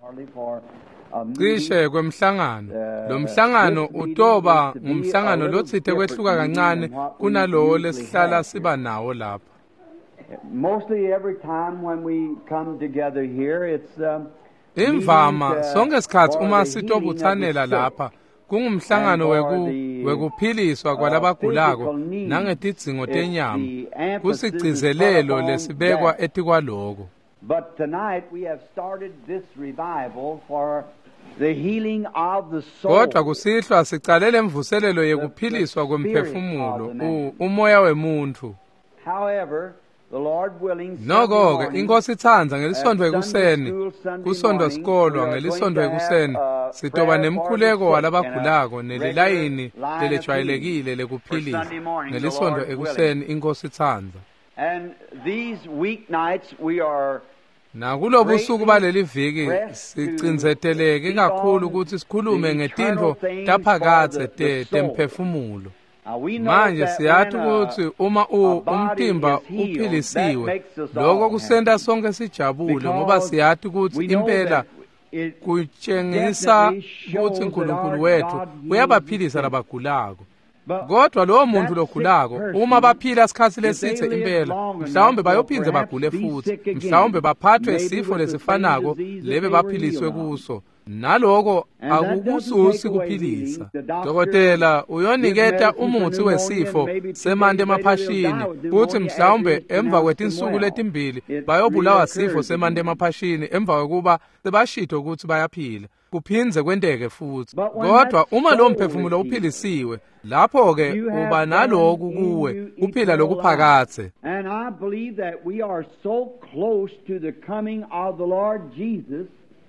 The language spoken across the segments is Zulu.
cishe kwemhlangano. Lo mhlangano utoba ngumhlangano lotsite kwehluka kancane kunalowo lesihlala siba nawo lapha. Mostly every time when we come together here, it's imvama sonke isikhathi uma sitobuthanela lapha kungumhlangano wekuphiliswa kwalabagulako nangetidzingo tenyama kusigcizelelo lesibekwa etikwaloko. But tonight we have started this revival for the healing of the soul. Kodwa kusihlwa sicalele imvuselelo yekuphiliswa kwemphefumulo umoya wemuntu. However, the Lord willing, noko-ke inkosi ithandza ngelisondo ekuseni kusondo sikolwa ngelisondo ekuseni sitoba nemkhuleko walabagulako nelilayini lelejwayelekile lekuphilisa ngelisondo ekuseni inkosi ithandza. And these weeknights we are nakulo busuku baleli viki sicindzeteleke kakhulu ukuthi sikhulume ngetintfo taphakatse temphefumulo. Manje siyathi ukuthi uma umtimba uphilisiwe lokho kusenta sonke sijabule ngoba siyathi ukuthi impela kutshengisa ukuthi uNkulunkulu wethu uyabaphilisa labagulako. Kodwa lowo muntu logulako uma baphila isikhathi lesithe impela mhlawumbe bayophinze bagule futhi mhlawumbe baphathwe isifo lesifanako lebe baphiliswe kuso naloko akukususi kuphilisa. Dokotela uyoniketa umuthi wesifo semande emaphashini futhi mhlawumbe emva kwetinsuku letimbili bayobulawa sifo semande emaphashini emva kokuba sebashito ukuthi bayaphila kuphinze kwenteke futhi. Kodwa uma lo mphefumulo uphilisiwe lapho-ke uba naloku kuwe uphila lokuphakathe. And I believe that we are so close to the coming of the Lord Jesus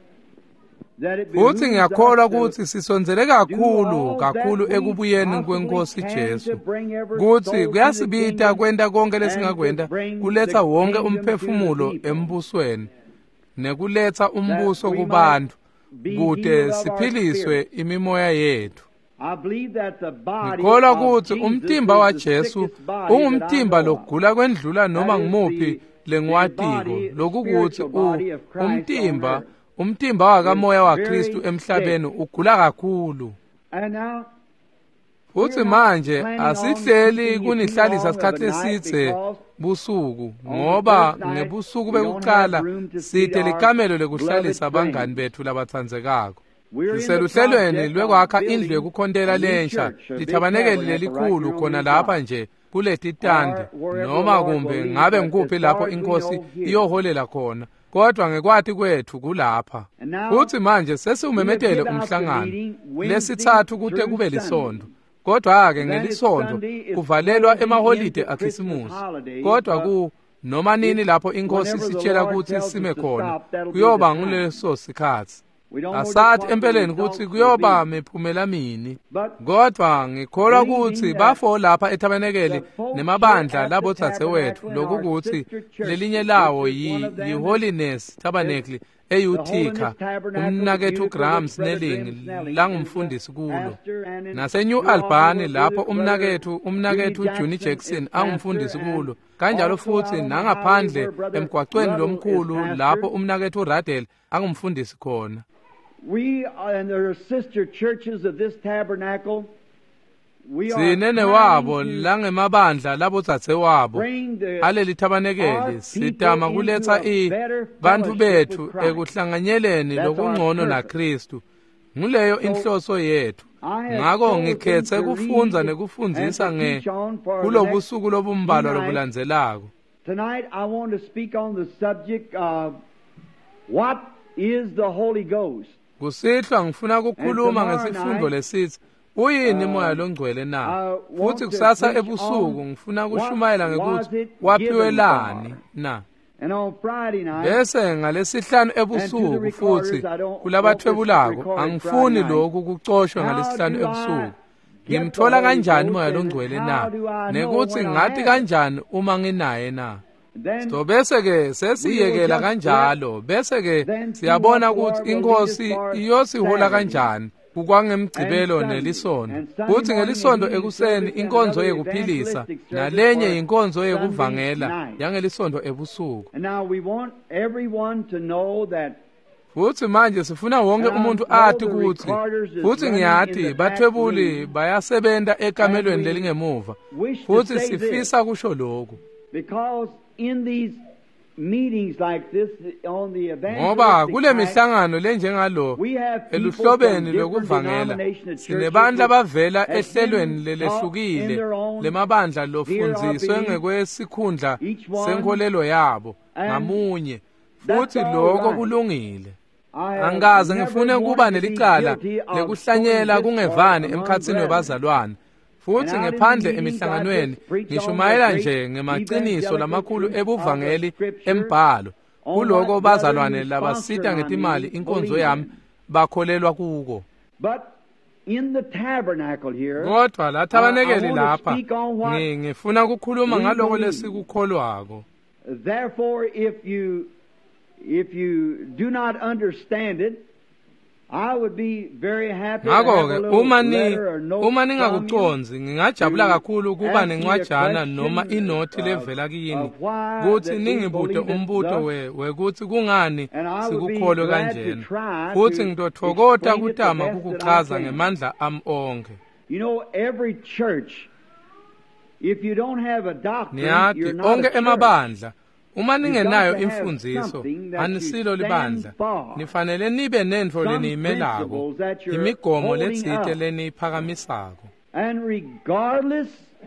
futhi ngiyakholwa ukuthi sisonzele kakhulu ekubuyeni kwenkosi Jesu kuthi kuyasibita kwenta konke lesingakwenda kuletha wonke umphefumulo embusweni nekuletha umbuso kubantu kude siphiliswe imimoya yethu. Ngikholwa ukuthi umtimba wa Jesu ungumtimba lokugula kwendlula noma ngimuphi lengwatiko lokukuthi umtimba wakamoya wa Kristu emhlabeni ugula kakhulu. Futhi manje asihleli kunihlalisa sikhathi esithe busuku ngoba ngebusuku bekuqala sithe likamelo lekuhlalisa abangani bethu labathandzekako. Siseluhlelweni lwekwakha indlu yokukhontela lensha lithabanekeli lelikhulu khona lapha nje kuletitandi noma kumbe ngabe ngikuphi lapho inkosi iyoholela khona. Kodwa ngekwati kwethu kulapha. Futhi manje sesiumemetele umhlangano lesithathu kude kube lisondo. Kodwa-ke ngelisondo kuvalelwa emaholide akhisimusi. Kodwa noma nini lapho inkosi sitshela ukuthi sime khona kuyoba nguleso sikhathi. Asathi empeleni ukuthi kuyoba miphumela mini. Kodwa ngikholwa ukuthi bafo lapha etabanekeli nemabandla labo tsatewethu lokukuthi lelinye lawo yi-Holiness Tabernacle eUtica umnakethu Graham Snelling langumfundisi kulo. Nase-New Albany lapho umnakethu Juni Jackson angumfundisi kulo. Kanjalo futhi nangaphandle emgwaqweni lomkhulu lapho umnakethu Radel angumfundisi khona. We and their sister churches of this tabernacle, we are sinene wabo langemabandla labo tsatse wabo aleli tabanekeli sitama kuletha bantu bethu ekuhlanganyeleni lokungcono na Kristu. Nguleyo inhloso yethu. Ngako ngikhethe kufunza nekufundzisa kulobusuku lobumbalwa lobulandzelako. Tonight I want to speak on the subject of what is the Holy Ghost. Kusihlwa ngifuna kukhuluma ngesifundo lesithi uyini moya longcwele na. Futhi kusasa ebusuku ngifuna kushumayela ngekuthi waphiwelani na. Bese ngalesihlanu ebusuku futhi kulabathwebulako angifuni lokhu kucoshwe ngalesihlanu ebusuku. Ngimthola kanjani moya longcwele na nekuthi ngathi kanjani uma nginaye na. So bese-ke sesiyekela kanjalo bese-ke siyabona ukuthi inkosi iyosihola kanjani kukwangemgcibelo nelisondo. Futhi ngelisondo ekuseni inkonzo yekuphilisa nalenye inkonzo yekuvangela yangelisondo ebusuku. futhi manje sifuna wonke umuntu athi ukuthi futhi ngiyathi bathwebuli bayasebenta ekamelweni lelingemuva futhi sifisa kusho lokho because in these meetings like this on the ngoba kule mihlangano lenjengalo eluhlobeni lokuvangela sinebandla abavela ehlelweni lelehlukile lemabandla lofundziswe ngekwesikhundla senkolelo yabo ngamunye futhi lokho kulungile angaze ngifune ukuba nelicala lekuhlanyela kungevani emkhatsini webazalwane futhi ngephandle emihlanganweni ngishumayela nje ngemaqiniso lamakhulu ebuvangeli embhalo kuloko bazalwane labasita ngetimali inkonzo yami bakholelwa kuko kodwa la tabanekeli lapha ngifuna ukukhuluma ngaloko lesikukholwako therefore if you do not understand it I would be very happy to have a little letter or note uma ningakuconzi ngingajabula kakhulu ukuba nencwajana noma inothi levela kini kuthi ningibude umbuto wekuthi kungani sikukholwe kanjena futhi ngitothokoza kutama ukukuchaza ngemandla ami onke you know every church if you don't have a doctrine you're not onke a church. Emabandla uma ningenayo imfundiso anisilo libandla nifanele nibe nento leniyimelako imigomo letsite leniyiphakamisako and regardless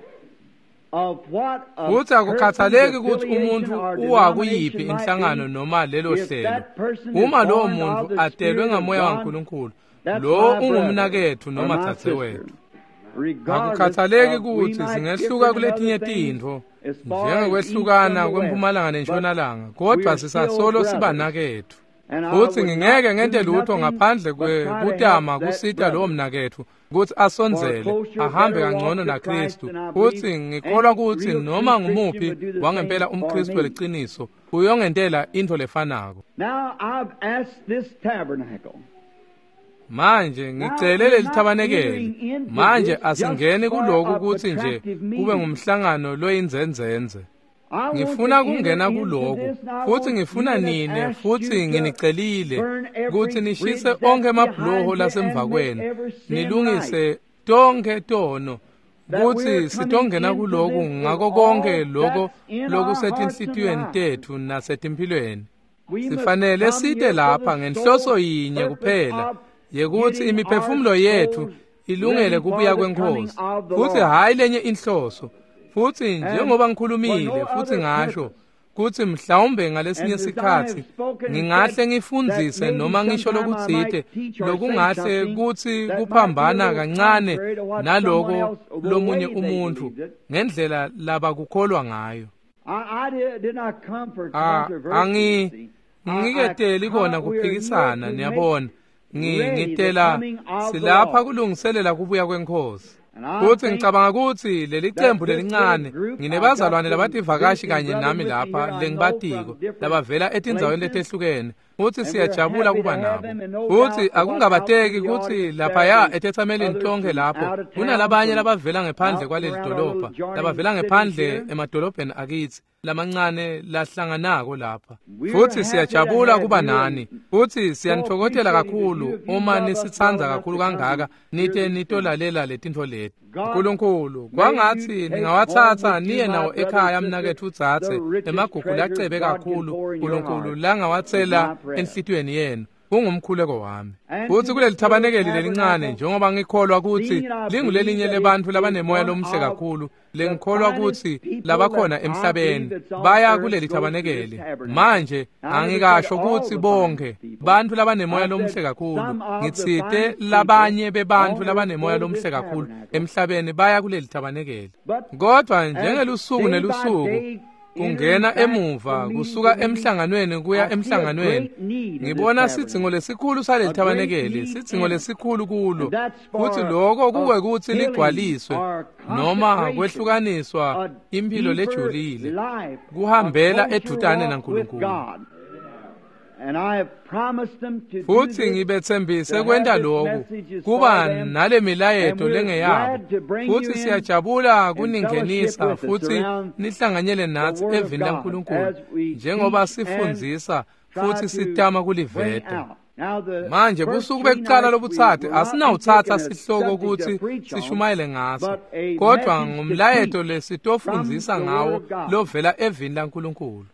of what futhi akukhathaleki ukuthi umuntu uwakuyiphi inhlangano noma lelo hlelo uma lowo muntu adelwe ngamoya kaNkulunkulu lo ungumnakethu noma dzadzewethu akukhathaleki ukuthi zingehluka kuletinye tintfo njengokwehlukana kwempumalanga nentshonalanga kodwa sisasolo sibanakethu futhi ngingeke ngente lutho ngaphandle kwekutama kusita lowo mnakethu ukuthi asonzele ahambe kangcono naKristu futhi ngikholwa ukuthi noma ngumuphi wangempela umKristu weliciniso uyongentela into lefanako now I've asked this tabernacle manje ngicelele lithabanekeli manje asingeni kuloko ukuthi nje kube ngumhlangano loyinzenzenze ngifuna kungena kuloko futhi ngifuna nine futhi nginicelile ukuthi nishise onke amabhloho lasemva kwenu nilungise tonke tono ukuthi sitongena kuloko ngako konke lokho lokusetinhlitiyweni tethu nasetimpilweni sifanele side lapha ngenhloso yinye kuphela yekuthi imiphefumulo yethu ilungele kubuya kweNkosi futhi hayi lenye inhloso futhi njengoba ngikhulumile futhi ngasho kuthi mhlawumbe ngalesinye isikhathi ngingahle ngifundzise noma ngisho lokutsite lokungahle kuthi kuphambana kancane naloko lomunye umuntu ngendlela labakukholwa ngayo ngiketeli kona kuphikisana niyabona ngitela silapha kulungiselela kubuya kweNkosi futhi ngicabanga ukuthi leli qembu lelincane nginebazalwane labativakashi kanye nami lapha lengibatiko labavela etindzaweni letehlukene futhi siyajabula kuba nabo futhi akungabateki ukuthi laphaya etetsameleni tonke lapho kunalabanye labavela ngephandle kwaleli dolobha labavela ngephandle emadolobheni akithi lamancane lahlanganako lapha futhi siyajabula kuba nani futhi siyanithokotela kakhulu uma nisithandza kakhulu kangaka nite nitolalela letintfo leti uNkulunkulu kwangathi ningawathatha niye nawo ekhaya mnakethu udzathe emagugu lacebe kakhulu uNkulunkulu langawathela enhlitiyweni yenu ungumkhuleko wami futhi kuleli thabanekeli lelincane njengoba ngikholwa ukuthi lingulelinye lebantu labanemoya lomhle kakhulu lengikholwa ukuthi labakhona emhlabeni baya kuleli thabanekeli manje angikasho ukuthi bonke bantu labanemoya lomhle kakhulu ngitsite labanye bebantu labanemoya lomhle kakhulu emhlabeni baya kuleli thabanekeli kodwa njengelusuku nelusuku kungena emuva kusuka emhlanganweni kuya emhlanganweni ngibona sidzingo lesikhulu saleli thabanekeli sidzingo lesikhulu kulo futhi lokho kuwe kuthi ligcwaliswe noma kwehlukaniswa impilo lejulile kuhambela edutane naNkulunkulu futhi ngibethembise kwenta lokhu kuba nale milayeto lengeyabo futhi siyajabula kuningenisa futhi nihlanganyele nathi evini laNkulunkulu njengoba sifundzisa futhi sitama kuliveta. Manje busuku bekuqala lobuthathu asinawuthatha sihloko ukuthi sishumayele ngaso, kodwa ngumlayeto lesitofundzisa ngawo lovela evini laNkulunkulu.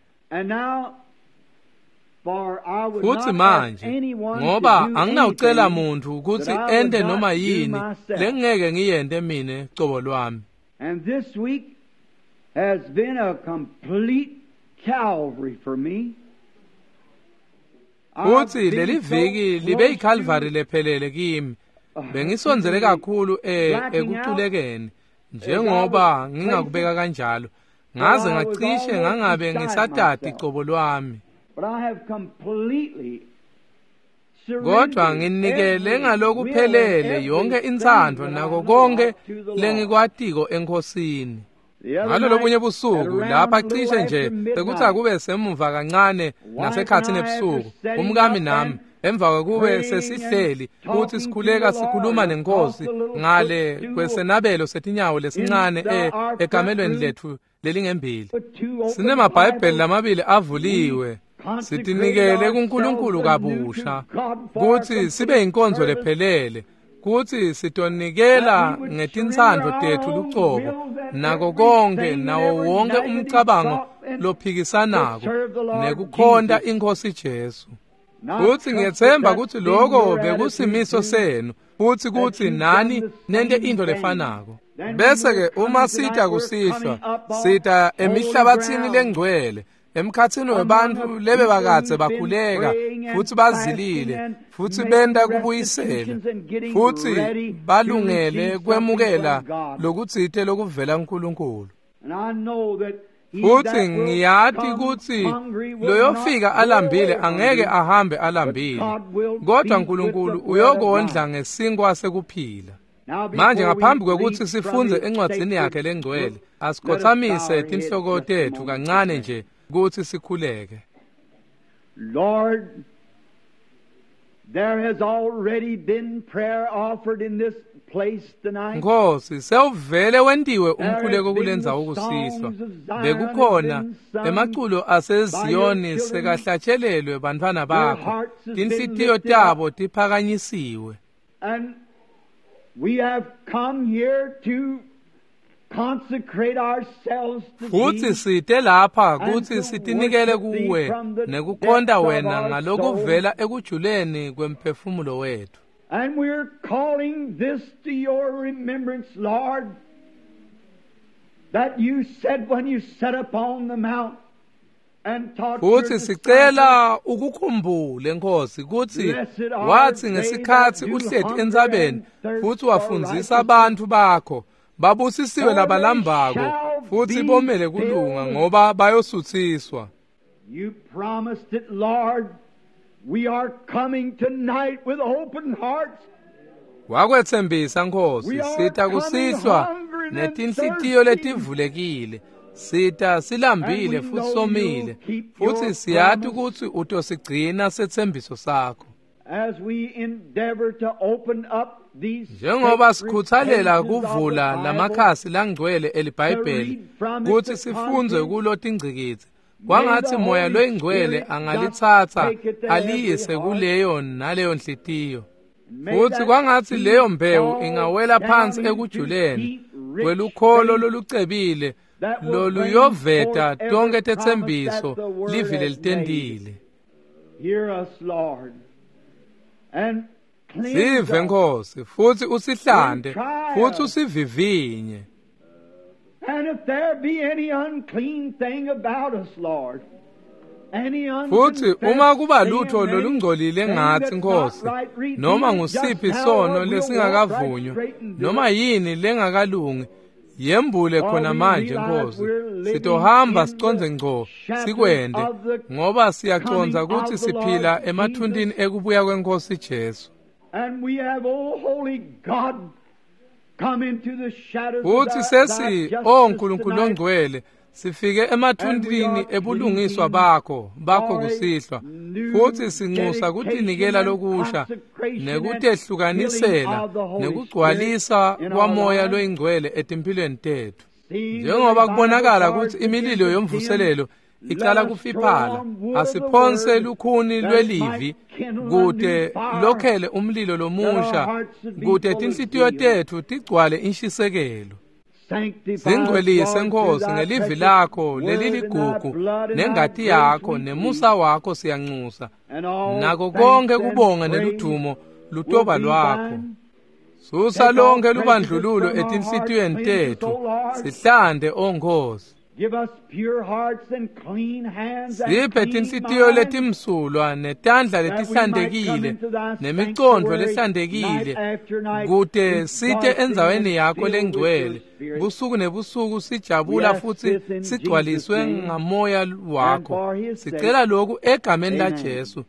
Futhi manje ngoba anginawucela muntu ukuthi ende noma yini lengeke ngiyende mina cobo lwami. And this week has been a complete Calvary for me. Futhi leli viki libe iCalvary lephelele kimi. Bengisonzele kakhulu ekuculekeni njengoba ngingakubeka kanjalo. Ngaze ngacishe ngangabe ngisatata icobo lwami. But I have completely kodwa nginikele ngalokuphelele yonke intsandvo nako konke lengikwatiko enkosini. Ngalo lobunye busuku lapha cishe nje bekuthi akube semuva kancane ngasekhathini ebusuku umkami nami emva kwekube sesihleli ukuthi sikhuleka sikhuluma nenkosi ngale kwesenabelo setinyawo lesincane ekamelweni lethu lelingembili. Sinemabhayibheli lamabili avuliwe. Sitinikele kuNkulunkulu kabusha kuthi sibe inkonzo lephelele, kuthi sitonikela ngetintsandvo tethu lucobo nako konke nawo wonke umcabango lophikisanako nekukhonda inkosi Jesu. Futhi ngiyethemba ukuthi lokho bekusimiso senu futhi kuthi nani nente into lefanako. Bese ke uma sita kusihlwa sita emihlabathini lengcwele emkhathini webantfu lebe bakatse bakhuleka futhi bazilile futhi benda kubuyisela futhi balungele kwemukela lokutsite lokuvela kuNkulunkulu. Futhi ngiyati ukuthi loyofika alambile angeke ahambe alambile, kodwa uNkulunkulu uyokondla ngesinkwa sekuphila. Manje ngaphambi kwekuthi sifunze encwadzini yakhe lengcwele asikhothamise tinhloko tethu kancane nje ukuthi sikhuleke. Lord, there has already been prayer offered in this place tonight. Nkosi, sewuvele wentiwe umkhuleko kulenza ukusihlwa. Bekukhona emaculo aseZiyoni sekahlatshelelwe bantwana bakho. Tinhlitiyo tabo tiphakanyisiwe. And we have come here to consecrate ourselves to futhi site lapha kuthi sitinikele kuwe nekukhonda wena ngalokuvela ekujuleni kwemphefumulo wethu. And we're calling this to your remembrance, Lord, that you said when you sat upon the mount and taught your futhi sicela ukukhumbule Nkosi kuthi wathi ngesikhathi uhleti entsabeni futhi wafundzisa abantu bakho babusisiwe labalambako futhi bomele kulunga ngoba bayosuthiswa. You promised it, Lord. We are coming tonight with open hearts. Wakwethembisa Nkosi sita kusihlwa netinhlitiyo letivulekile, sita silambile futhi somile futhi siyati ukuthi utosigcina sethembiso sakho. As we endeavor to open up njengoba sikhuthalela kuvula lamakhasi langcwele elibhayibheli kuthi sifunze kulo tingcikitsi, kwangathi moya loyingcwele angalithatha aliyise kuleyo naleyo nhlitiyo, futhi kwangathi leyo mbewu ingawela phansi ekujuleni kwelukholo lolucebile loluyoveta tonke tethembiso livile litendile. Hear us, Lord, and sive Nkosi futhi usihlande futhi usivivinye. And if there be any unclean thing about us, Lord, futhi uma kuba lutho lolungcolile ngathi Nkosi noma ngusiphi isono lesingakavunywa noma yini lengakalungi, yembule khona manje Nkosi, sitohamba siconze ngco sikwende ngoba siyaconza ukuthi siphila emathundini ekubuya kweNkosi Jesu. And we have, oh holy God, come into the shadows futhi sesi oNkulunkulu ongcwele sifike emathundini ebulungiswa bakho kusihlwa, futhi sinxusa kutinikela lokusha nekutehlukanisela nekugcwalisa kwamoya loyingcwele etimpilweni tethu, njengoba kubonakala ukuthi imililo yomvuselelo icala kufiphala, asiphonse lukhuni lwelivi kude lokhele umlilo lomusha kude tinhlitiyo tethu tigcwale inshisekelo. Singcwelise Nkosi ngelivi lakho leli ligugu nengati yakho nemusa wakho siyanxusa, nako konke kubonga neludumo lutoba lwakho. Susa lonke lubandlululo etinhlitiyweni tethu, sihlande o Nkosi. Siphe tinhlitiyo letimsulwa netandla letihlantekile nemicondvo lehlantekile kude site endzaweni yakho lengcwele, busuku nebusuku sijabula futsi sigcwaliswe ngamoya wakho. Sicela lokhu egameni laJesu.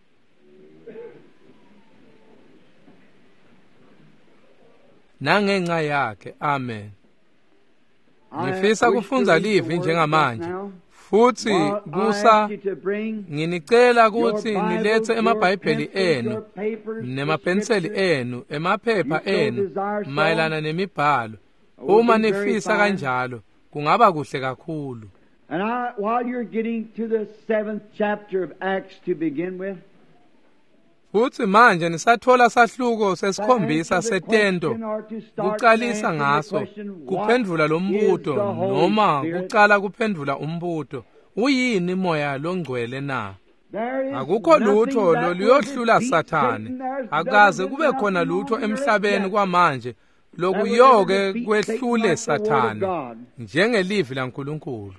Nangenxa yakhe, amen. Ngifisa kufunza livi njengamanje, futhi kusa nginicela ukuthi nilethe emabhayibheli enu nemapenseli enu, emaphepha enu mayelana nemibhalo. Uma nifisa kanjalo kungaba kuhle kakhulu. And while you're getting to the 7th chapter of Acts to begin with, futhi manje nisathola sahluko sesikhombisa setento, kuqalisa ngaso kuphendvula lo mbuto noma kuqala kuphendvula umbuto, uyini moya longcwele na? Akukho lutho loluyohlula Sathane, akaze kube khona lutho emhlabeni kwamanje lokuyoke kwehlule Sathane njengelivi laNkulunkulu.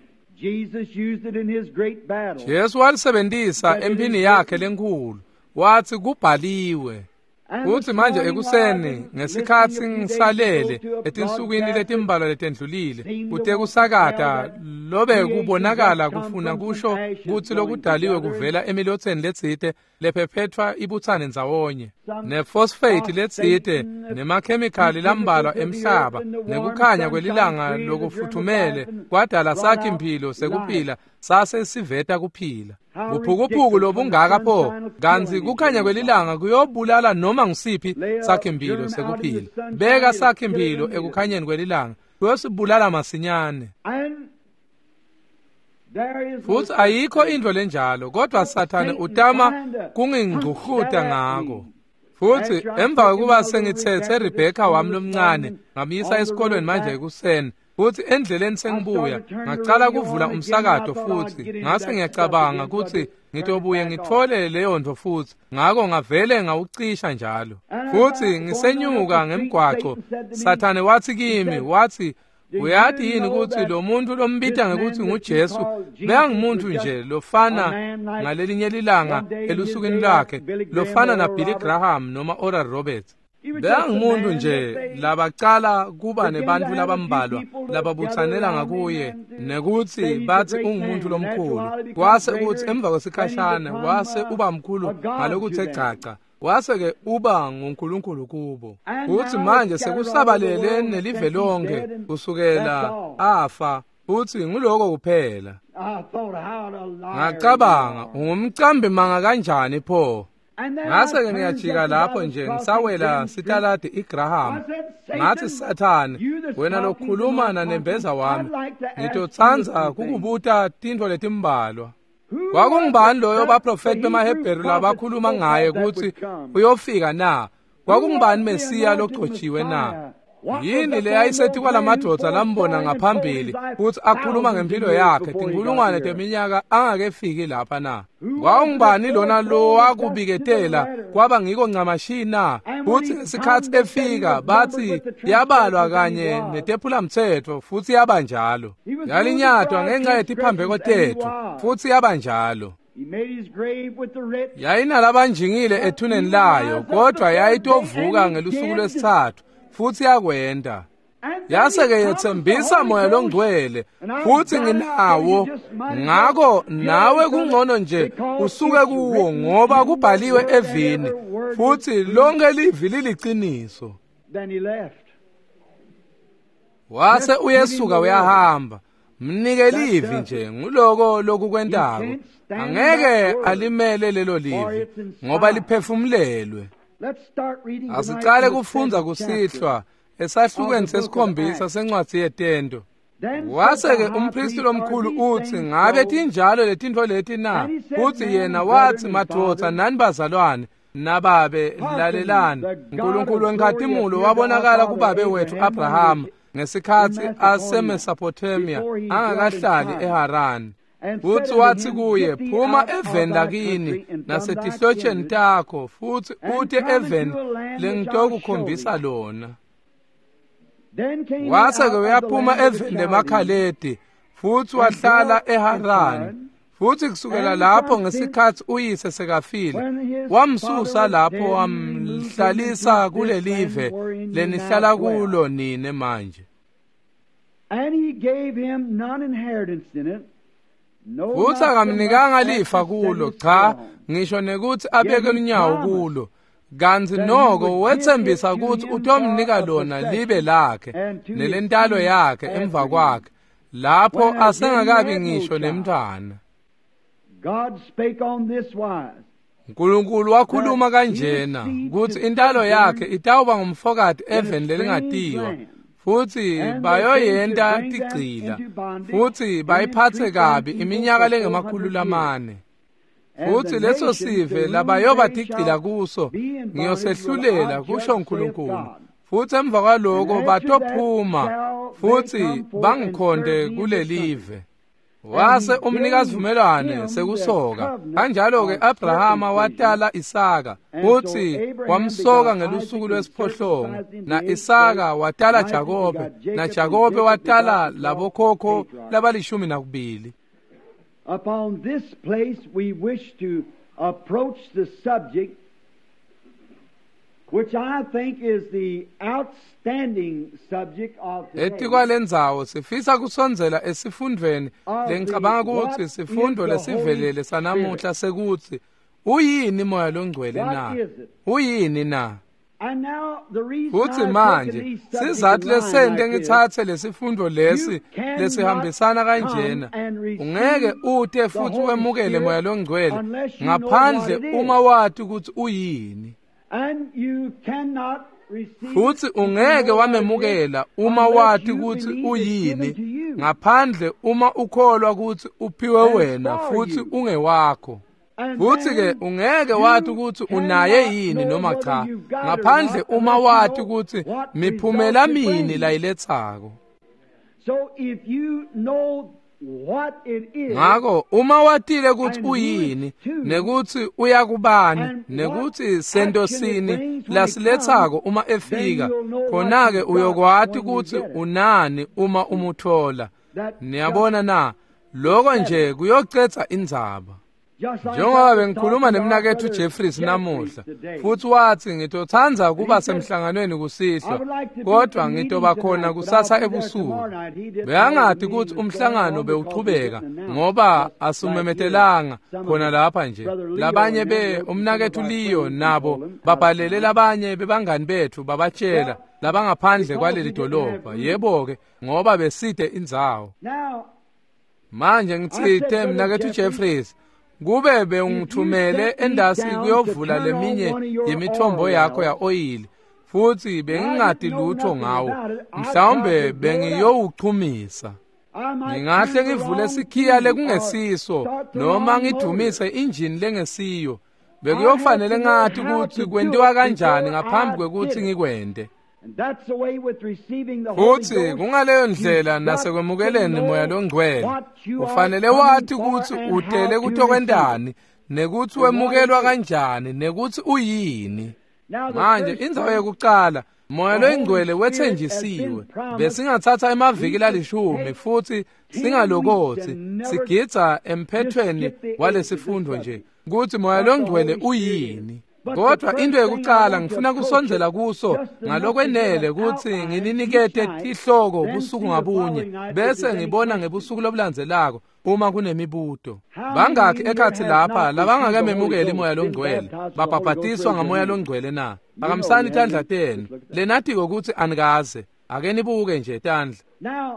Jesu walisebenzisa empini yakhe lenkulu, wathi kubhaliwe. Futhi manje ekuseni ngesikhathi ngisalele etinsukwini letimbalwa letendlulile, kute kusakata lobe kubonakala kufuna kusho kuthi lokudaliwe kuvela emilotseni letsite lephephethwa ibutsane ndzawonye, nephosphate letsite nemakhemikhali lambalwa emhlaba, nekukhanya kwelilanga lokufuthumele kwadala sakhi mphilo sekuphila sase siveta kuphila. Kuphukuphuku lobungaka pho, kanzi kukhanya kwelilanga kuyobulala noma ngusiphi sakhi mphilo sekuphila. Beka sakhi mphilo ekukhanyeni kwelilanga kuyosibulala masinyane. Futhi ayikho indlo lenjalo, kodwa Sathane utama kungingcuhuta ngako. Futhi emva kokuba sengithethe Rebecca wami lomncane ngamisa esikolweni manje ekuseni, futhi endleleni sengibuya ngacala kuvula umsakato, futhi ngase ngiyacabanga ukuthi ngitobuye ngithole leyo ndvo, futhi ngako ngavele ngawucisha njalo. Futhi ngisenyuka ngemgwaco, Sathane wathi kimi, wathi, uyathi yini ukuthi lo muntu lombita ngekuthi nguJesu beyangumuntu nje lofana ngalelinye lilanga elusukeni lakhe, lofana na Billy Graham noma Oral Roberts? Beyangumuntu nje labacala kuba nebantfu labambalwa lababutsanela ngakuye, nekuthi bathi ungumuntu lomkhulu. Kwase ukuthi emva kwesikhashana wase uba mkhulu ngalokuthe caca, wase-ke uba nguNkulunkulu kubo. Futhi manje sekusabalele nelive lonke kusukela afa, futhi nguloko kuphela. Ngacabanga ungumcambi manga kanjani pho? Ngase-ke ngiyajika lapho nje ngisawela sitaladi iGraham, ngathi Sathane, wena lokhuluma nanembeza wami, ngitotsanza kukubuta tintfo letimbalwa. Kwakungubani loyo baprofeti bemaHebheru labakhuluma ngaye ukuthi uyofika na? Kwakungubani Mesiya logcotshiwe na? Yini le ayisethi kwalamadodza lambona ngaphambili futhi akhuluma ngempilo yakhe tinkulungwane teminyaka angakefiki lapha na? Kwakungubani lona lo wakubiketela kwaba ngiko ncamashi na? Futhi ngesikhathi efika bathi yabalwa kanye netephula mthetho, futhi yaba njalo. Yalinyathwa ngenxa yetiphambeko tethu, futhi yaba njalo. Yayinalabanjingile ethuneni layo, kodwa yayitovuka ngelusuku lwesithathu, futhi yakwenda. Yase-ke yethembisa moya longcwele, futhi nginawo. Ngako nawe kungcono nje usuke kuwo, ngoba kubhaliwe evini, futhi lonke livi liliciniso. Wase uyesuka uyahamba, mnike livi nje nguloko lokukwentako. Angeke alimele lelo livi ngoba liphefumulelwe. Asicale kufunza kusihlwa esahlukweni sesikhombisa sencwadi yetento. Wase-ke umpristi omkhulu uthi ngabe tinjalo letinto leti na, uthi yena wathi madoda nani bazalwane nababe lalelani, uNkulunkulu wenkathimulo wabonakala kubabe wethu Abraham ngesikhathi aseMesopotamia angakahlali eHarani. Futhi wathi kuye, phuma eveni lakini nasetihlotsheni takho futhi ute eveni lengitokukhombisa lona. Wase-ke uyaphuma eveni leMakhaledi futhi wahlala eHarani. Futhi kusukela lapho ngesikhathi uyise sekafile wamsusa lapho wamhlalisa kulelive lenihlala kulo nine manje. Futhi akamnikanga lifa kulo, cha, ngisho nekuthi abeke unyawo kulo, kanti noko wethembisa ukuthi utomnika lona libe lakhe nelentalo yakhe emva kwakhe lapho asengakabi ngisho nemntwana. uNkulunkulu wakhuluma kanjena ukuthi intalo yakhe itawuba ngumfokati eveni lelingatiwa, futhi bayoyenta tigcila, futhi bayiphathe kabi iminyaka lengama400. Futhi leso sive labayoba tigcila kuso ngiyosehlulela kusho uNkulunkulu. Futhi emva kwaloko batophuma futhi bangikhonde kulelive. Wase umnikazi vumelwane sekusoka. Kanjalo-ke Abrahama watala Isaka, futhi wamsoka ngelusuku lwesiphohlongo, na Isaka watala Jakobe, na Jakobe watala labokhokho laba12. Upon this place we wish to approach the subject which I think is the outstanding subject of today. Etikwalendzawo sifisa kusondzela esifundweni lengicabanga ukuthi sifundo lesivelele sanamuhla sekuthi uyini moya longcwele na, uyini na. Futhi manje sizathu lesente ngithathe lesifundo lesi lesihambisana kanjena, ungeke ute futhi wemukele moya longcwele ngaphandle uma wathi ukuthi uyini. Futhi ungeke wamemukela uma wathi ukuthi uyini ngaphandle uma ukholwa ukuthi uphiwe wena futhi ungewakho. Futhi-ke ungeke wathi ukuthi unaye yini noma cha ngaphandle uma wathi ukuthi miphumela mini layilethako. Ngako uma watile ukuthi uyini nekuthi uyakubani nekuthi sento sini lasilethako uma efika, khona-ke uyokwati ukuthi unani uma umuthola. Niyabona na, lokho nje kuyocetha indzaba. Njengoba bengikhuluma nemnakethu Jeffries namuhla, futhi wathi ngitothanza kuba semhlanganweni kusihlwa, kodwa ngitoba khona kusasa ebusuku. Beyangathi ukuthi umhlangano bewuqhubeka ngoba asumemetelanga khona lapha nje. Labanye umnakethu Liyo nabo babhalele labanye bebangani bethu babatshela labangaphandle kwaleli dolobha. Yebo-ke ngoba beside indzawo. Manje ngitsithe mnakethu Jeffries, kube bengithumele endasi kuyovula leminye yemithombo yakho ya oyili, futhi bengingadi lutho ngawo, mhlawumbe bengiyowuchumisa. Ngingahle ngivule sikhiya lekungesiso noma ngidumise injini lengesiyo. Bekuyofanele ngathi ukuthi kwentiwa kanjani ngaphambi kwekuthi ngikwende. Futhi kungaleyo ndlela nasekwemukeleni moya longcwele ufanele wathi ukuthi utele kutokwendani nekuthi wemukelwa kanjani nekuthi uyini. Manje indzawo yokuqala moya longcwele wethenjisiwe, besingathatha emaviki la10 futhi singalokothi sigidza emphethweni walesifundo nje ukuthi moya longcwele uyini. Kodwa into yokuqala ngifuna kusondzela kuso ngalokwenele ukuthi ngilinikete ihloko busuku ngabunye, bese ngibona ngebusuku lobulandzelako uma kunemibuto. Bangakhi ekhathi lapha labangakememukeli imoya longcwele babhabhatiswa ngamoya longcwele na? Akamsani tandla tenu lenathi ukuthi anikaze, ake nibuke nje tandla. Now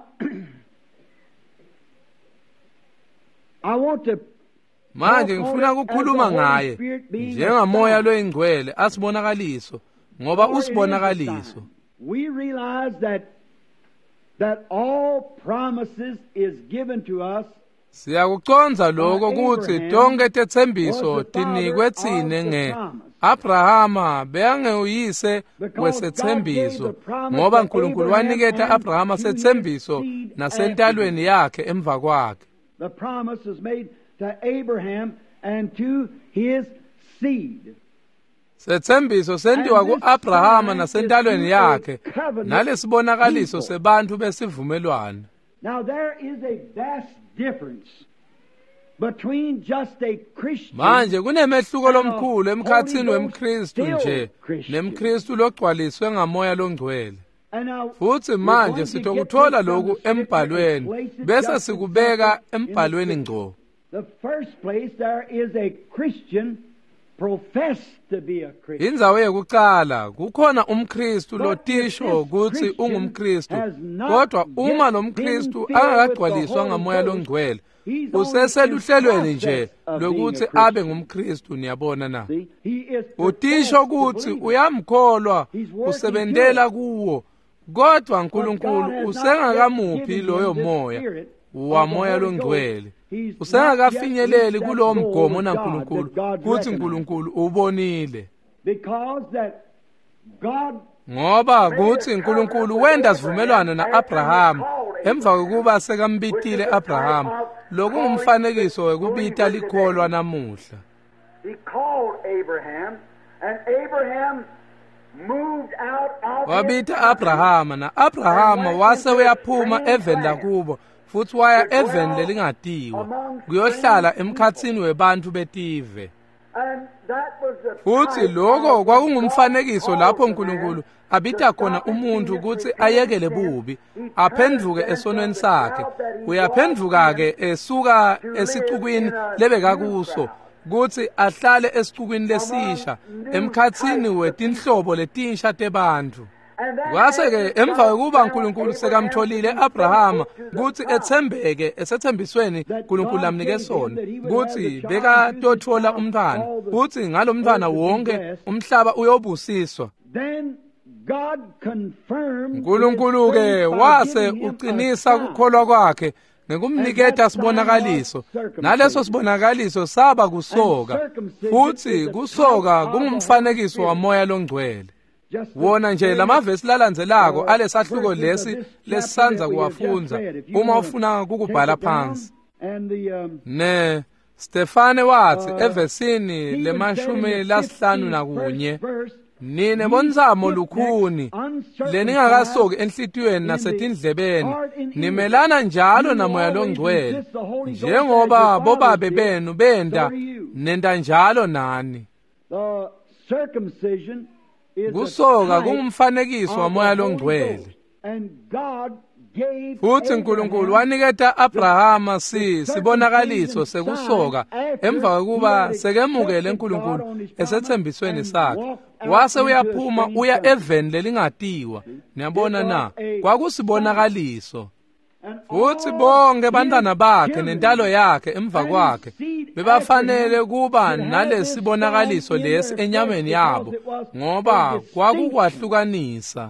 I want to manje ngifuna ukukhuluma ngaye njengamoya loyingcwele asibonakaliso, ngoba usibonakaliso. that all promises is given to us. Siyakuconza lokho ukuthi tonke tethembiso tinikwe tsine nge-Abrahama beyangeyise wesethembiso ngoba uNkulunkulu waniketa Abrahama sethembiso nasentalweni yakhe emva kwakhe. The promise was made to Abraham and to his seed. Sethembiso sendiwa ku-Abrahama nasentalweni yakhe nalesibonakaliso sebantu besivumelwano. Now there is a vast difference between just a Christian manje kunemehluko lomkhulu emkhathini wemKristu nje nemKristu logcwaliswe ngamoya longcwele. Futhi manje sitokuthola lokhu embhalweni bese sikubeka embhalweni ngqo. The first place there is a Christian professed to be a Christian. Indzawo yokuqala kukhona umKristu lotisho ukuthi ungumKristu kodwa uma nomKristu angakagcwaliswa ngamoya longcwele useseluhlelweni nje lokuthi abe ngumKristu. Niyabona na, utisho ukuthi uyamkholwa usebentela kuwo kodwa uNkulunkulu usengakamuphi loyo moya wamoya longcwele, usengakafinyeleli kulowo mgomo naNkulunkulu kuthi uNkulunkulu ubonile. Ngoba kuthi uNkulunkulu wenda sivumelwano na-Abraham emva kokuba sekambitile Abraham, lokhu ngumfanekiso wekubita likholwa namuhla. Wabita Abrahama na-Abrahama wase uyaphuma eveni lakubo futhi waya eveni lelingatiwa kuyohlala emkhathini webantu betive. Futhi lokho kwakungumfanekiso lapho uNkulunkulu abita khona umuntu ukuthi ayekele bubi aphenduke esonweni sakhe. Uyaphenduka-ke esuka esixukwini lebekakuso kuthi ahlale esixukwini lesisha emkhathini wetinhlobo letinsha tebantu. Kwase-ke emva kokuba uNkulunkulu sekamtholile Abrahama kuthi ethembeke esethembisweni uNkulunkulu amnike sona kuthi bekatothola umntwana kuthi ngalo mntwana wonke umhlaba uyobusiswa. uNkulunkulu-ke wase uqinisa ukukholwa kwakhe ngekumniketa sibonakaliso, naleso sibonakaliso saba kusoka, futhi kusoka kungumfanekiso wamoya longcwele. Wona nje lamavesi lalandzelako alesahluko lesi lesisanza kuwafunza uma ufuna kukubhala phansi. Ne Stefane wathi evesini le51, nine bonzamo lukhuni leningakasoki enhlitiyweni nasetindlebeni nimelana njalo namoya longcwele njengoba bobabe benu benda nenda njalo nani. Kusoka kungumfanekiso wamoya longcwele. Futhi uNkulunkulu waniketa Abrahama sibonakaliso sekusoka emva kokuba sekemukele uNkulunkulu esethembisweni sakhe. Wase uyaphuma uya eveni lelingatiwa. Niyabona na, kwakusibonakaliso. Futhi bonke bantwana bakhe nentalo yakhe emva kwakhe bebafanele kuba nalesibonakaliso lesi enyameni yabo ngoba kwakukwahlukanisa.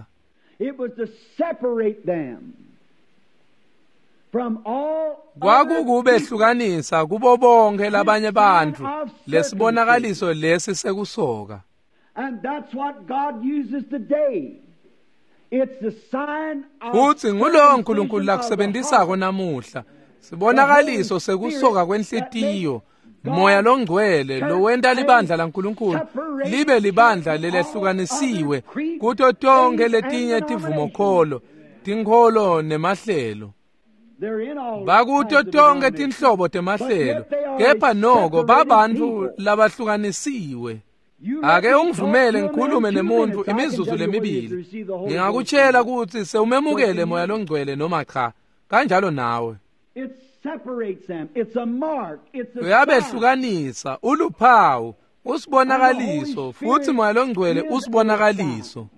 Kwakukubehlukanisa kubo bonke labanye bantu lesibonakaliso lesi sekusoka. Futhi ngulo uNkulunkulu lakusebenzisako namuhla sibonakaliso sekusoka kwenhlitiyo moya longcwele lowenta libandla laNkulunkulu libe libandla lelehlukanisiwe kuto tonke letinye tivumokholo, tinkholo nemahlelo. Bakuto tonke tinhlobo temahlelo, kepha noko babantu labahlukanisiwe. Ake ungivumele ngikhulume nemuntu imizuzu lemibili. Ngingakutshela ukuthi sewumemukele moya longcwele noma cha, kanjalo nawe. Uyabehlukanisa, uluphawu, usibonakaliso, futhi moya longcwele usibonakaliso.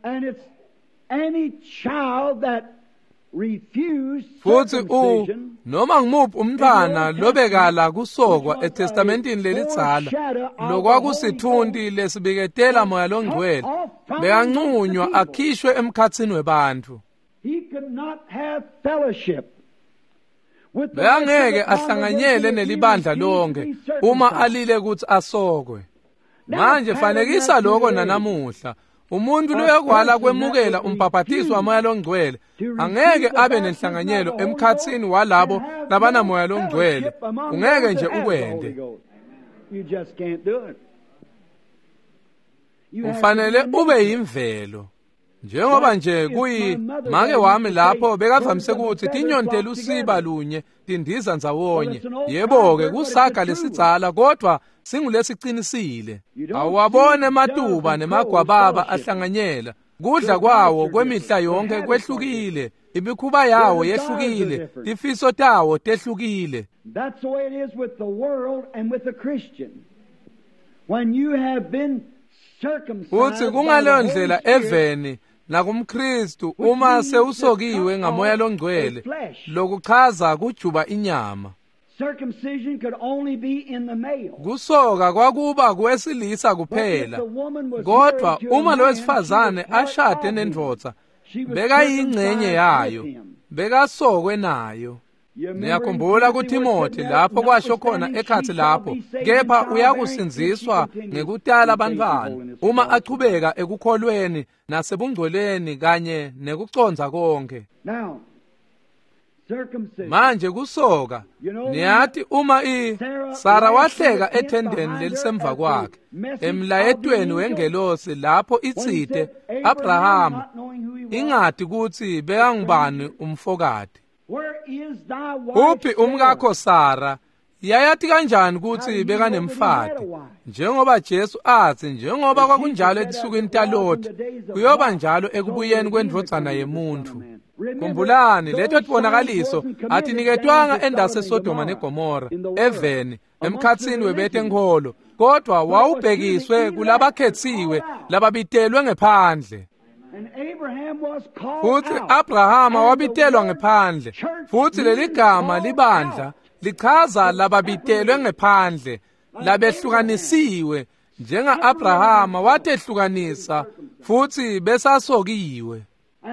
Futhi noma ngimuphi umntwana lobekala kusokwa eTestamentini lelitsala lokwakusithundi lesibiketela moya longcwele bekancunywa akhishwe emkhathini webantu. Bengeke ahlanganyele nelibandla lonke uma alile ukuthi asokwe. Manje fanekisa lokho nanamuhla. Umuntu loyakwala kwemukela umbhaphathiso wamoya longcwele angeke abe nenhlanganyelo emkhathini walabo labanamoya longcwele. Ungeke nje ukwende. Ufanele ube yimvelo. Njengoba nje make wami lapho bekavamise ukuthi tinyontela usiba lunye tindiza ndzawonye. Yebo-ke kusaga lesidzala kodwa singulesiqinisile. Awabone amatuba nemagwababa ahlanganyela. Kudla kwawo kwemihla yonke kwehlukile. Imikhuba yawo yehlukile. Tifiso tawo tehlukile. That's the way it is with the world and with the Christian. When you have been uthi kungaleyo ndlela eveni nakumKristu uma sewusokiwe ngamoya longcwele lokuchaza kujuba inyama. Circumcision could only be in the male. Kusoka kwakuba kwesilisa kuphela. Kodwa uma lowesifazane ashade nendvodza bekayingcenye yayo, bekasokwe nayo. Niyakhumbula kuTimothy lapho kwasho khona ekhathi lapho, kepha uyakusinziswa ngekutala abantwana uma aqhubeka ekukholweni nasebungcweleni kanye nekuconza konke. Manje kusoka niyathi uma Sara wahleka ethendeni lelisemva kwakhe emlayetweni wengelosi lapho itsite Abraham ingathi kuthi bekangubani umfokati. Uphi umkakho Sara yayathi kanjani ukuthi bekanemfati njengoba Jesu athi njengoba kwakunjalo esukwini taLothi kuyoba njalo ekubuyeni kwendvodzana yemuntu. Kumbulani leto tibonakaliso athi niketwanga endase Sodoma neGomora eveni emkhatsini webethenkholo kodwa wawubhekiswe kulabakhethiwe lababitelwe ngephandle. Futhi Abrahama wabitelwa ngephandle. Futhi leli gama libandla lichaza lababitelwe ngephandle labehlukanisiwe njenga Abrahama watehlukanisa futhi besasokiwe.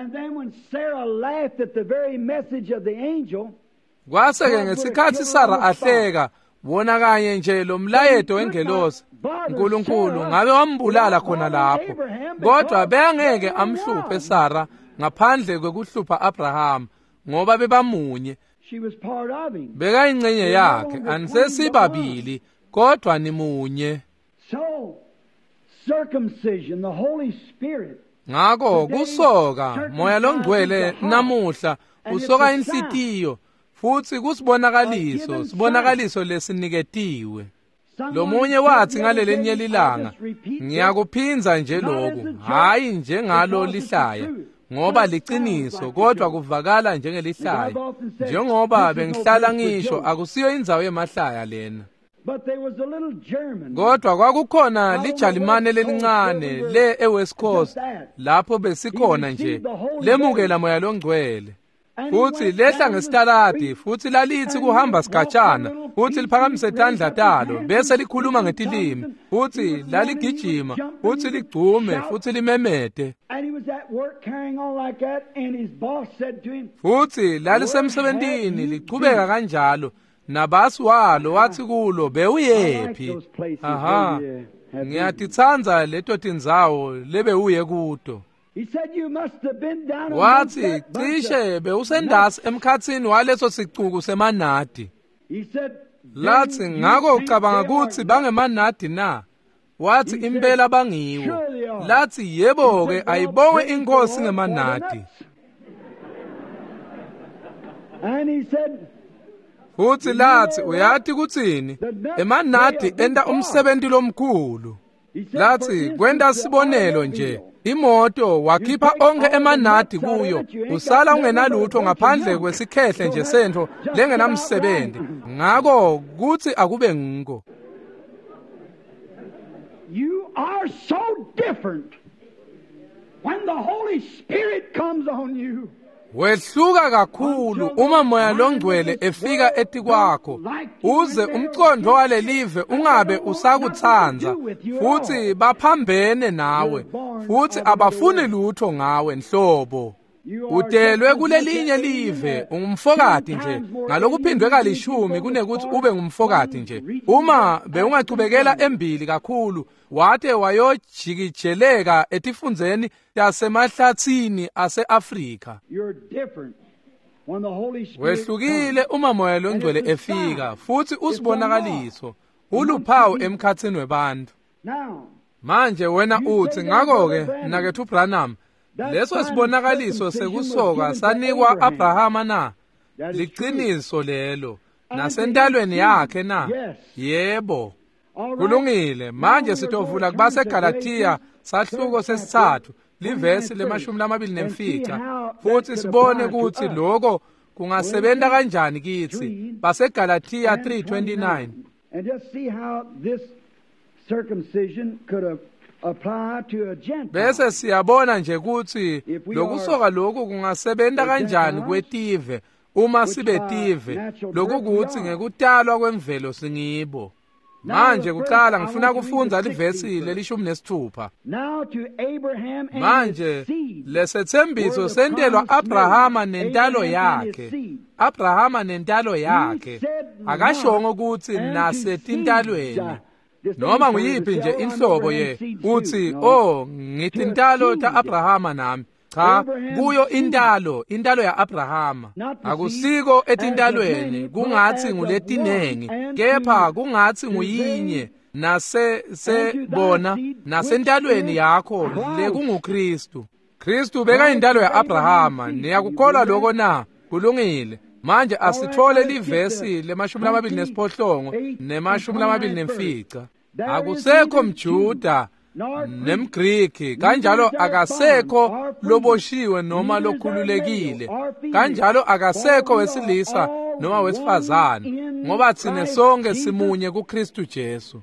Kwaseke ngesikhathi Sara ahleka wona kanye nje lo mlayeto wengelosi uNkulunkulu ngabe wambulala khona lapho. Kodwa bengeke amhluphe Sara ngaphandle kwekuhlupha Abraham ngoba bebamunye. Bekayingcenye yakhe anisesibabili kodwa ni munye. Circumcision, the Holy Spirit. Ngakho kusoka moya longcwele namuhla usoka inhlitiyo futhi kusibonakaliso lesiniketiwe. Lomunye wathi ngalelenye lilanga ngiyakuphinza nje lokhu hayi njengalo lihlaya ngoba liqiniso kodwa kuvakala njengelihlaya njengoba bengihlala ngisho akusiyo indzawo yemahlaya lena. Kodwa kwakukhona lijalimane lelincane le eWest Coast lapho besikhona nje lemukela moya longcwele. Futhi lehla ngesitaladi futhi lalithi kuhamba sikhatshana futhi liphakamise tandla talo bese likhuluma ngetilimi futhi laligijima futhi ligcume futhi limemede. Futhi lalisemsebentini liqhubeka kanjalo. Nabasi walo wathi kulo bewuyephi. Aha, ngiyatitsanza leto tindzawo lebe uye kuto. Wathi cishe bewusendasi emkhatsini waleso sicuku semanadi. Lathi ngako ucabanga ukuthi bangemanadi na? Wathi impela bangiwo. Lathi yebo-ke ayibonge inkosi ngemanadi. Futhi lathi uyathi kuthini emanadi enda umsebenzi lomkhulu. Lathi kwenda sibonelo nje imoto wakhipha onke emanadi kuyo usala ungenalutho ngaphandle kwesikhehle nje sento lengenamsebenzi ngako kuthi akube ngiko. You are so different when the Holy Spirit comes on you. Wehluka kakhulu uma moya longcwele efika etikwakho uze umcondo walelive ungabe usakuthanza futhi baphambene nawe futhi abafuni lutho ngawe nhlobo. udelwe kulelinye live, ungumfokati nje, ngalokuphindwe kalishumi kunekuthi ube ngumfokati nje. Uma bewungachubekela embili kakhulu, wate wayojikijeleka etifundzeni yasemahlathini ase-Afrika. Wehlukile uma Moya Longcwele efika, futhi usibonakaliso uluphawu emkhathini webantu. Manje wena uthi ngakho-ke nakethu Branham, leso sibonakaliso sekusoka sanikwa Abrahama na? Liqiniso lelo. Nasentalweni yakhe na? Yebo. Kulungile. Manje sitovula kubase Galatiya sahluko sesithathu, livesi le-29, futhi sibone ukuthi lokho kungasebenta kanjani kithi. Base Galatiya 3:29. And just see how this circumcision could apply to a Gentile. Bese siyabona nje ukuthi lokusoka lokhu kungasebenta kanjani kwetive uma sibetive, lokhu kuthi ngekutalwa kwemvelo singibo. Manje kuqala ngifuna kufundza livesi le-16. Manje lesethembiso sentelwa Abrahama nentalo yakhe. Abrahama nentalo yakhe. Akashongo ukuthi nasetintalweni. Noma nguyiphi nje inhlobo uthi ngithi intalo ta Abrahama nami. Cha, kuyo intalo ya Abrahama. Akusiko etintalweni kungathi nguletinengi, kepha kungathi nguyinye nasebona nasentalweni yakho lekunguKristu. Kristu beka intalo ya Abrahama. Niyakukholwa lokho na? Kulungile. Manje asithole livesi le-28 ne-29. Akusekho mJuda nemGriki, kanjalo akasekho loboshiwe noma lokhululekile, kanjalo akasekho wesilisa noma wesifazane, ngoba thina sonke simunye kuKristu Jesu.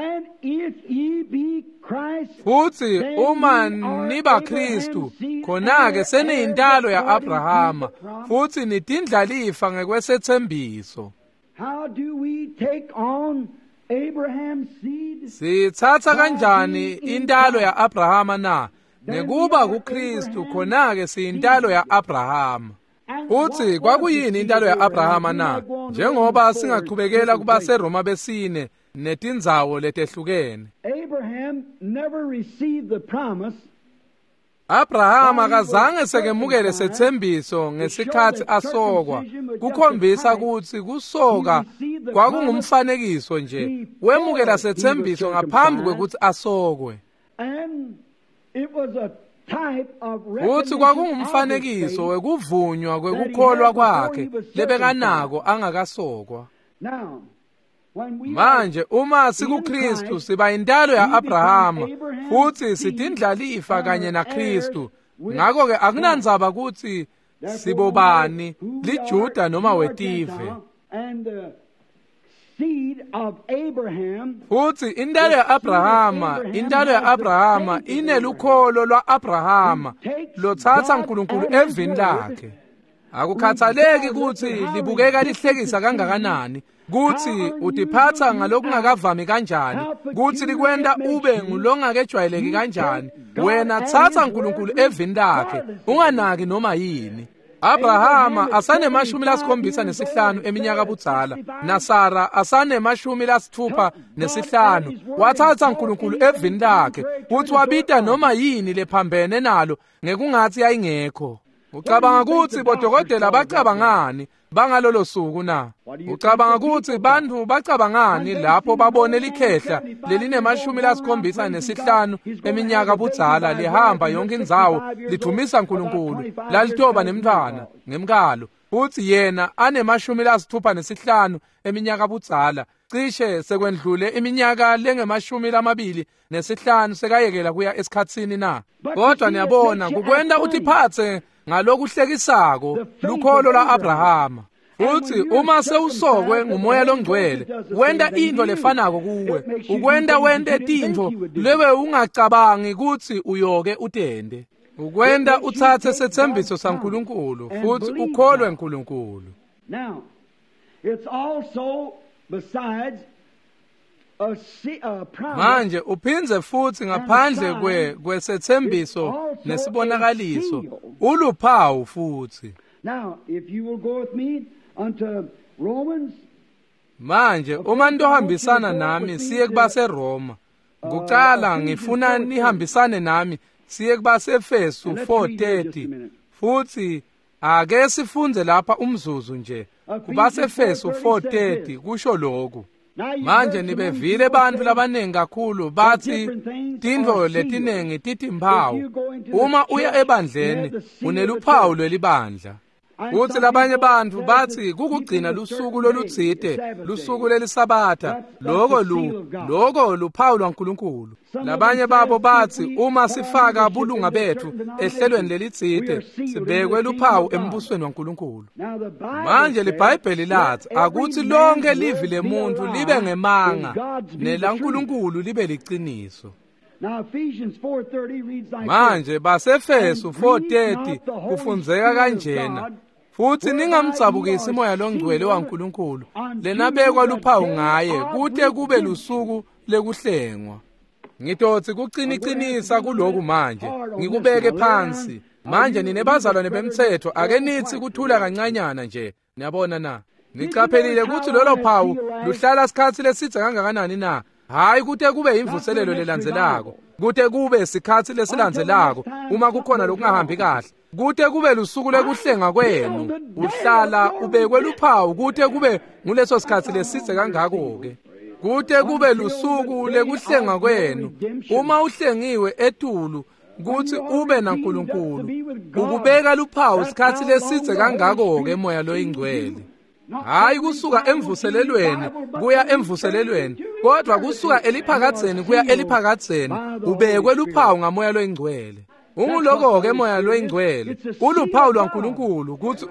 Futhi uma niba Kristu, khona-ke seniyintalo ya Abrahama, futhi nitindlalifa ngekwesethembiso. How do we take on Abraham's seed? Sithatha kanjani intalo ya Abrahama na? Ngekuba kuKristu, khona-ke siyintalo ya Abrahama. Futhi kwakuyini intalo ya Abrahama na? Njengoba singachubekela kubaseRoma besine netindzawo letehlukene. Abraham never received the promise. Abrahama akazange sekemukele sethembiso ngesikhathi asokwa, kukhombisa ukuthi kusoka kwakungumfanekiso nje. Wemukela sethembiso ngaphambi kwekuthi asokwe. Futhi kwakungumfanekiso wekuvunywa kwekukholwa kwakhe lebekanako angakasokwa. Manje uma sikuKristu siba intalo ya Abrahama, futhi sitindlalifa kanye naKristu. Ngakho-ke akunandzaba ukuthi sibobani, liJuda noma wetive. Futhi intalo ya Abrahama inelukholo lwa-Abrahama lothatha uNkulunkulu evini lakhe. Akukhathaleki ukuthi libukeka lihlekisa kangakanani, kuthi utiphatha ngalokungakavami kanjani, kuthi likwenda ube ngulongakejwayeleki kanjani, wena thatha uNkulunkulu evini lakhe, unganaki noma yini. Abrahama asane-75 eminyaka budzala, naSara asane-65, wathatha uNkulunkulu evini lakhe, kuthi wabita noma yini lephambene nalo ngekungathi yayingekho. Ucabanga ukuthi bodokotela bacabangani bangalolo suku na? Ucabanga ukuthi bantu bacabangani lapho babone likhehla leline-75 eminyaka budzala lihamba yonke indzawo lidumisa uNkulunkulu, lalitoba nemntwana ngemkalo, futhi yena ane-65 eminyaka budzala, cishe sekwendlule iminyaka lenge-25 sekayekela kuya esikhatsini na? Kodwa niyabona kukwenda utiphatse ngalokuhlekisako lukholo lwa-Abrahama. Futhi uma sewusokwe nguMoya Longcwele, wenda into lefanako kuwe, ukwenda wende tintfo lewe ungacabangi ukuthi uyoke utende. Ukwenda uthathe sethembiso saNkulunkulu, futhi ukholwe uNkulunkulu. Now, it's also besides manje uphinze futhi ngaphandle kwesethembiso nesibonakaliso uluphawu futhi. Now if you will go with me unto Romans, manje uma nitohambisana nami siye kubaseRoma, kuqala ngifuna nihambisane nami siye kubaseEfesu 4:30 futhi ake sifunze lapha umzuzu nje kubaseEfesu 4:30 kusho lokhu. Manje nibevile abantu labanengi kakhulu bathi tindvo letinengi titimbawu. Uma uya ebandleni uneluphawu lwelibandla. Uthi labanye bantu bathi kukugcina lusuku lolutsite, lusuku lelisabatha, loko luphawu lwaNkulunkulu. Labanye babo bathi uma sifaka bulunga bethu ehlelweni lelitsite, sibekwe luphawu embusweni waNkulunkulu. Manje liBhayibheli lathi akuthi lonke livi lemuntu libe ngemanga, nelaNkulunkulu libe liqiniso. Manje baseEfesu 4:30 kufunzeka kanjena. Futhi ningamtsabukisi imoya longcwele waNkulunkulu lenabekwa luphawu ngaye kude kube lusuku lekuhlengwa. Ngitotsi kuqiniqinisa kuloku manje ngikubeke phansi. Manje ninebazalwane bemthetho ake nithi kuthula kancanyana nje. Niyabona na? Niqaphelile ukuthi lolo phawu luhlala isikhathi leside kangakanani na? Hayi kude kube imvuselelo lelandzelako. Kude kube isikhathi lesilandzelako uma kukhona lokungahambi kahle. Kude kube lusuku lekuhlenga kwenu. Uhlala ubekwe luphawu kude kube nguleso sikhathi leside kangako ke. Kude kube lusuku lekuhlenga kwenu. Uma uhlengiwe etulu kuthi ube naNkulunkulu. Ukubeka luphawu isikhathi leside kangako ke moya loyingcwele. Hayi kusuka emvuselelweni kuya emvuselelweni, kodwa kusuka eliphakatheni kuya eliphakatheni ubekwe luphawu ngamoya loyingcwele. Unguloko ke moya loyingcwele uluphawu lwaNkulunkulu ukuthi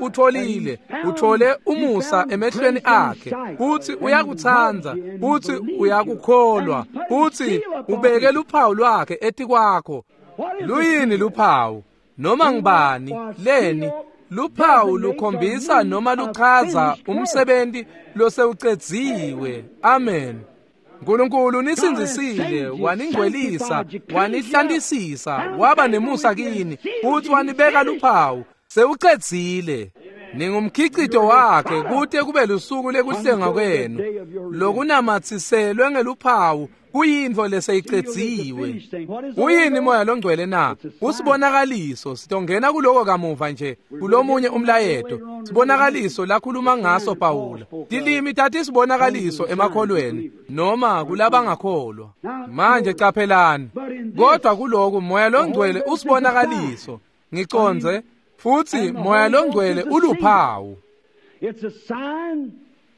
uthole umusa emehlweni akhe, ukuthi uyakuthanda, ukuthi uyakukholwa, ukuthi ubeke luphawu lwakhe etikwakho. Luyini luphawu? Noma ngibani leni luphawu lukhombisa noma luchaza umsebenzi losewuqedziwe. Amen. Nkulunkulu nisinzisile, waningcwelisa, wanihlantisisa, waba nemusa kini, futhi wanibeka luphawu. Sewuqedzile. Ningumkhicito wakhe kude kube lusuku lekuhlenga kwenu. Lokunamathiselwe ngeluphawu kuyinto leseyiqedziwe. Uyini moya longcwele na? Usibonakaliso. Sitongena kuloko kamuva nje kulomunye umlayeto. Sibonakaliso lakhuluma ngaso Pawula. Tilimi thathi isibonakaliso emakholweni noma kulabangakholwa. Manje caphelani. Kodwa kuloko moya longcwele usibonakaliso. Ngiconze futhi moya longcwele uluphawu. It's a sign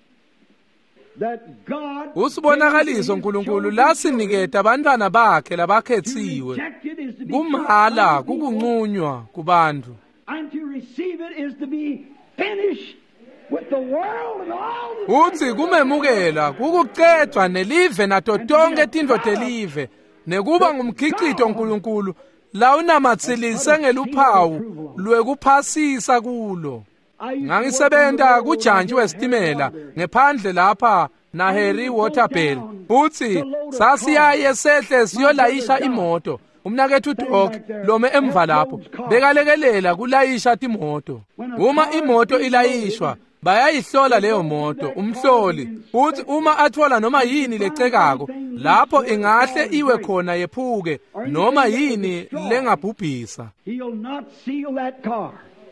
that God usibonakaliso uNkulunkulu lasiniketa abantwana bakhe labakhethiwe kumhala kukunqunywa kubantu. And to receive it is to be finished with the world and all. Uthi kumemukela kukuqedwa nelive nato tonke tindlo telive nekuba ngumkhicito uNkulunkulu la unamatsilise ngeluphawu lwekuphasisa kulo. Ngangisebenta kujanji wesitimela ngephandle lapha na Harry Waterbury. Uthi sasiyaye sehle siyolayisha imoto. Umnakethu uDog lome emva lapho bekalekelela kulayisha imoto. Uma imoto ilayishwa bayayihlola leyo moto umhloli. Uthi uma athola noma yini lecekako lapho ingahle iwe khona yephuke noma yini lengabhubhisa. He'll not seal that car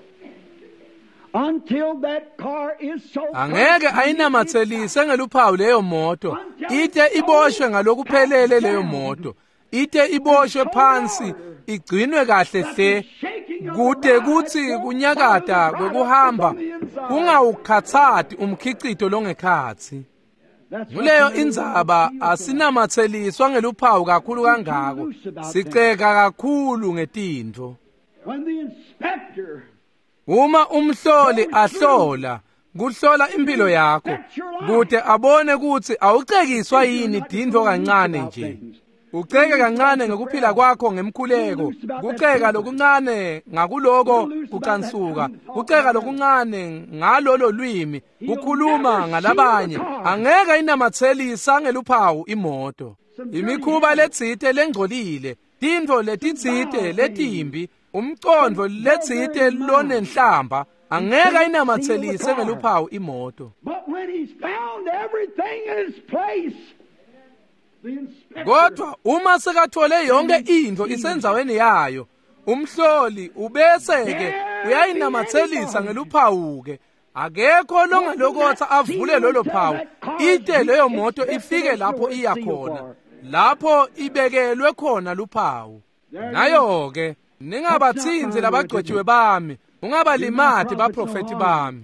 until that car is so. Angeke ayinamathelise ngeluphawu leyo moto. Ite iboshwe ngalokuphelele leyo moto. Ite iboshwe phansi igcinwe kahle hle kude kuthi kunyakata kwekuhamba kungawukhathati umkhicito longekhathi. Kuleyo indzaba asinamatheliswa ngeluphawu kakhulu kangako. Siceka kakhulu ngetintho. When the inspector uma umhloli ahlola kuhlola impilo yakho kude abone ukuthi awucekiswa yini tintho kancane nje. uceke kancane ngekuphila kwakho ngemkhuleko, kuceka lokuncane ngakuloko kucansuka, kuceka lokuncane ngalolo lwimi, kukhuluma ngalabanye, angeke inamathelisa ngeluphawu imoto. Imikhuba letsite lengcolile, tintfo letitsite letimbi, umcondvo letsite lonenhlamba, angeke inamathelise ngeluphawu imoto. Kodwa uma sekathole yonke into isendzaweni yayo, umhloli ubeseke uyayinamathelisa ngeluphawu-ke, akekho longalokotha avule lolo phawu ite leyo moto ifike lapho iya khona, lapho ibekelwe khona luphawu. Nayo-ke ningabatsinzi labagcotshiwe bami, ungabalimati baprofeti bami.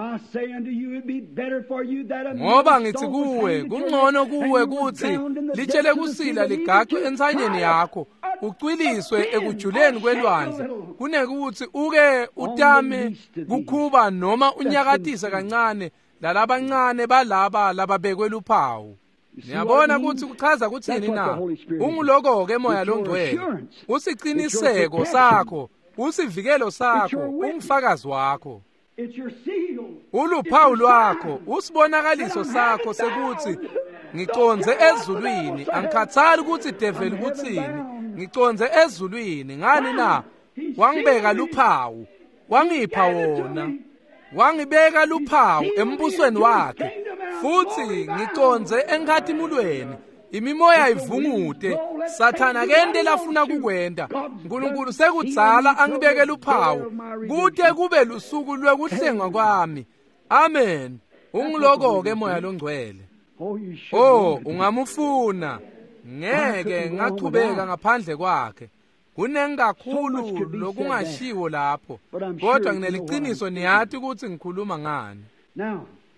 Ngoba ngithi kuwe, kungcono kuwe kuthi litshele kusila ligaxwe ensanyeni yakho, ucwiliswe ekujuleni kwelwandle, kunekuthi uke utame kukhuba noma unyakatise kancane lalabancane balaba lababekwe luphawu. Niyabona ukuthi kuchaza kuthini na? Unguloko-ke moya longcwele, usiqiniseko sakho, usivikelo sakho, umfakazi wakho. Uluphawu lwakho, usibonakaliso sakho sekuthi ngiconze ezulwini, angikhathali ukuthi devil kuthini, ngiconze ezulwini. Ngani na? Wangibeka luphawu, wangipha wona, wangibeka luphawu embusweni wakhe, futhi ngiconze enkathimulweni. Imimoya ivungute, Sathana kente lafuna kukwenda. Nkulunkulu sekudzala angibeke luphawu, kute kube lusuku lwekuhlengwa kwami. Amen. Ungiloko-ke moya longcwele. Oh, ungamufuna. Ngeke ngachubeka ngaphandle kwakhe. Kunengakhulu lokungashiwo lapho. Kodwa ngineliqiniso niyathi ukuthi ngikhuluma ngani. Now,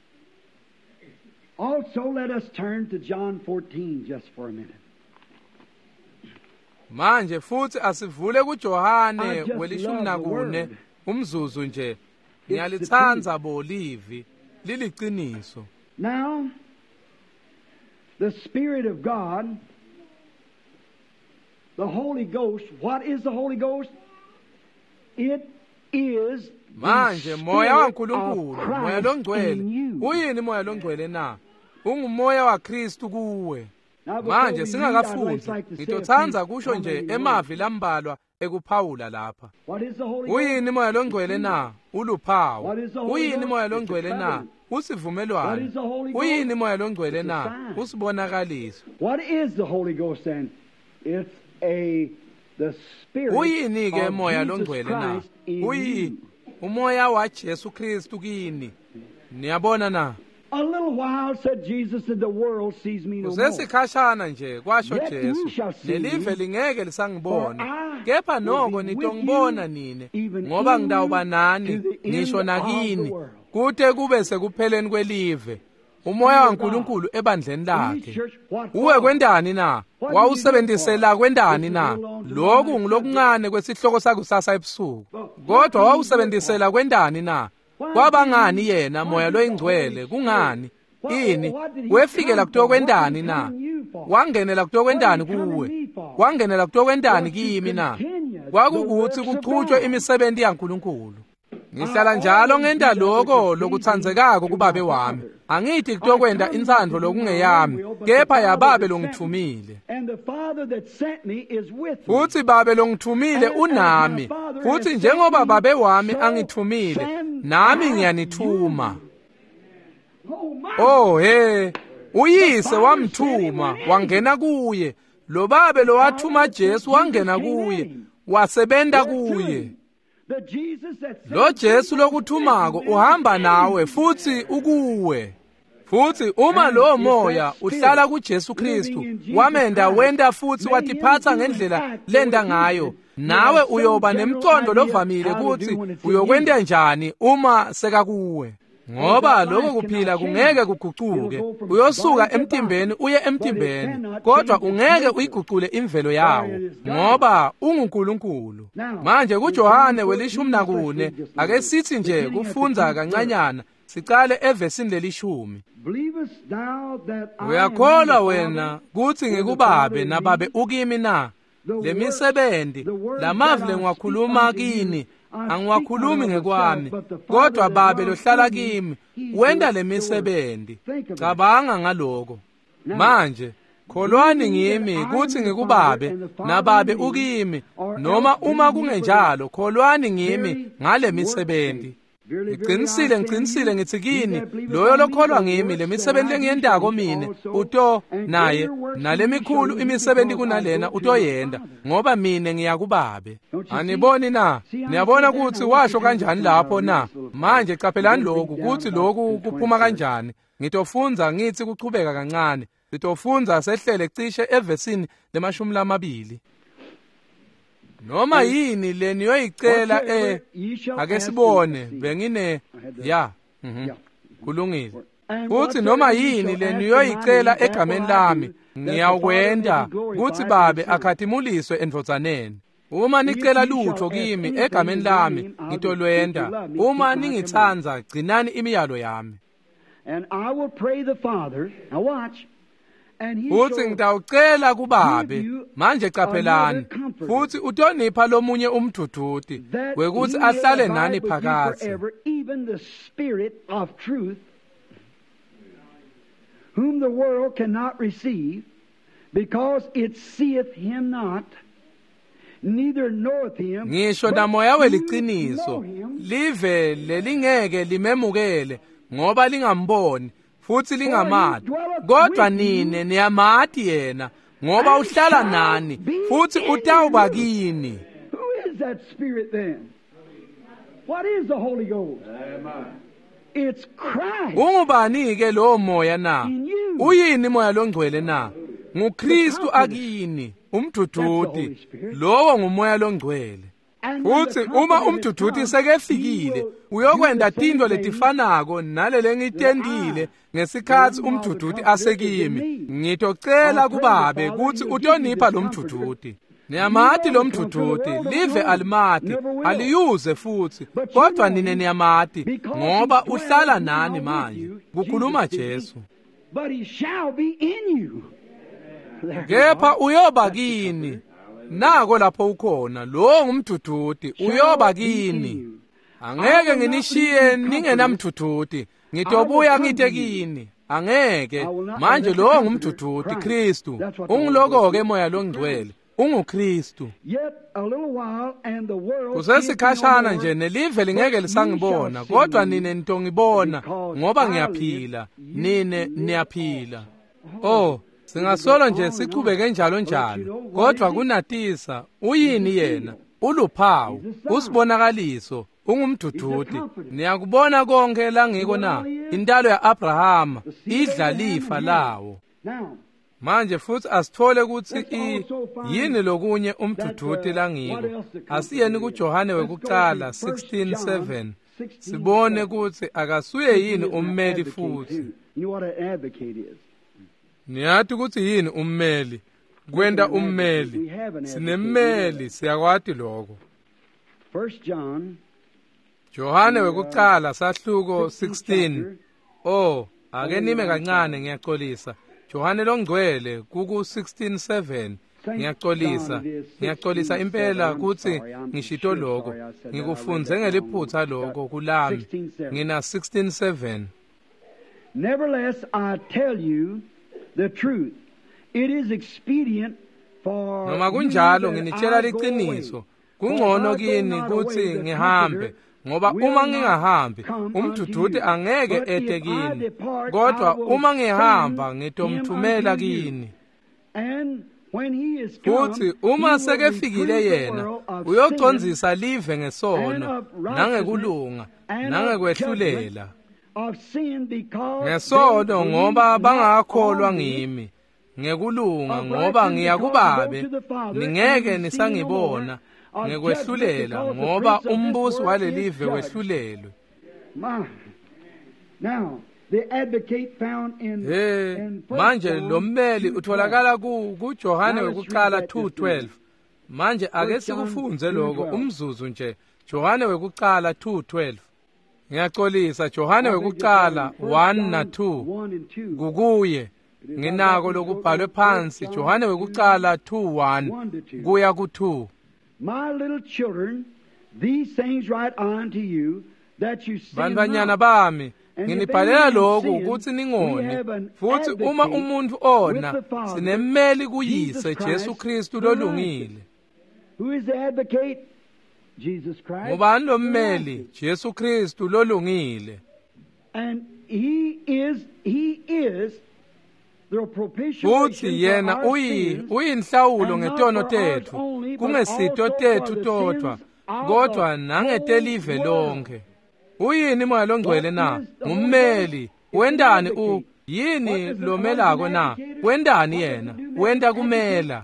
also let us turn to John 14 just for a minute. Manje futhi asivule kuJohane welishumi umzuzu nje. Ngiyalithanza bolivi liliqiniso. Now, the Spirit of God, the Holy Ghost, what is the Holy Ghost? It is manje moya waNkulunkulu, moya longcwele. Uyini moya longcwele na? Ungumoya waKristu kuwe. Manje singakafundi, ngitothanza kusho nje emavi lambalwa ekuphawula lapha. Uyini moya longcwele na? Uluphawu. Uyini moya longcwele na? Usivumelwano. Uyini moya longcwele na? Usibonakaliso. What is the Holy Ghost then? It's the Spirit. Uyini ke moya longcwele na? Umoya wa Jesu Kristu kini. Niyabona na? A little while said Jesus that the world sees me no more. Sesikhashana nje kwasho Jesu, nelive lingeke lisangibona, kepha noko nitongibona nine, ngoba ngidawuba nani ngisho nakini kute kube sekupheleni kwelive. Umoya waNkulunkulu ebandleni lakhe. Uwe kwendani na? Wawusebenzisela kwendani na? Lokhu ngilokuncane kwesihloko sakusasa ebusuku. Kodwa wawusebenzisela kwendani na? Kwabangani yena moya loyingcwele? Kungani? Ini wefikela kuto kwendani na? Wangenela kuto kwendani kuwe? Wangenela kuto kwendani kimi na? Kwakukuthi kuqhutshwe imisebenzi yaNkulunkulu. Ngihlala njalo ngenda lokho lokuthandzekako kubabe wami. Angithi kuto kwenda intsandvo lokungeyami, kepha yababe longithumile. Futhi babe longithumile unami, futhi njengoba babe wami angithumile, nami ngiyanithuma. Oh he, uyise wamthuma, wangena kuye. Lo babe lo wathuma Jesu wangena kuye, wasebenta kuye. Lo Jesu lokuthumako uhamba nawe futhi ukuwe. Futhi uma lo moya uhlala kuJesu Kristu, wamenda wenda futhi watiphatha ngendlela lenda ngayo, nawe uyoba nemcondo lovamile ukuthi uyokwenda njani uma sekakuwe. Ngoba lokho kuphila kungeke kuguquke, uyosuka emtimbeni uye emtimbeni, kodwa ungeke uyiguqule imvelo yawo, ngoba unguNkulunkulu. Manje kuJohane welishumi ake sithi nje kufunza kancanyana Siqale evesini lelishumi. Uyakholwa wena kuthi ngikubabe nababe ukimi na? Lemisebenzi, lamazwi ngiwakhuluma kini, angiwakhulumi ngekwami, kodwa Babe lohlala kimi, wenda lemisebenzi. Cabanga ngaloko. Manje kholwani ngimi kuthi ngikubabe nababe ukimi, noma uma kungenjalo kholwani ngimi ngale misebenzi. Ngiqinisile ngithi kini, loyo lokholwa ngimi lemisebenzi engiyendako mina uto naye, nalemikhulu imisebenzi kunalena utoyenda, ngoba mina ngiya kuBabe. Aniboni na? Niyabona ukuthi washo kanjani lapho na? Manje qaphelani lokhu kuthi lokhu kuphuma kanjani. Ngitofunza ngithi kuchubeka kancane. Sitofunza sehlele cishe evesini le-20. Noma yini le niyoyicela ake sibone bengine kulungile. Futhi noma yini le niyoyicela egameni lami ngiyawukwenda kuthi Babe akhathimuliswe endvodzaneni. Uma nicela lutho kimi egameni lami ngitolwenda. Uma ningithanza gcinani imiyalo yami. And I will pray the Father. Now watch. Futhi ngitawucela kuBabe, manje qaphelani, futhi utonipha lomunye umduduzi wekuthi ahlale nani phakathi. Even the Spirit of truth, whom the world cannot receive, because it seeth him not, neither knoweth him. Ngisho namoya weliciniso, live lelingeke limemukele, ngoba lingamboni. Futhi lingamati, kodwa nine niyamati yena, ngoba uhlala nani, futhi utawuba kini. Who is that Spirit then? What is the Holy Ghost? It's Christ. Ungubani ke lo moya na? Uyini moya longcwele na? NguKristu akini, umduduzi, lowo ngumoya longcwele. Futhi uma umduduzi sekefikile, uyokwenda tintfo letifanako nalele ngitendile ngesikhathi umduduzi asekimi. Ngitocela kuBabe kuthi utonipha lo mduduzi. Niyamati lo mduduzi, live alimati, aliyuze futhi, kodwa nine niyamati, ngoba uhlala nani manje. Kukhuluma Jesu. But he shall be in you. Kepha uyoba kini. Nako lapho ukhona, lo ngumduduzi, uyoba kini. Angeke nginishiye ningenamduduzi, ngitobuya ngite kini. Angeke, manje lo ngumduduzi, Kristu. Ungiloko-ke moya longcwele, unguKristu. Kusesikhashana nje nelive lingeke lisangibona, kodwa nine nitongibona, ngoba ngiyaphila, nine niyaphila. Oh, singasolo nje sichubeke njalo, kodwa kunatisa, uyini yena, uluphawu, usibonakaliso, ungumduduzi. Niyakubona konke la ngiko na, intalo ya Abrahama, idla lifa lawo. Manje futhi asithole ukuthi yini lokunye umduduzi la ngiko. Asiyeni kuJohane wekuqala 16:7. Sibone ukuthi akasuye yini ummeli futhi. Niyathi ukuthi yini ummeli? Kwenda ummeli. Sinemmeli, siyakwati lokho. Johane wekuqala sahluko 16. Oh, ake nime kancane ngiyaxolisa. Johane longcwele kuku 16:7. Ngiyaxolisa impela ukuthi ngishito lokho. Ngikufunze ngeliphutha lokho kulami. Ngina 16:7. Nevertheless I tell you the truth. It is expedient for noma kunjalo nginitshela liqiniso, kungcono kini ukuthi ngihambe, ngoba uma ngingahambi umduduzi angeke ete kini, kodwa uma ngihamba ngitomthumela kini. Futhi uma sekefikile yena uyocondzisa live ngesono nangekulunga nangekwehlulela. Ngesono ngoba bangakholwa ngimi, ngekulunga ngoba ngiya kuBabe ningeke nisangibona, ngekwehlulela ngoba umbuso walelive wehlulelwe. Manje lo mmeli utholakala kuJohane wekuqala 2:12. Manje ake sikufunze lokho umzuzu nje. Johane wekuqala 2:12. Ngiyaxolisa Johane wekuqala 1 na 2 kukuye nginako lokubhalwe phansi Johane wekuqala 2:1 kuya ku2. My little children, these things write unto you that you sin not. Bantwanyana bami, nginibhalela lokhu ukuthi ningone. Futhi uma umuntu ona, sinemmeli kuyise Jesu Kristu lolungile. Who is the advocate? Jesus Christ. Ngubani lo mmeli? Jesu Kristu lolungile. And he is the propitiation. Futhi yena uyinhlawulo ngetono tethu, kungesito tethu todwa, kodwa nangetelive lonke. Uyini moya longcwele na? Ngummeli. Wendani yini lomelako na? Wendani yena? Wenda kumela.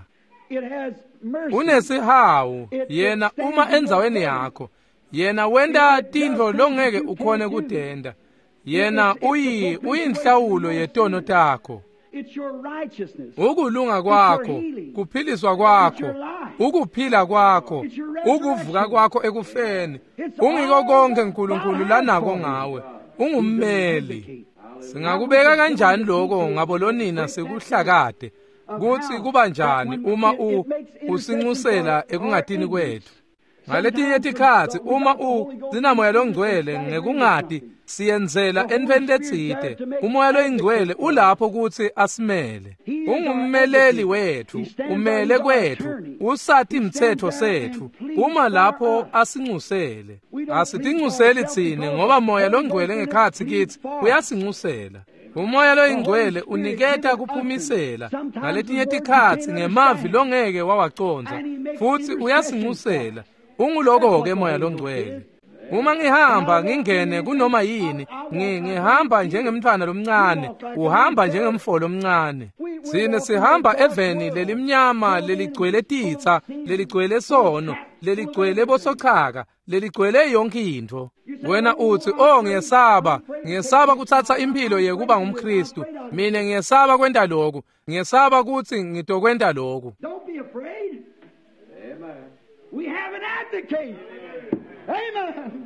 Unesihawu yena uma endzaweni yakho. Yena wenda tintfo longeke ukhone kudenda. Yena uyinhlawulo yetono takho. Ukulunga kwakho, kuphiliswa kwakho, ukuphila kwakho, ukuvuka kwakho ekufeni. Ungiko konke uNkulunkulu lanako ngawe. Ungummeli. Singakubeka kanjani lokho ngabo lonina sekuhlakade? Kuthi kuba njani uma usinxusela ekungatini kwethu? Ngaletinye tikhathi uma zinamoya longcwele ngekungadi siyenzela entweni letsite. Umoya loyingcwele ulapho ukuthi asimele. Ungummeleli wethu, umele kwethu, usathi imithetho sethu. Uma lapho asinxusele. Asitinxuseli thine ngoba moya longcwele ngekhathi kithi uyasinxusela. Umoya loyingcwele uniketa kuphumisela ngaletinye tikhathi ngemavi longeke wawaconza futhi uyasinxusela. Unguloko-ke moya longcwele. Uma ngihamba ngingene kunoma yini, ngihamba njengemntwana lomncane, uhamba njengemfolo omncane. Sine sihamba eveni lelimnyama, leligcwele titha, leligcwele sono, leligcwele bosochaka, leligcwele yonke into. Wena uthi, ngiyesaba kuthatha impilo yekuba ngumKristu. Mina ngiyesaba kwenda lokhu, ngiyesaba ukuthi ngitokwenda lokhu. Don't be afraid. Amen. We have an advocate. Amen.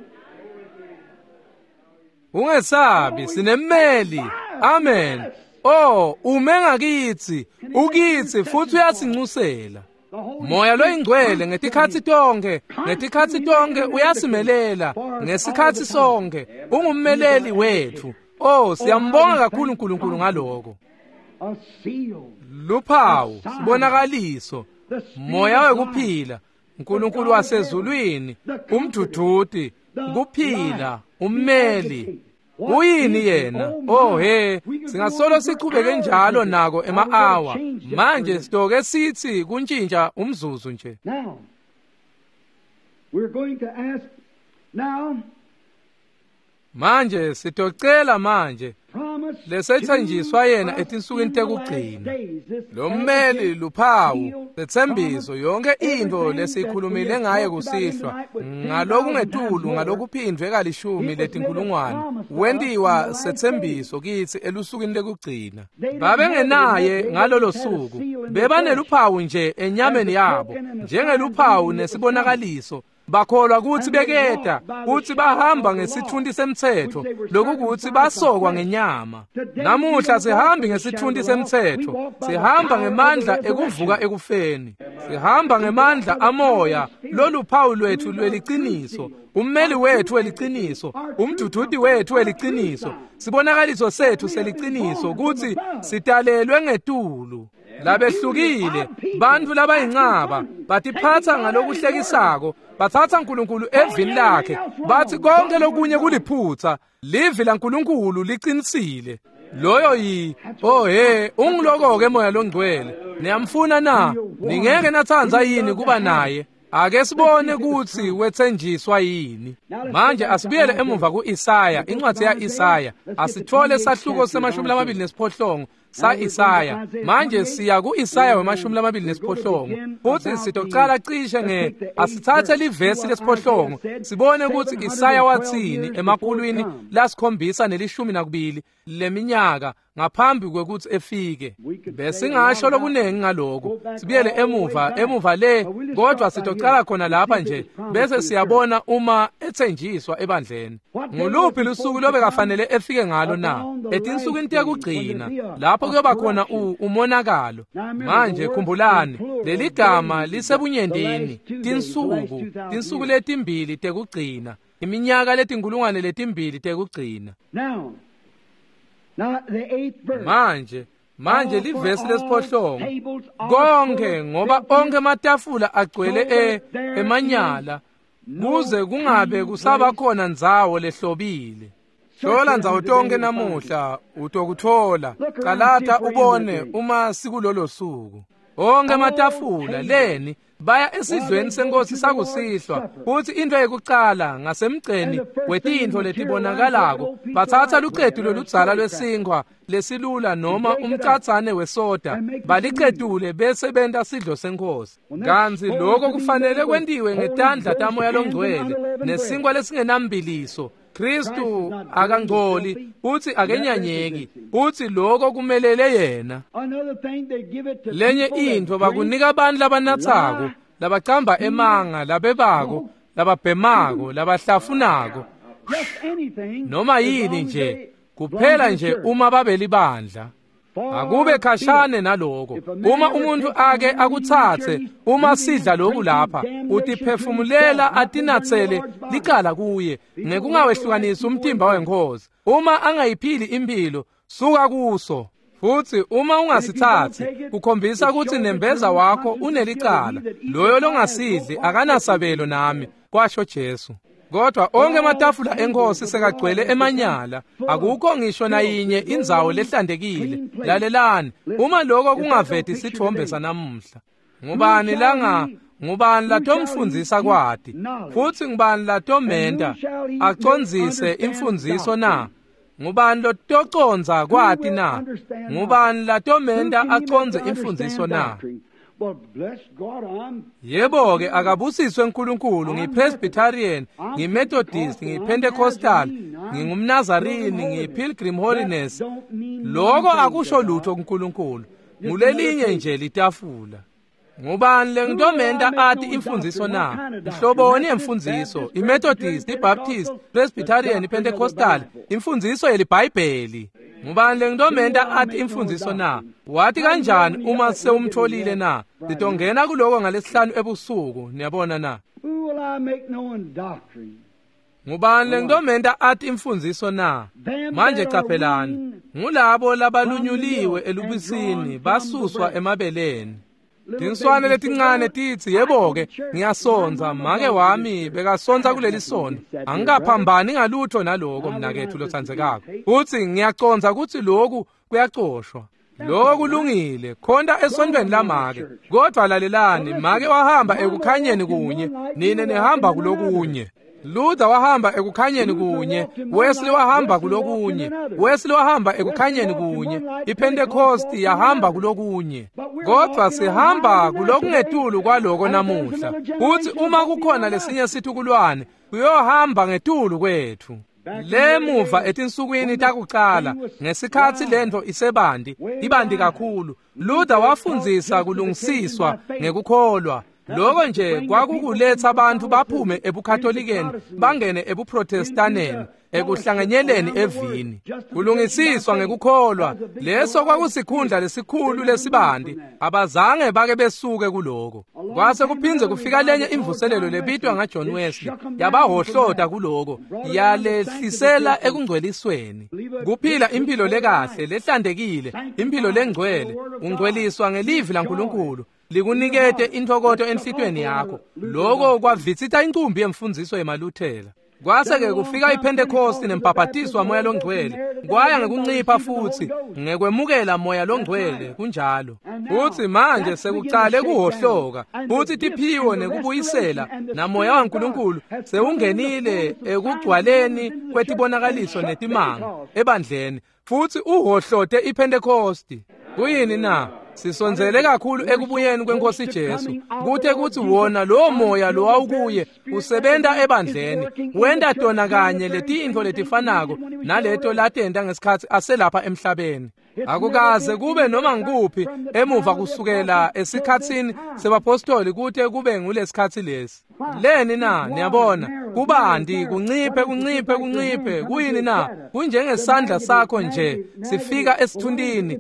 Ungesabi, sinemmeli. Amen. Ume ngakithi, ukithi futhi uyasinxusela. Moya loyingcwele ngetikhathi tonke uyasimelela ngesikhathi sonke. Ungummeleli wethu. Siyambonga kakhulu uNkulunkulu ngaloko. Luphawu, sibonakaliso, moya wekuphila. uNkulunkulu wasezulwini, umdududi, kuphila, ummeli. Uyini yena? Singasolo siqhubeke njalo nako ema-hour. Manje sitoke sithi kuntshintsha umzuzu nje. Now, we're going to ask now. Manje sitocela manje. Lesethenjiswa yena etinsukwini tekugcina. Lo mmeli luphawu, lethembiso yonke into lesikhulumile ngaye kusihlwa. Ngaloku ngetulu, ngalokuphindwe kalishumi letinkulungwane. Wendiwa sethembiso kithi elusukwini lekugcina. Babengenaye ngalolo suku. Bebaneluphawu nje enyameni yabo. Njengeluphawu nesibonakaliso. Bakholwa ukuthi beketa, ukuthi bahamba ngesithundi semthetho, lokuthi basokwa ngenyama. Namuhla sihambi ngesithundi semthetho, sihamba ngemandla ekuvuka ekufeni. Sihamba ngemandla amoya, lolu phawu lwethu lweliqiniso, ummeli wethu weliqiniso, umdududi wethu weliqiniso, sibonakaliso sethu seliqiniso, ukuthi sitalelwe ngetulu. Labehlukile, bantu labayinqaba, batiphatha ngalokuhlekisako, bathatha uNkulunkulu evini lakhe, bathi konke lokunye kuliphutha, livi laNkulunkulu liqinisile. Loyo ungiloko-ke moya longcwele. Niyamfuna na? Ningeke nathanza yini kuba naye? Ake sibone ukuthi wethenjiswa yini. Manje asibuyele emuva ku-Isaya, incwadi ya-Isaya. Asithole isahluko se-28 sa-Isaya. Manje siya ku-Isaya 28 futhi sitoqala cishe asithathe livesi lesiphohlongo sibone ukuthi Isaya wathini emakhulwini lasikhombisa nelishumi leminyaka ngaphambi kwekuthi efike. Besingasho lokuningi ngalokho, sibuyele emuva le, kodwa sitoqala khona lapha nje bese siyabona uma ethenjiswa ebandleni. Nguluphi lusuku lobe kafanele efike ngalo na? Etinsukwini tekugcina lapho kuyoba khona umonakalo. Manje khumbulani, leli gama lisebunyendini, tinsuku letimbili tekugcina, iminyaka letinkulungwane letimbili tekugcina. Manje livesi lesiphohlongo konke ngoba onke amatafula agcwele emanyala kuze kungabe kusaba khona ndzawo lehlobile. Hlola ndzawo tonke namuhla utokuthola, qalatha ubone uma sikulolo suku. Onke amatafula leni baya esidlweni senkosi sakusihlwa, futhi into yokuqala ngasemgceni wetintfo letibonakalako bathatha luqedu loludzala lwesinkwa lesilula noma umcatsane wesoda baliqedule bese benta sidlo senkosi. Kanzi lokho kufanele kwentiwe ngetandla tamoya longcwele nesinkwa lesingenambiliso. Kristu akangcoli futhi akenyanyeki, futhi lokho kumelele yena. Lenye into bakunika abantu labanathako, labacamba emanga, labebako, lababhemako, labahlafunako, noma yini nje, kuphela nje uma babelibandla. Akube khashane naloko. Uma umuntu ake akuthathe, uma sidla lokhu lapha, utiphefumulela atinatsele licala kuye, ngekungawehlukanisi umtimba wenkosi. Uma angayiphili impilo, suka kuso. Futhi uma ungasithathi, kukhombisa ukuthi nembeza wakho unelicala. Loyo longasidli akanasabelo nami, kwasho Jesu. Kodwa onke amatafula enkosi sekagcwele emanyala, akukho ngisho nayinye indzawo lehlandekile. Lalelani, uma lokho kungaveti isithombe sanamuhla. Ngubani latomfundzisa kwati, futhi ngubani latomenta acondzise imfundziso na? Ngubani lotoconza kwati na? Ngubani latomenta aconze imfundziso na? Yebo-ke akabusiswe uNkulunkulu, ngiyi-Presbyterian, ngiyi-Methodist, ngiyi-Pentecostal, ngingumNazarini, ngiyi-Pilgrim Holiness. Lokho akusho lutho kuNkulunkulu, ngulelinye nje litafula. Ngubani lengitomenta athi imfundziso na? Mhloboni yemfundziso, i-Methodist, i-Baptist, Presbyterian, i-Pentecostal, imfundziso yelibhayibheli. Ngubani lengitomenta athi imfundziso na? Wathi kanjani uma sewumtholile na? Sitongena kuloko ngalesihlanu ebusuku, niyabona na? Ngubani lengitomenta athi imfundziso na? Manje caphelani, ngulabo labalunyuliwe elubisini basuswa emabeleni. Tinswane letincane tithi, yebo-ke ngiyasonza, make wami bekasonza kuleli sono, angikaphambani ngalutho naloko mnakethu lothandzekako. Futhi ngiyaconza ukuthi lokhu kuyacoshwa. Lokho kulungile, khonta esontweni lamake. Kodwa lalelani, make wahamba ekukhanyeni kunye, nine nehamba kulokunye. Luther wahamba ekukhanyeni kunye, Wesley wahamba kulokunye, Wesley wahamba ekukhanyeni kunye, iPentecost yahamba kulokunye. Kodwa sihamba kulokungetulu kwaloko namuhla. Futhi uma kukhona lesinye sithukulwane, kuyohamba ngetulu kwethu. Le muva etinsukwini takuqala, ngesikhathi lento ibandi kakhulu, Luther wafundzisa kulungisiswa ngekukholwa. Lokho nje kwakukuletha abantu baphume ebukatholikeni bangene ebuprotestaneni, ekuhlanganyeleni evini. Kulungisiswa ngekukholwa, leso kwakusikhundla lesikhulu lesibandi, abazange bake besuke kuloko. Kwase kuphinze kufika lenye imvuselelo lebitwa ngaJohn Wesley, yabahohlota kuloko, yalehlisela ekungcwelisweni. Kuphila impilo lekahle, lehlandekile, impilo lengcwele, ungcweliswa ngelivi laNkulunkulu, likunikete intokoto enhlitweni yakho. Lokho kwavitsita inkumbi yemfundziso yemaLuthela. Kwase-ke kufika iPentecost nempaphatiswa moya longcwele. Kwaya ngekuncipha futhi ngekwemukela moya longcwele kunjalo. Futhi manje sekucale kuhohloka. Futhi tiphiwo nekubuyisela namoya waNkulunkulu seungenile ekugcwaleni kwetibonakaliso netimanga ebandleni. Futhi uhohlote iPentecost. Kuyini na? Sisonzele kakhulu ekubuyeni kweNkosi Jesu. Kuthe kuthi wona lo moya lo awukuye usebenza ebandleni. Wenda tona kanye letintfo letifanako naleto latenda ngesikhathi aselapha emhlabeni. Akukaze kube noma ngikuphi emuva kusukela esikhatsini sebapostoli kuthe kube ngulesikhathi lesi. Leni na niyabona kubandi kunciphe kuyini na kunjengesandla sakho nje sifika esithundini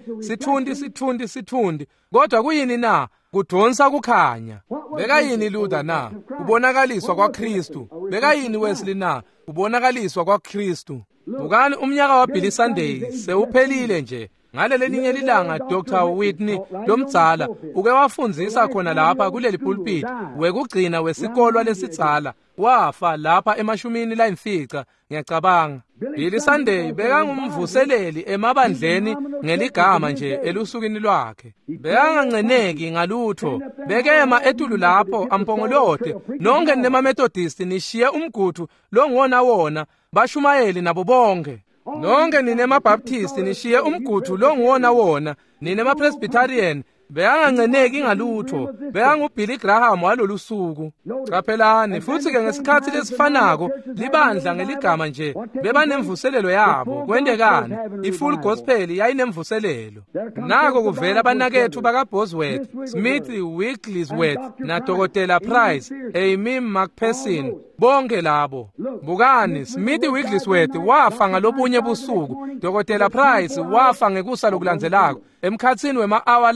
sithundi kodwa kuyini na kudonsa kukhanya. Beka yini Luther na ubonakaliswa kwaKristu. Beka yini Wesley na ubonakaliswa kwaKristu. Bukani umnyaka wa Billy Sunday sewuphelile nje. Ngale linye lilanga Dr. Whitney lomdzala uke wafundzisa khona lapha kuleli pulpit wekugcina wesikolo lesidzala wafa lapha emashumini layimfica ngiyacabanga. Billy Sunday bekangumvuseleli emabandleni ngeligama nje elusukini lwakhe. Bekanganceneki ngalutho. Bekema etulu lapho ampongolode nonke nemamethodist nishiye umguthu longuwona wona bashumayeli nabo bonke. Nonke ninemabaptist nishiye umguthu longuwona wona ninemapresbyterian beyanganceneki ngalutho. BeyanguBilly Graham walolusuku. Capelani futhi ke ngesikhathi lesifanako libandla ngeligama nje bebanemvuselelo yabo. Kwendekani ifull gospel yayinemvuselelo. Nako kuvela abanakethu bakaBosworth, Smith Wigglesworth na Dr. Price, Amy McPherson. Bonke labo. Bukani Smith Wigglesworth wafa ngalobunye busuku. Dr. Price wafa ngekusa lokulandzelako emkhatsini wema-hour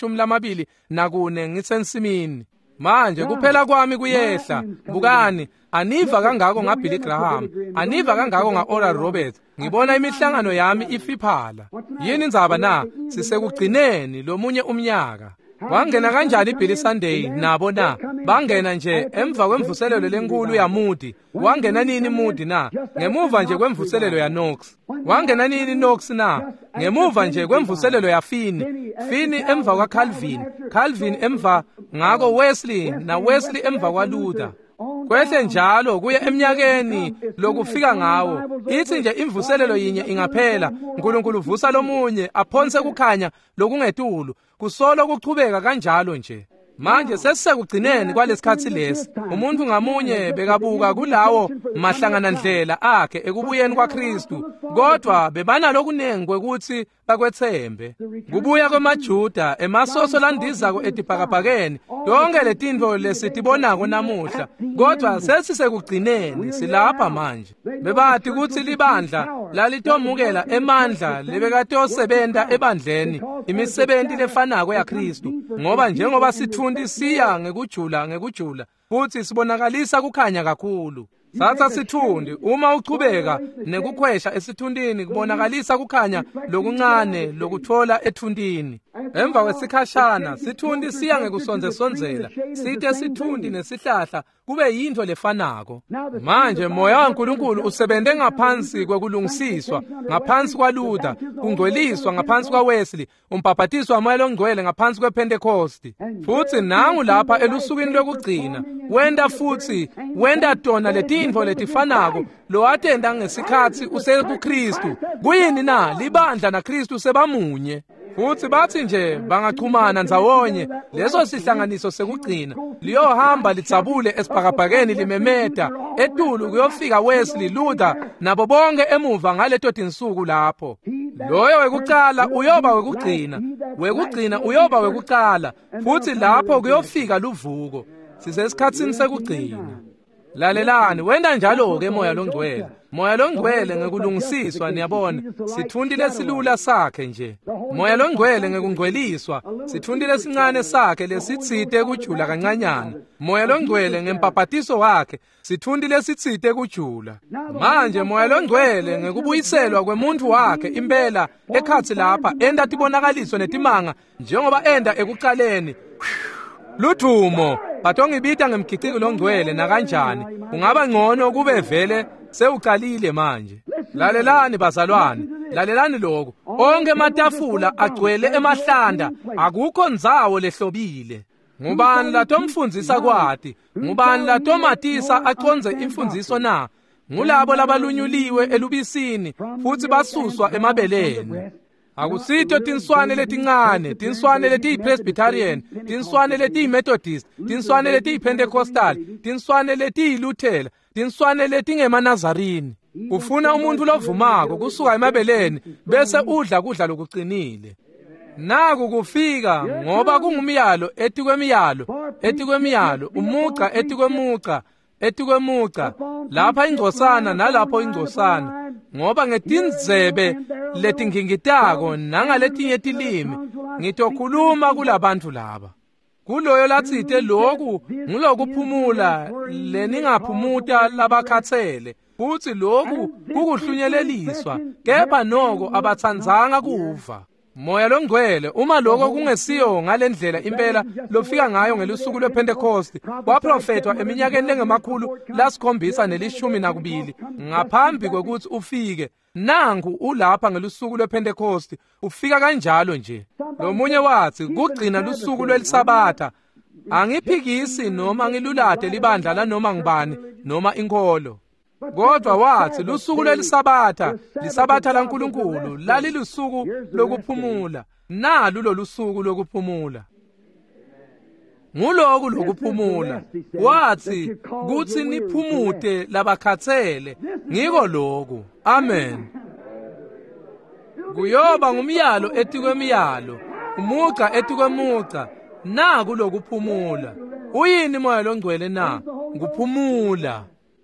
la24 ngisensimini. Manje kuphela kwami kuyehla. Bukani aniva kangako ngaBilly Graham, aniva kangako ngaOral Roberts. Ngibona imihlangano yami ifiphala. Yini ndzaba na sisekugcineni lomunye umnyaka. Wangena kanjani Billy Sunday nabo na? Bangena nje emva kwemvuselelo lenkulu ya Moody. Wangena nini Moody na? Ngemuva nje kwemvuselelo ya Knox. Wangena nini Knox na? Ngemuva nje kwemvuselelo ya Finney. Finney emva kwa Calvin. Calvin emva ngako Wesley na Wesley emva kwa Luther. Kwehle njalo kuye emnyakeni lokufika ngawo. Ithi nje imvuselelo yinye ingaphela uNkulunkulu uvusa lomunye aphonse kukhanya lokungetulu. Kusolo kuchubeka kanjalo nje. Manje sesisekugcineni kwalesikhathi lesi. Umuntu ngamunye bekabuka kulawo mahlangana ndlela akhe ekubuyeni kwaKristu. Kodwa bebanalo kunengi kwekuthi bakwethembe. Kubuya kwamaJuda emasoso landizako etibhakabhakeni. Yonke letintfo lesitibonako namuhla. Kodwa sesisekugcineni silapha manje. Bebathi ukuthi libandla lalitomukela emandla lebekatosebenta ebandleni imisebenti lefanako yaKristu. Ngoba njengoba sithundi siya ngekujula futhi sibonakalisa kukhanya kakhulu. Satha sithundi uma uchubeka nekukhwesha esithundini kubonakalisa kukhanya lokuncane lokuthola ethundini. Emva kwesikhashana sithundi siya ngekusonzesonzela sithe sithundi nesihlahla kube yinto lefanako. Manje moya waNkulunkulu usebende ngaphansi kwekulungisiswa ngaphansi kwa Luther, kungcweliswa ngaphansi kwa Wesley, umbhaphatiswa moya longcwele ngaphansi kwePentecost. Futhi nangu lapha elusukini lokugcina wenda tona letintfo letifanako lo atenda ngesikhathi usekuKristu. Kuyini na libandla naKristu sebamunye. Futhi bathi nje bangachumana ndzawonye leso sihlanganiso sekugcina liyohamba lidzabule esibhakabhakeni limemeta etulu kuyofika Wesley, Luther nabo bonke emuva ngaleto tinsuku lapho. Loyo wekucala uyoba wekugcina uyoba wekucala futhi lapho kuyofika luvuko. Sisesikhatsini sekugcina. Lalelani wenda njalo-ke moya longcwele. Moya longcwele ngekulungisiswa niyabona sithundile silula sakhe nje. Moya longcwele ngekungcweliswa sithundile sincane sakhe lesitsite kujula kancanyana. Moya longcwele ngempapatiso wakhe sithundile sitsite kujula. Manje moya longcwele ngekubuyiselwa kwemuntu wakhe impela ekhatsi lapha enda tibonakaliso netimanga njengoba enda ekuqaleni. Ludumo bathongibita ngemkhiciko longcwele nakanjani kungaba ngcono kube vele sewuqalile manje. Lalelani bazalwane, lalelani lokho. Onke amatafula agcwele emahlanda, akukho ndzawo lehlobile. Ngubani latomfundisa kwati? Ngubani latomatisa aconze imfundiso na? Ngulabo labalunyuliwe elubisini futhi basuswa emabeleni. Akusito tinswane letincane, tinswane letiyi-Presbyterian, tinswane letiyi-Methodist, tinswane letiyi-Pentecostal, tinswane letiyi-Luthela, tinswane letingemanazarini. Ufuna umuntu lovumako kusuka emabeleni bese udla kudla lokuqinile. Naku kufika ngoba kungumyalo etikwemiyalo, umuca etikwemuca, lapha ingcosana nalapho ingcosana, ngoba ngetindzebe letingingitako nangaletinye tilimi ngitokhuluma kulabantu laba. Kuloyo latsite lokhu ngulokuphumula leningaphumuta labakhathele, futhi lokhu kukuhlunyeleliswa, kepha noko abatsandzanga kuva. Moya longcwele uma lokho kungesiyo ngalendlela impela lofika ngayo ngelusuku lwePentecost kwaprofetwa eminyakeni lengemakhulu lasikhombisa nelishumi nakubili ngaphambi kokuthi ufike. Nangu ulapha ngelusuku lwePentecost ufika kanjalo nje. Lomunye wathi kugcina lusuku lwelisabatha, angiphikisi noma ngilulade libandla la noma ngibani noma inkolo. Kodwa wathi lusuku lwelisabatha, lisabatha laNkulunkulu, lali lusuku lokuphumula. Nalu lolusuku lokuphumula. Nguloku lokuphumula. Wathi kuthi niphumute labakhathele. Ngiko lokhu. Amen. Kuyoba ngumyalo etikwemiyalo, umuca etikwemuca, naku lokuphumula. Uyini moya longcwele na? Nguphumula.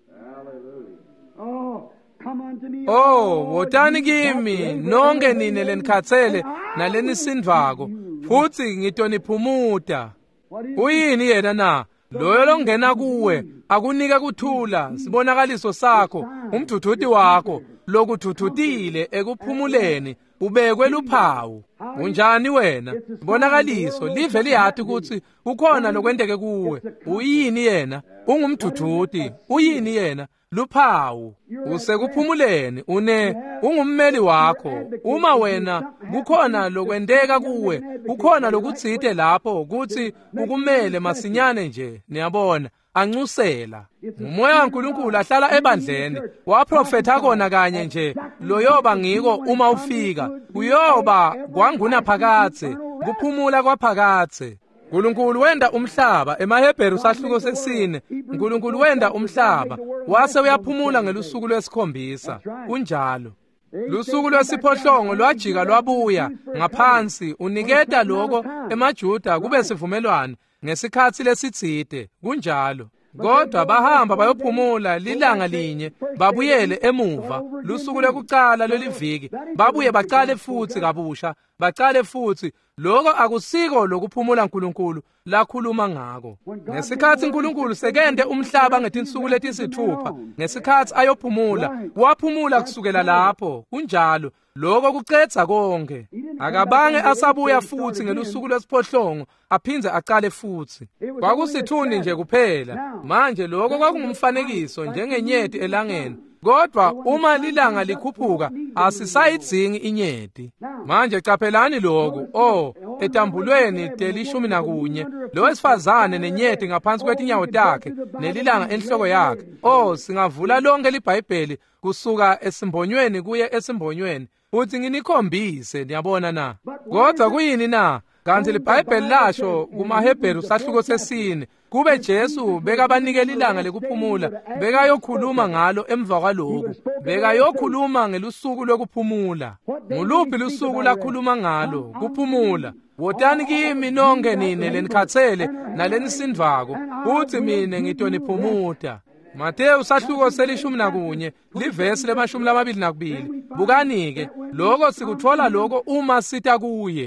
Wotani kimi nonke nine lenikhathele nalenisindvako, futhi ngitoniphumuta. Uyini yena na? Loyo longena kuwe akunike kuthula, sibonakaliso sakho, umthuthuti wakho lokuthuthutile ekuphumuleni ubekwe luphawu. Unjani wena? Bonakaliso live liyathi ukuthi ukhona lokwendeke kuwe. Uyini yena? Ungumthuthuti. Uyini yena? Luphawu. Usekuphumuleni ungummeli wakho. Uma wena kukhona lokwendeka kuwe, kukhona lokutsite lapho ukuthi ukumele masinyane nje, niyabona, ancusela. Umoya kaNkulunkulu ahlala ebandleni, waprofetha kona kanye nje, loyoba ngiko uma ufika. Kuyoba kwanguna phakathe, kuphumula kwaphakathe. Nkulunkulu wenda umhlaba, emaHebheru sahluko sesine, Nkulunkulu wenda umhlaba, wase uyaphumula ngelusuku lwesikhombisa. Kunjalo. Lusuku lwesiphohlongo lwajika lwabuya ngaphansi, uniketa lokho emaJuda kube sivumelwano ngesikhathi lesitsite. Kunjalo. Kodwa bahamba bayophumula lilanga linye, babuyele emuva. Lusuku lwekuqala lweliviki, babuye baqale futhi kabusha, baqale futhi. Lokho akusiko lokuphumula Nkulunkulu lakhuluma ngako. Ngesikhathi Nkulunkulu sekende umhlaba ngetinsuku letisithupha, ngesikhathi ayophumula, waphumula kusukela lapho. Kunjalo. Lokho kuqedza konke. Akabange asabuya futhi ngelusuku lwesiphohlongo aphindze aqale futhi. Kwakusithundi nje kuphela. Manje lokho kwakungumfanekiso njengenyeti elangeni. Kodwa uma lilanga likhuphuka asisayidzingi inyeti. Manje caphelani lokho. Etambulweni telishumi nakunye, lo wesifazane nenyeti ngaphansi kwetinyawo takhe nelilanga enhloko yakhe. Singavula lonke liBhayibheli kusuka esimbonyweni kuye esimbonyweni. Uthi nginikhombise, niyabona na? Kodwa kuyini na? Kanti liBhayibheli lasho kumaHebheru sahluko sesine, kube Jesu bekabanikela ilanga lekuphumula, bekayokhuluma ngalo emva kwalokhu. Bekayokhuluma ngelusuku lokuphumula. Nguluphi lusuku lakhuluma ngalo? Kuphumula. Wotani kimi nonke nine lenikhathele nalenisindvako, uthi mine ngitoniphumuta. Mateyu sahluko selishumi nakunye, livesi lemashumi lamabili nakubili. Bukani-ke, lokho sikuthola lokho uma sita kuye.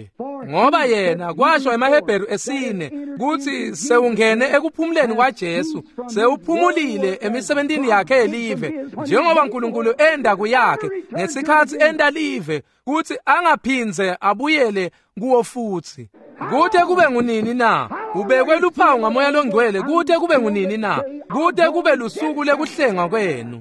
ngoba yena kwasho emaHebheru 4 kuthi sewungene ekuphumuleni kwaJesu, sewuphumulile emisebentini yakhe elive, njengoba uNkulunkulu enda kuyakhe ngesikhathi enda live, kuthi angaphinze abuyele kuwo futhi. Kuthe kube ngunini na, ubekwe luphawu ngoMoya loNgcwele, kuthe kube ngunini na, kuthe kube lusuku lekuhlengwa kwenu.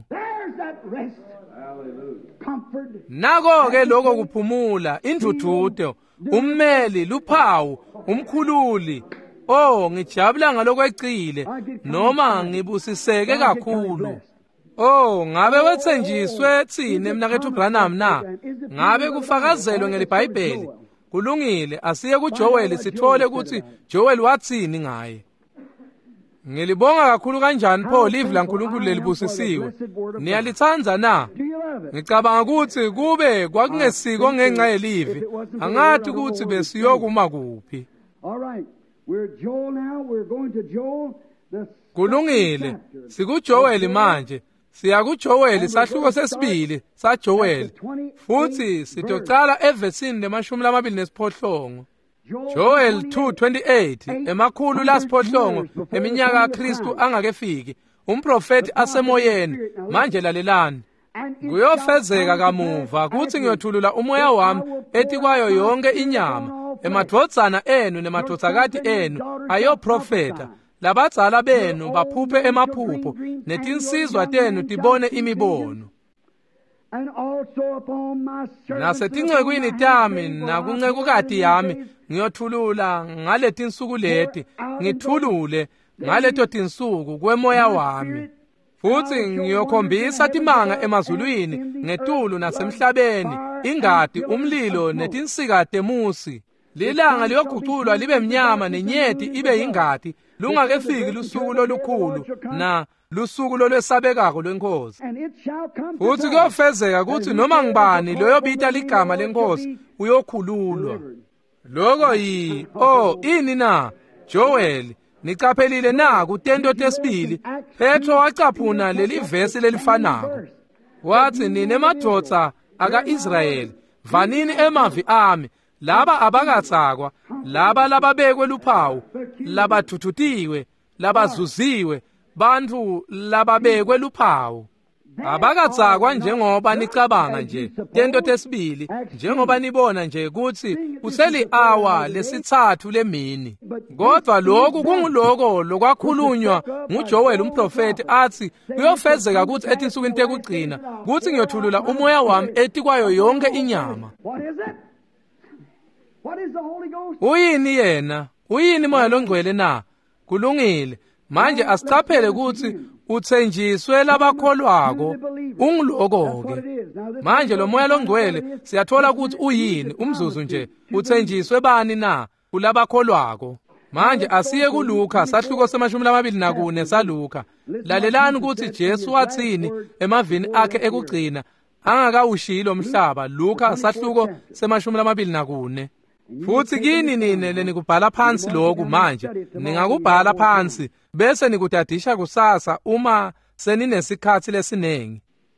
Nako-ke lokho kuphumula, indluthuto, ummeli, luphawu, umkhululi. Oh, ngijabula ngalokweqile, noma ngibusiseke kakhulu. Oh, ngabe wethenjiswe thina emnakethu Branham na? Ngabe kufakazelwe ngelibhayibheli? Kulungile, asiye kuJoel sithole ukuthi Joel wathini ngaye. Ngilibonga kakhulu kanjani pho live laNkulunkulu lelibusisiwe. Niyalithanza na? Ngicabanga ukuthi kube kwakungesiko ngenxa yelivi, angathi ukuthi besiyokuma kuphi. Kulungile, sikuJoel manje. Siya kuJoel sahluko sesibili saJoel. Futhi sitocala evesini le28. Joel 2:28 emakhulu lasiphohlongo eminyaka kaKristu angakefiki, umprofeti asemoyeni. Manje lalelani, kuyofezeka kamuva kuthi ngiyothulula umoya wami ethi kwayo yonke inyama, emadvodzana enu nemadvodzakati enu ayoprofeta, labadzala benu baphuphe emaphupho, netinsizwa tenu tibone imibono. Nasetincekwini tami nakuncekukati yami ngiyothulula ngaletinsuku leti, ngithulule ngaleto tinsuku kwemoya wami. Futhi ngiyokhombisa timanga emazulwini, ngetulu nasemhlabeni, ingadi, umlilo netinsika temusi. Lilanga liyoguculwa libe mnyama nenyeti ibe yingadi, lungakefiki lusuku lolukhulu na lusuku lolwesabekako lwenkosi. Futhi kuyofezeka ukuthi noma ngibani loyobita ligama lenkosi uyokhululwa. Lokho ini na, Joel, nicaphelile na kuTento 2, Petro wacaphuna leli vesi lelifanako. Wathi nine madvodza aka-Israyeli, vanini emavi ami, laba abakatsakwa, laba lababekwe luphawu, labathuthutiwe, labazuziwe, bantfu lababekwe luphawu. Abakatsakwa njengoba nicabanga nje, Tento 2, njengoba nibona nje kuthi useli hour lesithathu lemini. Kodwa lokhu kunguloko lokwakhulunywa nguJoel umprofeti athi kuyofezeka kuthi etinsukwini tekugcina, kuthi ngiyothulula umoya wami ethi kwayo yonke inyama. Uyini yena? Uyini Moya loNgcwele na? Kulungile. Manje asicaphele ukuthi uthenjiswe labakholwako, ungiloko-ke. Manje lo Moya loNgcwele siyathola ukuthi uyini umzuzu nje, uthenjiswe bani na? Kulabakholwako. Manje asiye kuLuka sahluko se24 saLuka. Lalelani ukuthi Jesu wathini emavini akhe ekugcina angakawushilo umhlaba, Luka sahluko se24. Futhi kini nine lenikubhala phansi lokhu manje, ningakubhala phansi bese nikutadisha kusasa uma seninesikhathi lesinengi.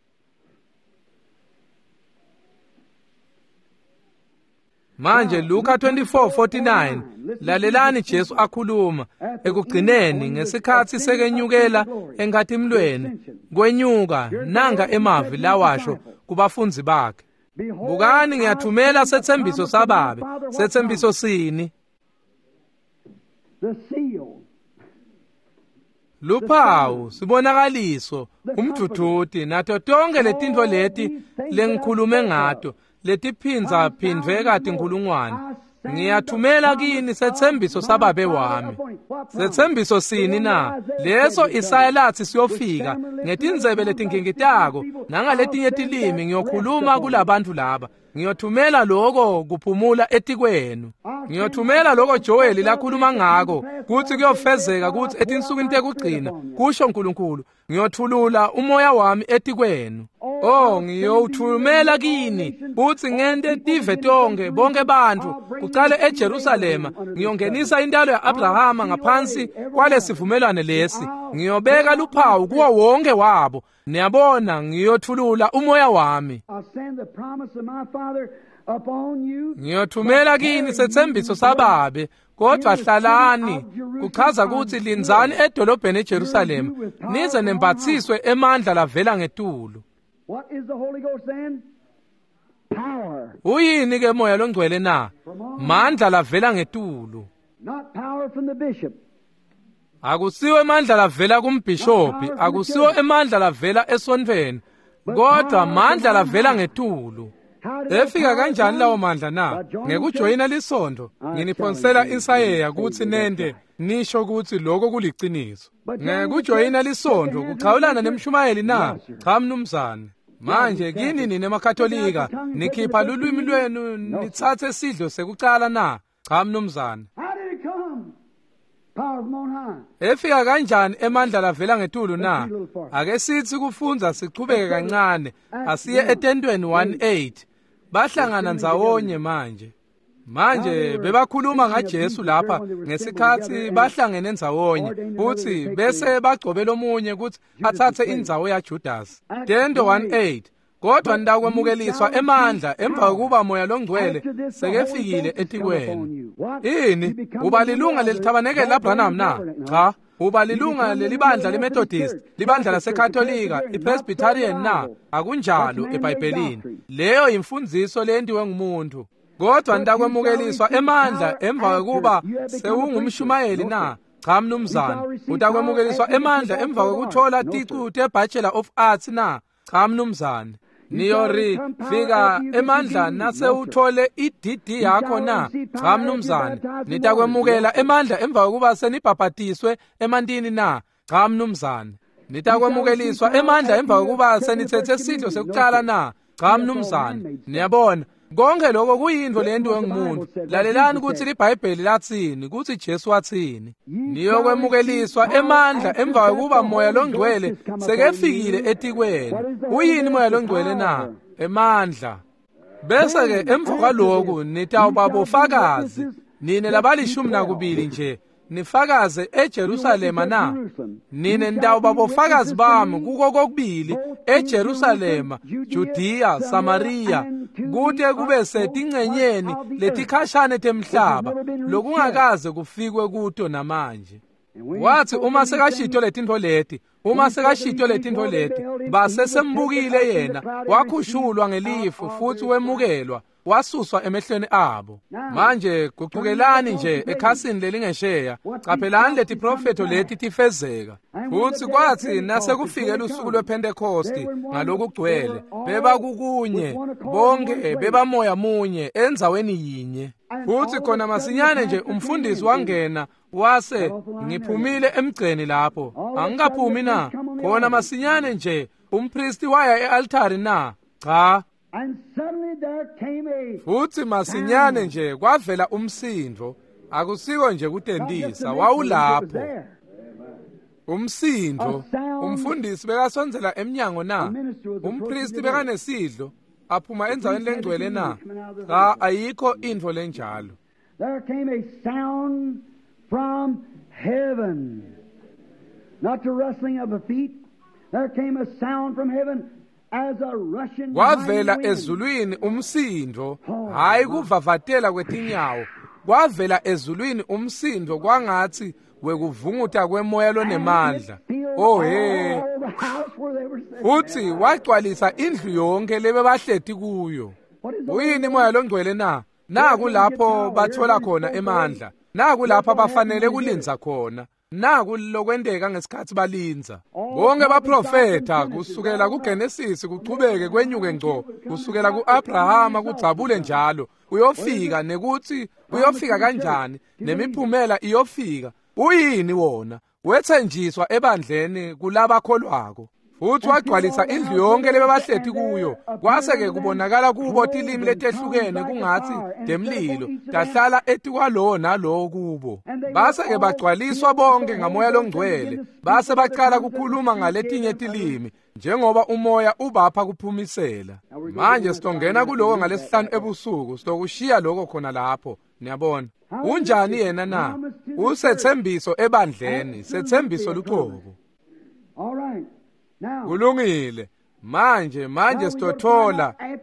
Manje Luka 24:49, lalelani Jesu akhuluma ekugcineni ngesikhathi sekenyukela enkathimlweni, kwenyuka nanga emavi lawasho kubafunzi bakhe. Bukani ngiyathumela sethembiso sababe. Sethembiso sini? Luphawu, sibonakaliso, umthuthuti, nato tonke letintfo leti lengikhulume ngato, letiphinza phindwe kati nkulungwane. Ngiyathumela kini sethembiso sababe wami. Sethembiso sini na? Leso Isaya lathi siyofika ngetindzebe letinkingitako nangaletinye tilimi ngiyokhuluma kulabantu laba. Ngiyothumela lokho kuphumula etikwenu. Ngiyothumela lokho Joel lakhuluma ngako kuthi kuyofezeka kuthi etinsukwini tekugcina, kusho uNkulunkulu, ngiyothulula umoya wami etikwenu. Oh, ngiyowuthumela kini uthi ngente tive tonke bonke bantfu kucale eJerusalema, ngiyongenisa intalo ya-Abrahama ngaphansi kwalesivumelwane lesi, ngiyobeka luphawu kuwo wonke wabo. Niyabona, ngiyothulula umoya wami. Ngiyothumela kini sethembiso sababe, kodwa hlalani. Kuchaza ukuthi linzani edolobheni eJerusalema, nize nembathiswe emandla lavela ngetulu. Uyini ke moya longcwele na? Mandla lavela ngetulu. Akusiwe mandla lavela kumbhishophi, akusiwe emandla lavela esontweni, kodwa mandla lavela ngetulu. Efika kanjani lawo mandla na? Ngekujoyina lisondo. Nginiphonsela insayeya kuthi nende nisho ukuthi lokho kuliciniso. Ngekujoyina lisondo kuchawulana nemshumayeli na? Cha mnumzane. Manje kini nini emakatholika nikhipha lulwimi lwenu nithathe isidlo sekucala na? Cha mnumzane. Efika kanjani emandla lavela ngetulu na? Ake sithi kufunza sichubeke kancane, asiye etendweni 1:8. Bahlangana nzawonye manje bebakhuluma ngaJesu lapha ngesikhathi bahlangene nzawonye, futhi bese bagcobela omunye ukuthi athathe indzawo yaJudas. Tendo 1:8. Kodwa ndakwemukeliswa emandla emva kokuba moya longcwele sekefikile etikweni. Ini uba lilunga lelithabanekeli laBranham na? Cha. Uba lilunga lelibandla leMethodist, libandla laseKatholika, iPresbyterian na? Akunjalo eBhayibhelini. Leyo imfundiso lendiwe ngumuntu. Kodwa ndakwemukeliswa emandla emva kokuba sewungumshumayeli na? Cha mnumzane. Utakwemukeliswa emandla emva kokuthola ticu teBachelor of Arts na? Cha mnumzane. Niyori fika emandla nase uthole iDD yakho na? Cha mnumzane. Nitakwemukela emandla emva kokuba senibhabhatiswe emantini na? Cha mnumzane. Nitakwemukeliswa emandla emva kokuba senithethe isidlo sekucala na? Cha mnumzane. Niyabona, konke lokho kuyinto lendiwe ngumuntu. Lalelani ukuthi liBhayibheli lathini, ukuthi Jesu wathini. Niyokwemukeliswa emandla emva kokuba moya longcwele sekefikile etikweni. Uyini moya longcwele na? Emandla. Bese ke emva kwalokhu nitawuba bofakazi, nine labali12 nje, nifakaze eJerusalema na? Nine ndawuba bofakazi bami kuko kokubili, eJerusalema, Judea, Samariya, kude kube setingcenyeni letikhashane temhlaba, lokungakaze kufikwe kuto namanje. Wathi uma sekashito letintfo leti, base sembukile yena, wakhushulwa ngelifu futhi wemukelwa, wasuswa emehlweni abo. Manje kuqukelani nje ekhasini lelingesheya, caphelani leti profeto leti tifezeka. Futhi kwathi nasekufike usuku lwePentecost ngalokugcwele, beba kukunye, bonke beba moya munye endzaweni yinye. Futhi khona masinyane nje umfundisi wangena wase ngiphumile emgceni lapho. Angikaphumi na? Khona masinyane nje umpristi waya ealtari na? Cha. Futhi masinyane nje kwavela umsindvo, akusiko nje kutendisa, wawulapho. Umsindvo, umfundisi bekasonzela emnyango na? Umpristi bekanesidlo, aphuma endzaweni lengcwele na? Cha, ayikho intfo lenjalo. There came a sound from heaven. Not the rustling of the feet. There came a sound from heaven. Kwavela ezulwini umsindvo, hayi kuvavatela kwetinyawo. Kwavela ezulwini umsindvo kwangathi wekuvunguta kwemoya lonemandla. Oh he. Futhi wagcwalisa indlu yonke lebebahleti kuyo. Uyini moya longcwele na? Naku lapho bathola khona emandla. Naku lapho abafanele kulinza khona. Naku lokwendeka ngesikhathi balinza. Bonke baprofeta kusukela kuGenesis kuchubeke kwenyuke ngco, kusukela kuAbrahama kudzabule njalo, uyofika nekuthi uyofika kanjani, nemiphumela iyofika. Uyini wona? Wethenjiswa ebandleni kulabakholwako. Futhi wagcwalisa indlu yonke lebebahleti kuyo. Kwase-ke kubonakala kubo tilimi letehlukene kungathi demlilo, tahlala etikwalowo nalowo kubo. Base-ke bagcwaliswa bonke ngamoya longcwele, base baqala kukhuluma ngaletinye tilimi, njengoba umoya ubapha kuphumisela. Manje sitongena kuloko ngalesihlanu ebusuku, sitokushiya lokho khona lapho. Niyabona? Unjani yena na? Usethembiso ebandleni, sethembiso luchoko. All right. Kulungile. Manje sitothola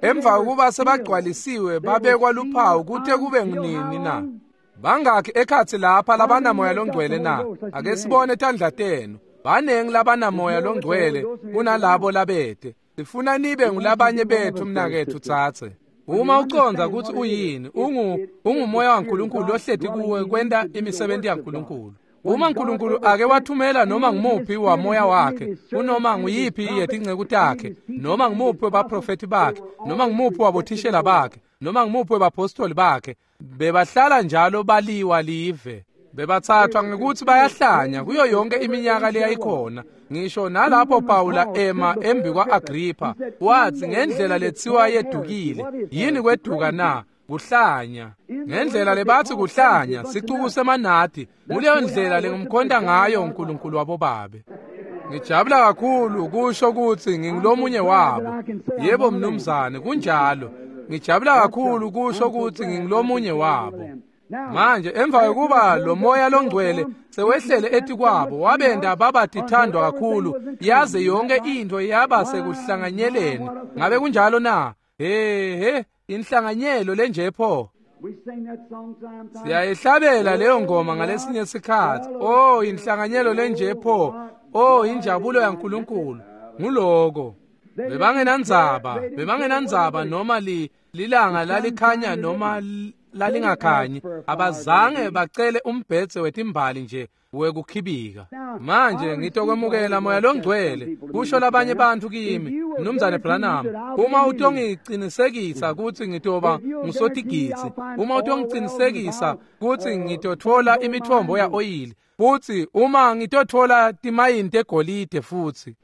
emva kokuba sebagcwalisiwe babekwa luphawu kuthe kube nini na? Bangakhi ekhathi lapha labanamoya longcwele na? Ake sibone ethandlateno. Banengi labanamoya longcwele kunalabo labethe. Sifuna nibe ngulabanye bethu mnakethu thathe. Uma uconza ukuthi uyini, ungumoya kaNkulunkulu ohlethi kuwe kwenda imisebenzi kaNkulunkulu. Uma uNkulunkulu ake wathumela noma ngumuphi wamoya wakhe, unoma nguyiphi yethi ingceku takhe, noma ngumuphi wabaprofeti bakhe, noma ngumuphi wabothishela bakhe, noma ngumuphi wabapostoli bakhe, bebahlala njalo baliwa live. Bebathathwa ngekuthi bayahlanya kuyo yonke iminyaka leyayikhona. Ngisho nalapho Pawula ema embi kwa-Agrippa wathi ngendlela lethiwa yedukile, yini kweduka na? Kuhlanya. Ngendlela lebathi kuhlanya, sicuku semanadi, kuleyo ndlela lengumkhonda ngayo uNkulunkulu wabobabe. Ngijabula kakhulu kusho ukuthi ngingilomunye wabo. Yebo mnumzane, kunjalo. Ngijabula kakhulu kusho ukuthi ngingilomunye wabo. Manje emva kokuba lo moya longcwele sewehlele ethi kwabo wabenda babatithandwa kakhulu yaze yonke into yaba sekuhlanganyeleni. Ngabe kunjalo na? Inhlanganyelo lenje pho. Siyayihlabela leyo ngoma ngalesinye isikhathi. Oh, inhlanganyelo lenje pho. Oh, injabulo yaNkulunkulu. Nguloko. Bebangenandzaba noma lilanga lalikhanya noma lalingakhanyi, abazange bacele umbhetse wetimbali nje wekukhibika. Manje ngitokwemukela moya longcwele kusho labanye bantu kimi, mnumzane Branham, uma utongicinisekisa ukuthi ngitoba ngusotigidzi, uma utongicinisekisa ukuthi ngitothola imithombo ya oyili, futhi uma ngitothola timayini tegolide futhi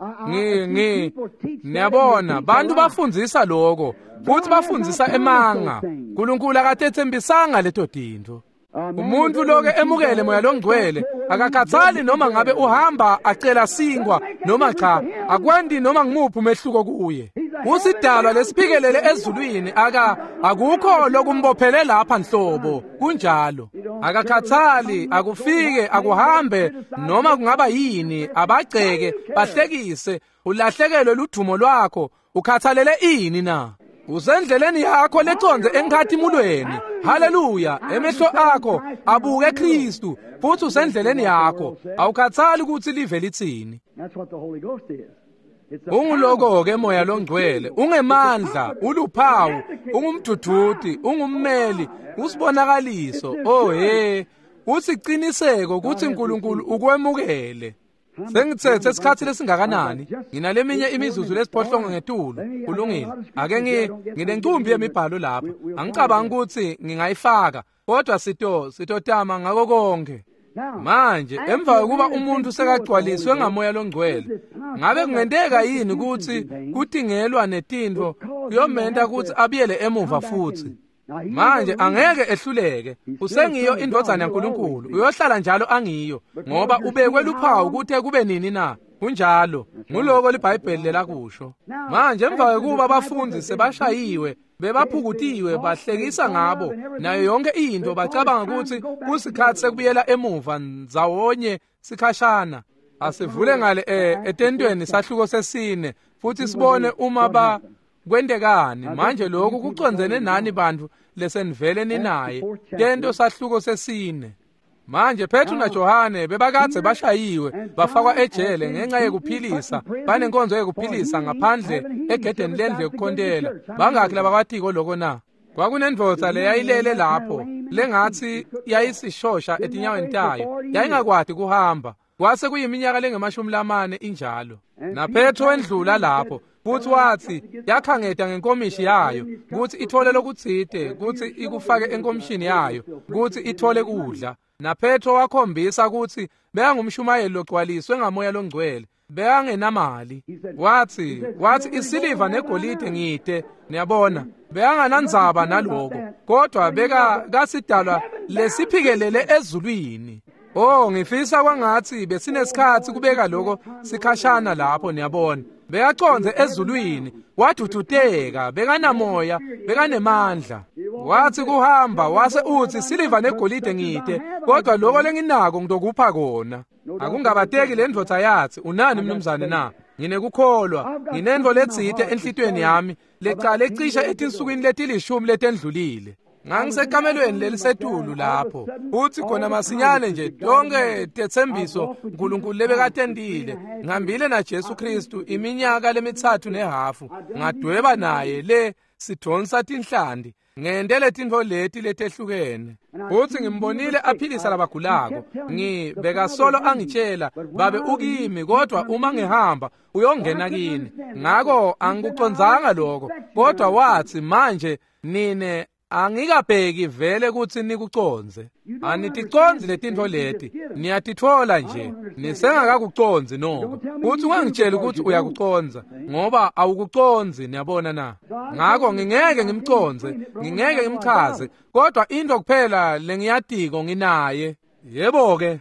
niyabona bantu bafundzisa lokho futhi bafundzisa emanga. uNkulunkulu akatethembisanga leto tinto. Umuntu loke emukele moya longcwele akakhathali noma ngabe uhamba acela singwa noma cha, akwendi noma ngimuphi umehluko kuye. Usidalwa lesiphikelele ezulwini akukho lokumbophele lapha nhlobo. Kunjalo akakhathali, akufike, akuhambe noma kungaba yini, abagceke bahlekise, ulahlekelwe ludumo lwakho, ukhathalele ini na? Usendleleni yakho leconze enkathimulweni. Haleluya. Emehlo akho abuke Kristu futhi usendleleni yakho, awukhathali ukuthi live lithini. Unguloko-ke moya longcwele, ungemandla, uluphawu, ungumdududi, ungummeli, usibonakaliso. Usiqiniseko ukuthi uNkulunkulu ukwemukele. Sengithethe isikhathi lesingakanani, nginaleminye imizuzu lesiphohlongo ngetulu. Kulungile. Ake nginencumbi yemibhalo lapha. Angicabanga ukuthi ngingayifaka, kodwa sitotama ngako konke. Manje emva kokuba umuntu sekagcwaliswe ngamoya longcwele, ngabe kungenteka yini ukuthi kudingelwa netinto kuyomenta ukuthi abiyele emuva futhi? Manje angeke ehluleke. Usengiyo indodana yaNkulunkulu, uyohlala njalo angiyo, ngoba ubekwe luphawu kuthe kube nini na? Kunjalo. Nguloko liBhayibheli lelakusho. Manje emva kokuba abafundi sebashayiwe, bebaphukutiwe, bahlekisa ngabo nayo yonke into, bacabanga ukuthi kusikhathi sekubuyela emuva ndzawonye sikhashana. Asivule ngale etentweni sahluko sesine futhi sibone uma kwendekani. Manje lokhu kucondzene nani bantu lesenivele ninaye? Tento sahluko sesine. Manje Petru na Johane bebakadze bashayiwe, bafakwa ejele ngenxa yekuphilisa, banenkonzo yekuphilisa ngaphandle egedeni lendlu yokukhontela. Bangakhi labakwatiko lokho na? Kwakunendvodza leyayilele lapho, lengathi yayisishosha etinyaweni tayo, yayingakwati kuhamba. Kwase kuyiminyaka lenge-40 injalo. Na Petru wendlula lapho, futhi wathi yakhangeta ngenkomishi yayo, ukuthi ithole lokutsite, ukuthi ikufake enkomishini yayo, ukuthi ithole kudla. Na Petru wakhombisa ukuthi bekangumshumayeli logcwaliswe ngamoya longcwele, bekangenamali. Wathi isiliva negolide ngide, niyabona, bekanganandzaba naloko, kodwa kasidalwa lesiphikelele ezulwini. Ngifisa kwangathi besinesikhathi kubeka lokho sikhashana lapho, niyabona. Bekaconze ezulwini, wadududeka, bekanamoya, bekanemandla. Wathi kuhamba, wase uthi siliva negolide ngide, kodwa lokho lenginako ngidokupha kona. Akungabateki le ndvodza yathi, unani mnumzane na? Nginekukholwa, nginento letsite enhlitweni yami, lecala ecisha etinsukwini letilishumi letendlulile. Ngangisekamelweni lelisetulu lapho. Uthi khona masinyane nje tonke tetsembiso uNkulunkulu lebekatendile. Ngihambile na Jesu Kristu iminyaka lemithathu nehafu. Ngadweba naye le sidonsa tinhlandi. Ngendele tintfo leti letehlukene. Uthi ngimbonile aphilisa labagulako. Ngibeka solo angitshela babe ukimi kodwa uma ngihamba uyongena kini. Ngako angikucondzanga lokho. Kodwa wathi manje nine angikabheki vele ukuthi nikuconze. Aniticonzi letintfo leti, niyatitfola nje. Nisengakakuconzi noko. Uthi ungangitshela ukuthi uyakuconza ngoba awukuconzi, niyabona na. Ngako ngingeke ngimconze, ngingeke ngimchaze, kodwa into kuphela lengiyatiko nginaye. Yebo-ke,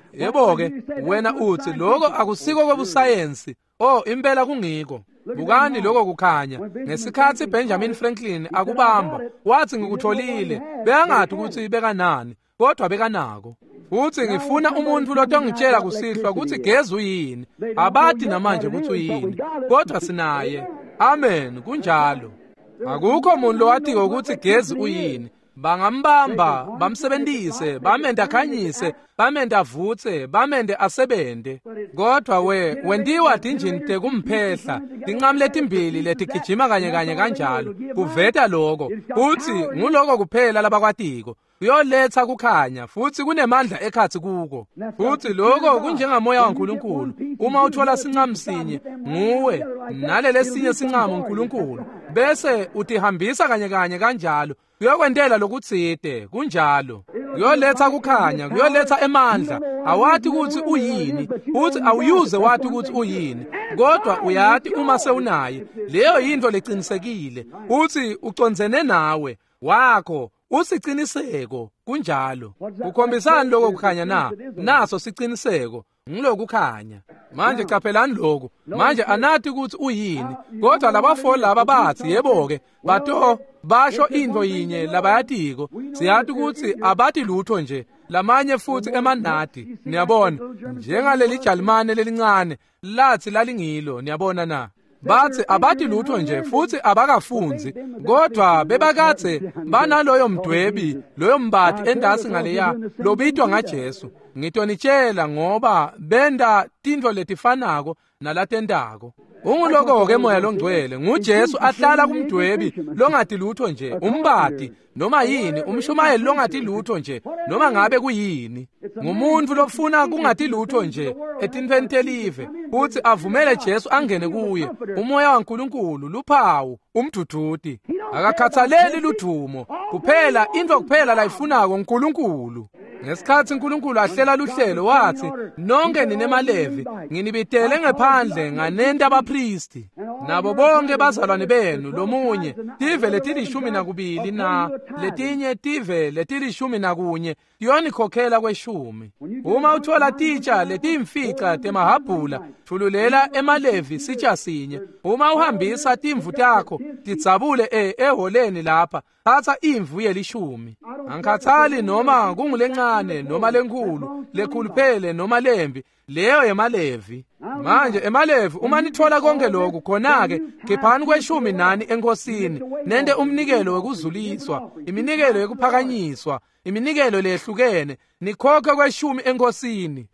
wena uthi lokho akusiko kwebusayensi. Impela kungiko. Bukani lokho kukhanya. Ngesikhathi Benjamin Franklin akubamba, wathi ngikutholile. Bekangathi ukuthi bekanani, kodwa bekanako. Uthi ngifuna umuntu lotongitshela kusihlwa ukuthi gezi uyini. Abati namanje ukuthi uyini, kodwa sinaye. Amen, kunjalo. Akukho umuntu lowatiko ukuthi gezi uyini. Bangambamba, bamsebentise, bamende akhanyise, bamende avutse, bamende asebende. Kodwa wendiwa tinjini tekumphehla, tinqamu letimbili letigijima kanye kanjalo. Kuveta lokho. Uthi nguloko kuphela labakwatiko. Uyoletha kukhanya futhi kunemandla ekhathi kuko. Futhi lokho kunjengamoya kaNkulunkulu. Uma uthola sinqamu sinye nguwe nalele sinye sinqamu uNkulunkulu, bese utihambisa kanye kanjalo. Uyokwendela lokutsite kunjalo. Uyoletha kukhanya, uyoletha emandla. Awathi ukuthi uyini, uthi awuyuze wathi ukuthi uyini. Kodwa uyathi uma sewunaye, leyo yinto lecinisekile. Uthi ucondzene nawe, wakho usiciniseko kunjalo. Ukhombisani lokho kukhanya na? Naso siciniseko ngilokukhanya. Manje caphelani lokho. Manje anathi ukuthi uyini. Kodwa labafo laba bathi yebo-ke bato basho into yinye labayatiko. Siyathi ukuthi abathi lutho nje. Lamanye futhi emanadi. Niyabona? Njengaleli jalimane lelincane lathi lalingilo, niyabona na? Bathi abathi lutho nje futhi abakafunzi, kodwa bebakathe banaloyo mdwebi, loyo mbathi endasi ngaleya lobitwa ngaJesu. Ngitonitshela ngoba benda tintfo letifanako nalatendako. Unguloko-ke moya longcwele, nguJesu ahlala kumdwebi longathi lutho nje, umbati noma yini, umshumayeli longathi lutho nje, noma ngabe kuyini. Ngumuntu lofuna kungathi lutho nje etintfweni telive, futhi avumele Jesu angene kuye. Umoya kaNkulunkulu luphawu, umdududi. Akakhathaleli ludumo, kuphela into kuphela layifunako uNkulunkulu. Ngesikhathi uNkulunkulu ahlela luhlelo wathi, nonke ninemalevi, nginibitele ngephandle nganenda abapristi. Nabo bonke bazalwane benu, lomunye, tive letilishumi nakubili na, letinye tive letilishumi nakunye, yonikhokhela kweshumi. Uma uthola titsha letiyimfica temahabhula, thululela emalevi sitsha sinye. Uma uhambisa timvu takho, tidzabule eholeni lapha, thatha imvu yelishumi. Angikhathali noma kungulencane noma lenkulu, lekhuluphele noma lembi, leyo yemalevi. Manje emalevi uma nithola konke lokhu khona-ke khiphani kweshumi nani enkosini, nende umnikelo wekuzuliswa, iminikelo yekuphakanyiswa, iminikelo lehlukene, nikhokhe kweshumi enkosini.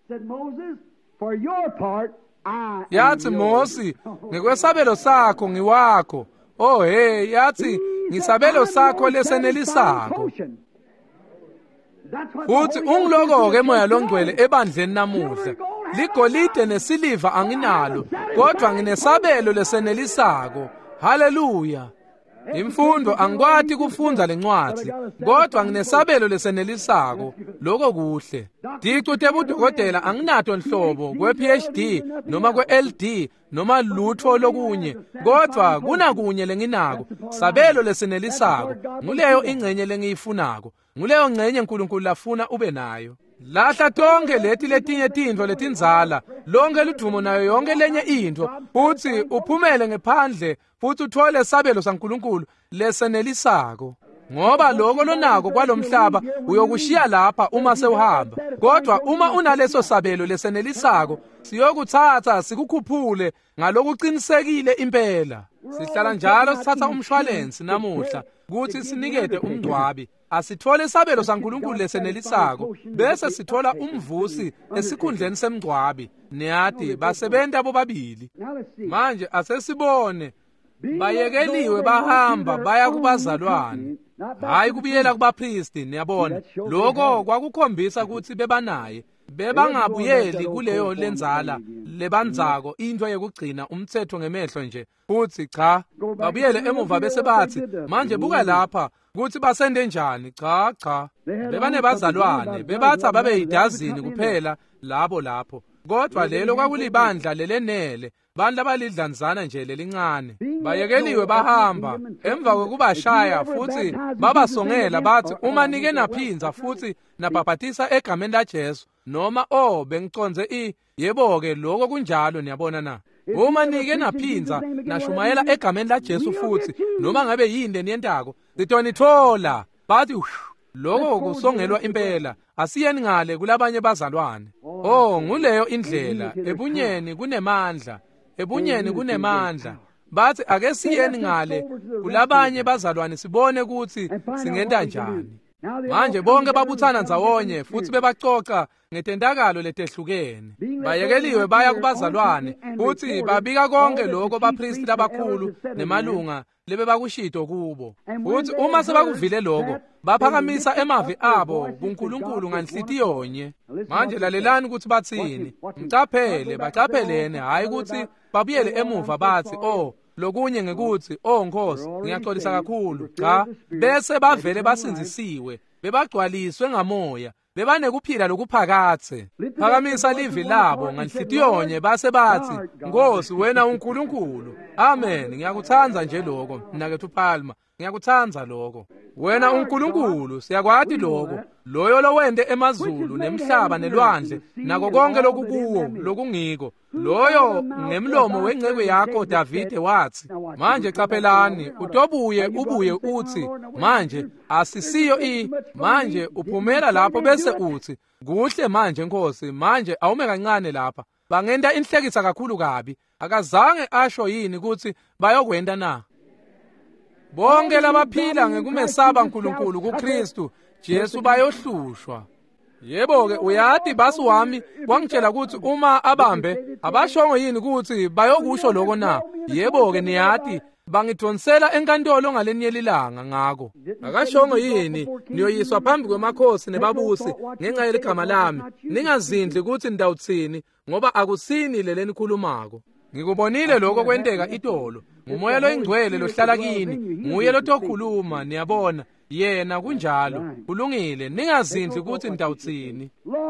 Yathi Mosi, ngekwesabelo sakho ngiwakho. Yathi ngisabelo sakho lesenelisako. Futhi ungiloko-ke moya longcwele ebandleni namuhla. Ligolide nesiliva anginalo, kodwa nginesabelo lesenelisako. Haleluya. Imfundo angikwati kufunda lencwadi, kodwa nginesabelo lesenelisako. Lokho kuhle. Dicu tebudokotela anginato nhlobo kwe-PhD noma kwe-LD noma lutho lokunye, kodwa kunakunye lenginako, sabelo lesenelisako. Nguleyo ingcenye lengiyifunako, nguleyo ngcenye uNkulunkulu lafuna ube nayo. Lahla tonke letinye tintfo letinzala, lonke ludumo nayo yonke lenye into, futhi uphumele ngephandle, futhi uthole sabelo saNkulunkulu lesenelisako. ngoba lokho lonako kwalomhlaba uyokushiya lapha uma sewuhamba. Kodwa uma unaleso sabelo lesenelisako, siyokuthatha sikukhuphule ngalokuqinisekile impela. Sihlala njalo sithatha umshwalensi namuhla ukuthi sinikede umngcwabi. Asithole isabelo saNkulunkulu lesenelisako bese sithola umvusi esikhundleni semngcwabi. Niyati basebenza bobabili. Manje asesibone bayekeliwe bahamba baya kubazalwane, hayi kubiyela kubapristi. Niyabona lokho kwakukhombisa ukuthi bebanaye, bebangabuyeli kuleyo lenzala lebanzako into yokugcina umthetho ngemehlo nje. Futhi cha, babuyele emuva bese bathi manje buka lapha ukuthi basende njani. Cha, bebanebazalwane, bebatha babe yidazini kuphela labo lapho. Kodwa lelo kwakulibandla lelenele, bandla abalidlanzana nje lelincane. Bayekeliwe bahamba emva kokubashaya futhi babasongela bathi uma nike naphinza futhi nabhabhathisa egameni laJesu noma bengiconze yebo-ke lokho kunjalo. Niyabona na, uma nike naphinza nashumayela egameni laJesu futhi noma ngabe yini leniyentako sitonithola bathi lokho kusongelwa impela. Asiyeni ngale kulabanye bazalwane. Nguleyo indlela. Ebunyeni kunemandla. Bathi ake siyeni ngale kulabanye bazalwane sibone ukuthi singenta njani. Manje bonke babuthana ndzawonye futhi bebacoca ngetendakalo letehlukene. Bayekeliwe baya kubazalwane futhi babika konke lokho bapristi labakhulu nemalunga lebe bakushito kubo. Futhi uma sebakuvile lokho baphakamisa emavi abo kuNkulunkulu nganhlitiyonye. Manje lalelani ukuthi bathini. Bacaphelene, hayi ukuthi babuyele emuva bathi lokunye ngekuthi Nkosi ngiyaxolisa kakhulu. Cha, bese bavele basinzisiwe, bebagcwaliswe ngamoya, bebanekuphila lokuphakathe. Phakamisa livi labo nganhlitiyonye base bathi Nkosi wena uNkulunkulu. Amen. Ngiyakuthanza nje lokho mnakethu Palma, ngiyakuthanza lokho. Wena uNkulunkulu siyakwati lokho, loyo lowende emazulu nemhlaba nelwandle nako konke lokukuwo lokungiko. Loyo ngemlomo wengceke yakho Davide wathi, manje caphelani ubuye uthi manje asisiyo manje uphumela lapho bese uthi kuhle manje Nkosi, manje awume kancane lapha. Bangenta inhlekisa kakhulu kabi. Akazange asho yini ukuthi bayokwenda na? Bonke labaphila ngekumesaba uNkulunkulu kuKristu Jesu bayohlushwa. Yebo-ke uyati basi wami kwangitshela ukuthi uma abambe abashongo yini ukuthi bayokusho lokho na. Yebo-ke niyati bangidonsela enkantolo ngalenye ilanga ngako. Akashongo yini niyoyiswa phambi kwemakhosi nebabusi ngenxa yeligama lami. Ningazindli ukuthi ndawuthini ngoba akusini leleni nikhulumako. Ngikubonile lokho kwenteka itolo. Ngumoya loyingcwele lohlala kini, nguye lotokhuluma. Niyabona yena kunjalo. Kulungile, ningazindli ukuthi ndawuthini.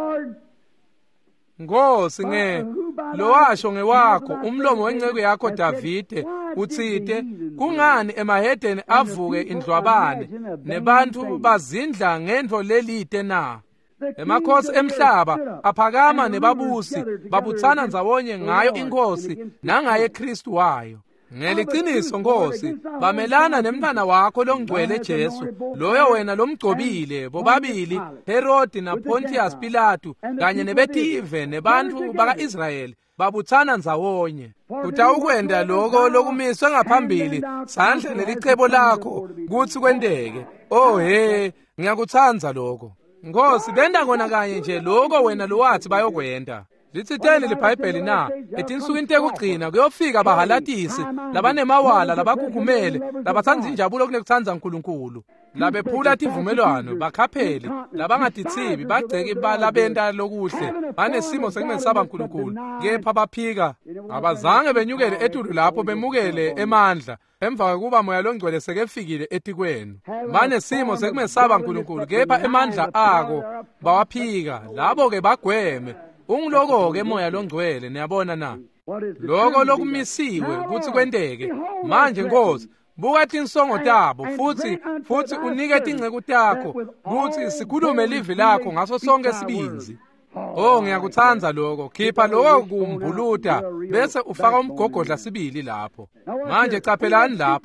Nkosi lo washo ngewakho umlomo wengceke yakho Davide uthite kungani emahedeni avuke indlwabane nebantu bazindla ngento lelite na. Emakhosi emhlaba aphakama nebabusi babuthana ndzawonye ngayo inkosi nangaye Kristu wayo. Ngeliqiniso Nkosi bamelana nemntana wakho longcwele Jesu, loyo wena lomgcobile bobabili Herodi na Pontius Pilatu kanye nebetive nebantu baka-Israyeli babuthana ndzawonye. Utawukwenda lokho lokumiswe ngaphambili sandle nelicebo lakho kuthi kwendeke. Ngiyakuthanza lokho. Nkosi benda kona kanye nje lokho wena lowathi bayokwenda. Litsiteni liBhayibheli na etinsukwini tekugcina kuyofika bahalatisi labanemawala labakukumele labathanda injabulo kunekuthanza uNkulunkulu labephula tivumelwano bakhapheli labangadithibi bagceke balabenta lokuhle banesimo sekumesaba uNkulunkulu kepha baphika abazange benyukele etulu lapho bemukele emandla emva kokuba moya longcwele sekefikile etikweni. Banesimo sekumesaba uNkulunkulu kepha emandla ako bawaphika labo ke bagweme. Ungiloko-ke moya longcwele. Niyabona na lokho lokumisiwe ukuthi kwendeke. Manje Nkosi buka tinsongo tabo futhi unike tingceku takho ukuthi sikhulume livi lakho ngaso sonke isibinzi. Ngiyakuthanza lokho. Khipha lokho kumbuluta bese ufaka umgogodla sibili lapho. Manje caphelani lapha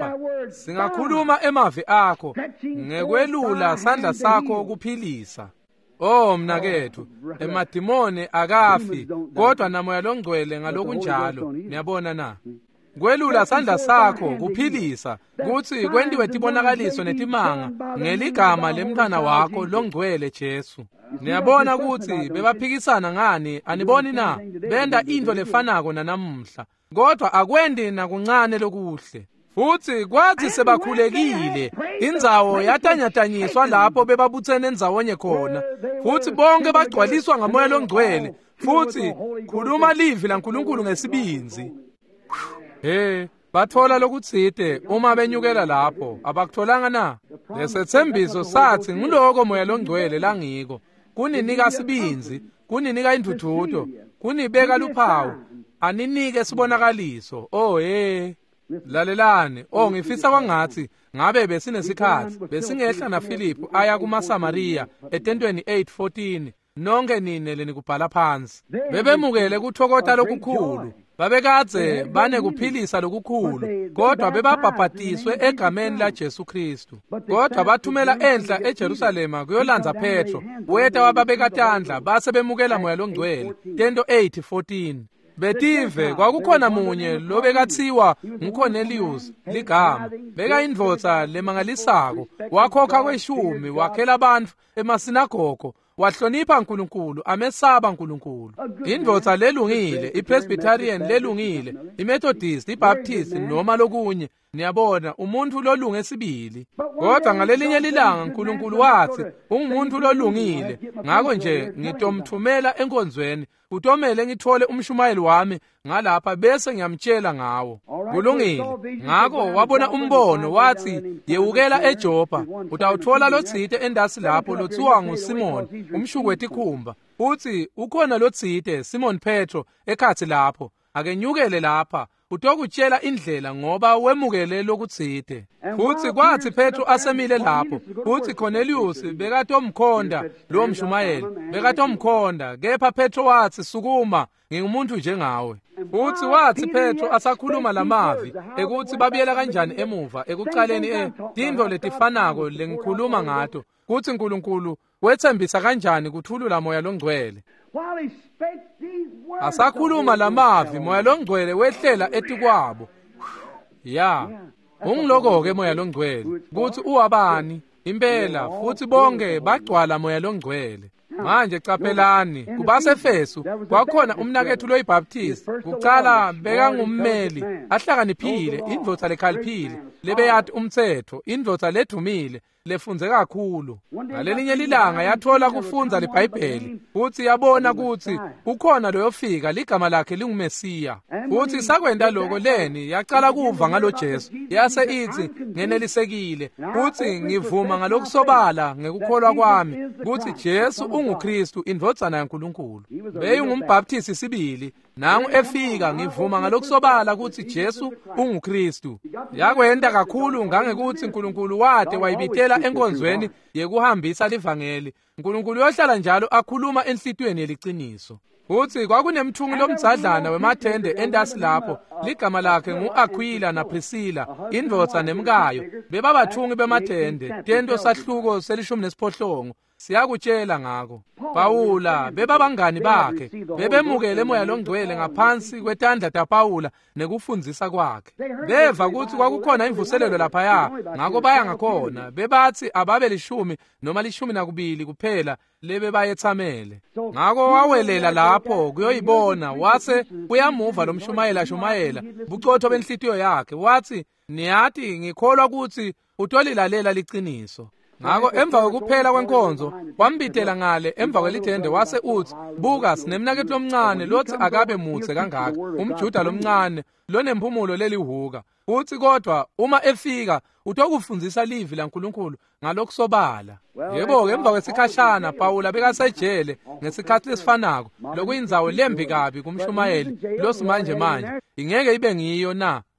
singakhuluma emavi akho ngekwelula sandla sakho ukuphilisa. Mnakethu, emadimoni akafi, kodwa namoya longcwele ngalokunjalo. Niyabona na? Kwelula sandla sakho kuphilisa, kuthi kwendiwe tibonakaliso netimanga ngeligama lemntana wakho longcwele Jesu. Niyabona ukuthi bebaphikisana ngani? Aniboni na? Benda into lefanako nanamuhla, kodwa akwendi nakuncane lokuhle. Futhi kwathi sebakhulekile, indzawo yatanyatanyiswa lapho bebabuthene ndzawonye khona. Futhi bonke bagcwaliswa ngamoya longcwele, futhi khuluma livi laNkulunkulu ngesibinzi. Bathola lokutsite uma benyukela lapho, abakutholanga na? Lesethembiso sathi nguloko moya longcwele langiko. Kuninika sibinzi, kuninika indudutho, kunibeka luphawu, aninike sibonakaliso. Lalelani, ngifisa kwangathi ngabe besinesikhathi besingehla na Philip aya kumaSamariya etentweni 8:14. Nonke nine lenikubhala phansi. Bebemukele kuthokota lokukhulu, babekadze banekuphilisa lokukhulu, kodwa bebabhabhatiswe egameni la Jesu Kristu. Kodwa bathumela enhla eJerusalema kuyolandza Petro, weta wababekatandla base bemukela moya longcwele. Tento 8:14. Betive kwakukhona munye lobekathiwa nguCornelius ligama, beka indvodza lemangalisako, wakhokha kweshumi, wakhela abantu emasinagogo, wahlonipha uNkulunkulu, amesaba uNkulunkulu. Indvodza lelungile, iPresbyterian lelungile, iMethodist, iBaptist noma lokunye. Niyabona, umuntu lolunge sibili. Kodwa ngalelinye lilanga uNkulunkulu wathi ungumuntu lolungile, ngakho nje ngitomthumela enkonzweni, utomele ngithole umshumayeli wami ngalapha bese ngiyamtshela ngawo. Kulungile. Ngakho wabona umbono wathi yewukela eJopha, utawuthola lotsite endasi lapho lothiwa nguSimoni umshuku wetikhumba. Uthi ukhona lotsite Simon Petro ekhathi lapho, akenyukele lapha utokutshela indlela ngoba wemukele lokutsite. Futhi kwathi Petro asemile lapho, uthi Cornelius bekatomkhonda lo mshumayeli, bekatomkhonda, kepha Petro wathi sukuma, ngingumuntu njengawe. Futhi wathi Petro asakhuluma lamavi ekuthi babiyela kanjani emuva ekuqaleni tintfo letifanako lengikhuluma ngato, kuthi uNkulunkulu wethembisa kanjani kuthulula moya longcwele. Asakhuluma lamavi moya longcwele wehlela etikwabo. Ungiloko-ke moya longcwele kuthi uwabani impela, futhi bonke bagcwala moya longcwele. Manje caphelani, kubaseFesu kwakhona umnakethu loyiBaptist, kuqala bekangummeli ahlakaniphile, indvodza lekhaliphile, lebeyathi umthetho, indvodza ledumile, lefunze kakhulu. Ngalelinye lilanga yathola kufunza leBhayibheli, futhi yabona ukuthi ukhona loyofika ligama lakhe linguMesiya. Futhi sakwenda lokho leni yaqala kuva ngalo Jesu, yase ithi ngenelisekile, futhi ngivuma ngalokusobala ngekukholwa kwami ukuthi Jesu unguKristu indvodzana yaNkulunkulu. Beyingumbhaptisi sibili, nangu efika ngivuma ngalokusobala ukuthi Jesu unguKristu. Yakwenda kakhulu ngangekuthi uNkulunkulu wade wayibitela enkonzweni yekuhambisa livangeli. uNkulunkulu yohlala njalo akhuluma enhlitweni yeliciniso. Futhi kwakunemthungi lomdzadlana wemathende endasi lapho, ligama lakhe ngu-Aquila naPriscilla, indvodza nemkayo, bebabathungi bemathende, tento sahluko 18. Siyakutshela ngako. Pawula bebabangani bakhe, bebemukele moya longcwele ngaphansi kwetandla taPawula nekufundzisa kwakhe. Beva ukuthi kwakukhona imvuselelo laphaya, ngako baya ngakhona, bebathi ababe 10 noma 12 kuphela lebe bayethamele. Ngako wawelela lapho kuyoyibona, wase uyamuva lo mshumayela bucotho benhlitiyo yakhe, wathi niyathi ngikholwa ukuthi utolilalela liciniso. Ngako emva kokuphela kwenkonzo wambitela ngale emva kwelithende, wase uthi buka sinemnakethu lomncane lothi akabe mutse kangaka, umJuda lomncane lonempumulo lelihuka. Uthi kodwa uma efika utokufundzisa livi laNkulunkulu ngalokusobala. Yebo-ke emva kwesikhashana Pawula bekasejele ngesikhathi lesifanako, lokuyindzawo lembi kabi kumshumayeli losimanje manje, ingeke ibe ngiyo na?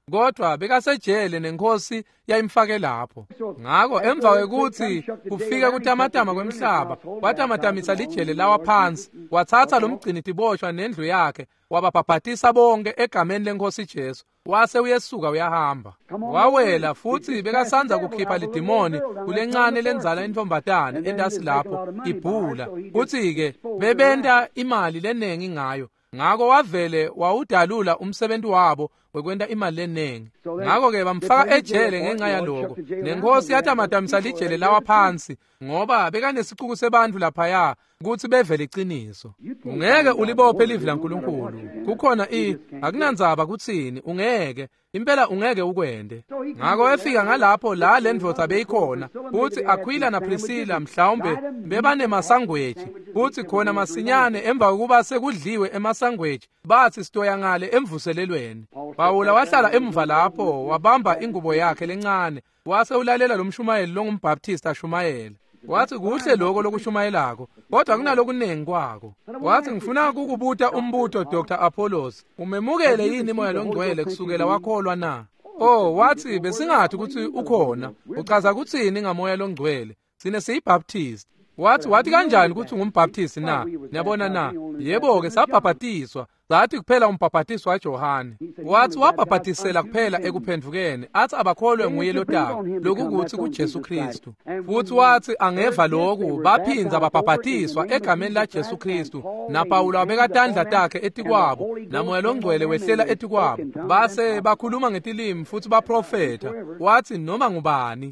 kodwa bekasejele nenkosi yayimfake lapho. Ngakho emva kwekuthi kufike kutamatama kwemhlaba, watamatamisa lijele lawa phansi, wathatha lomgcinidiboshwa nendlu yakhe, wababhabhatisa bonke egameni lenkosi Jesu. Wase uyesuka uyahamba. Wawela futhi bekasanza kukhipha lidimoni kulencane lenzala intfombatana entasi lapho ibhula. Kuthi-ke bebenta imali lenengi ngayo. Ngakho wavele wawudalula umsebenzi wabo wekwenta imali lenengi. Ngakho-ke bamfaka ejele ngenxa yalokho. Nenkosi yatamatamisa lijele lawa phansi ngoba bekanesixuku sebantu laphaya ukuthi bevele iqiniso. Ungeke ulibophe ilizwi laNkulunkulu. Kukhona akunandzaba kuthini, ungeke. Impela ungeke ukwende. Ngakho efika ngalapho la lendvodza beyikhona, uthi Aquila na Priscilla mhlawumbe bebanemasangweji, uthi khona masinyane emva kokuba sekudliwe emasangweji, bathi sitoya ngale emvuselelweni. Pawula wahlala emuva lapho, wabamba ingubo yakhe lencane, wase ulalela lomshumayeli longumbhaptista ashumayela. Wathi kuhle lokho lokushumayelako, kodwa kunalokunengi kwako. Wathi ngifuna ukukubuta umbuto Dr. Apollos, umemukele yini moya longcwele kusukela wakholwa na? Wathi besingathi ukuthi ukhona, uchaza kuthini ngamoya longcwele? Sine siyibaptist. Wathi kanjani ukuthi ungumbhaptisti na? Niyabona na? Yebo-ke sabhabhatiswa, zathi kuphela umbhabhatiso waJohane. Wathi wabhabhatisela kuphela ekuphendukeni, athi abakholwe nguye lotako, lokukuthi kuJesu Kristu. Futhi wathi angeva lokhu, baphinza babhabhatiswa egameni laJesu Kristu, naPawula wabekatandla takhe etikwabo, namoya longcwele wehlela etikwabo. Base bakhuluma ngetilimi futhi baprofeta. Wathi noma ngubani.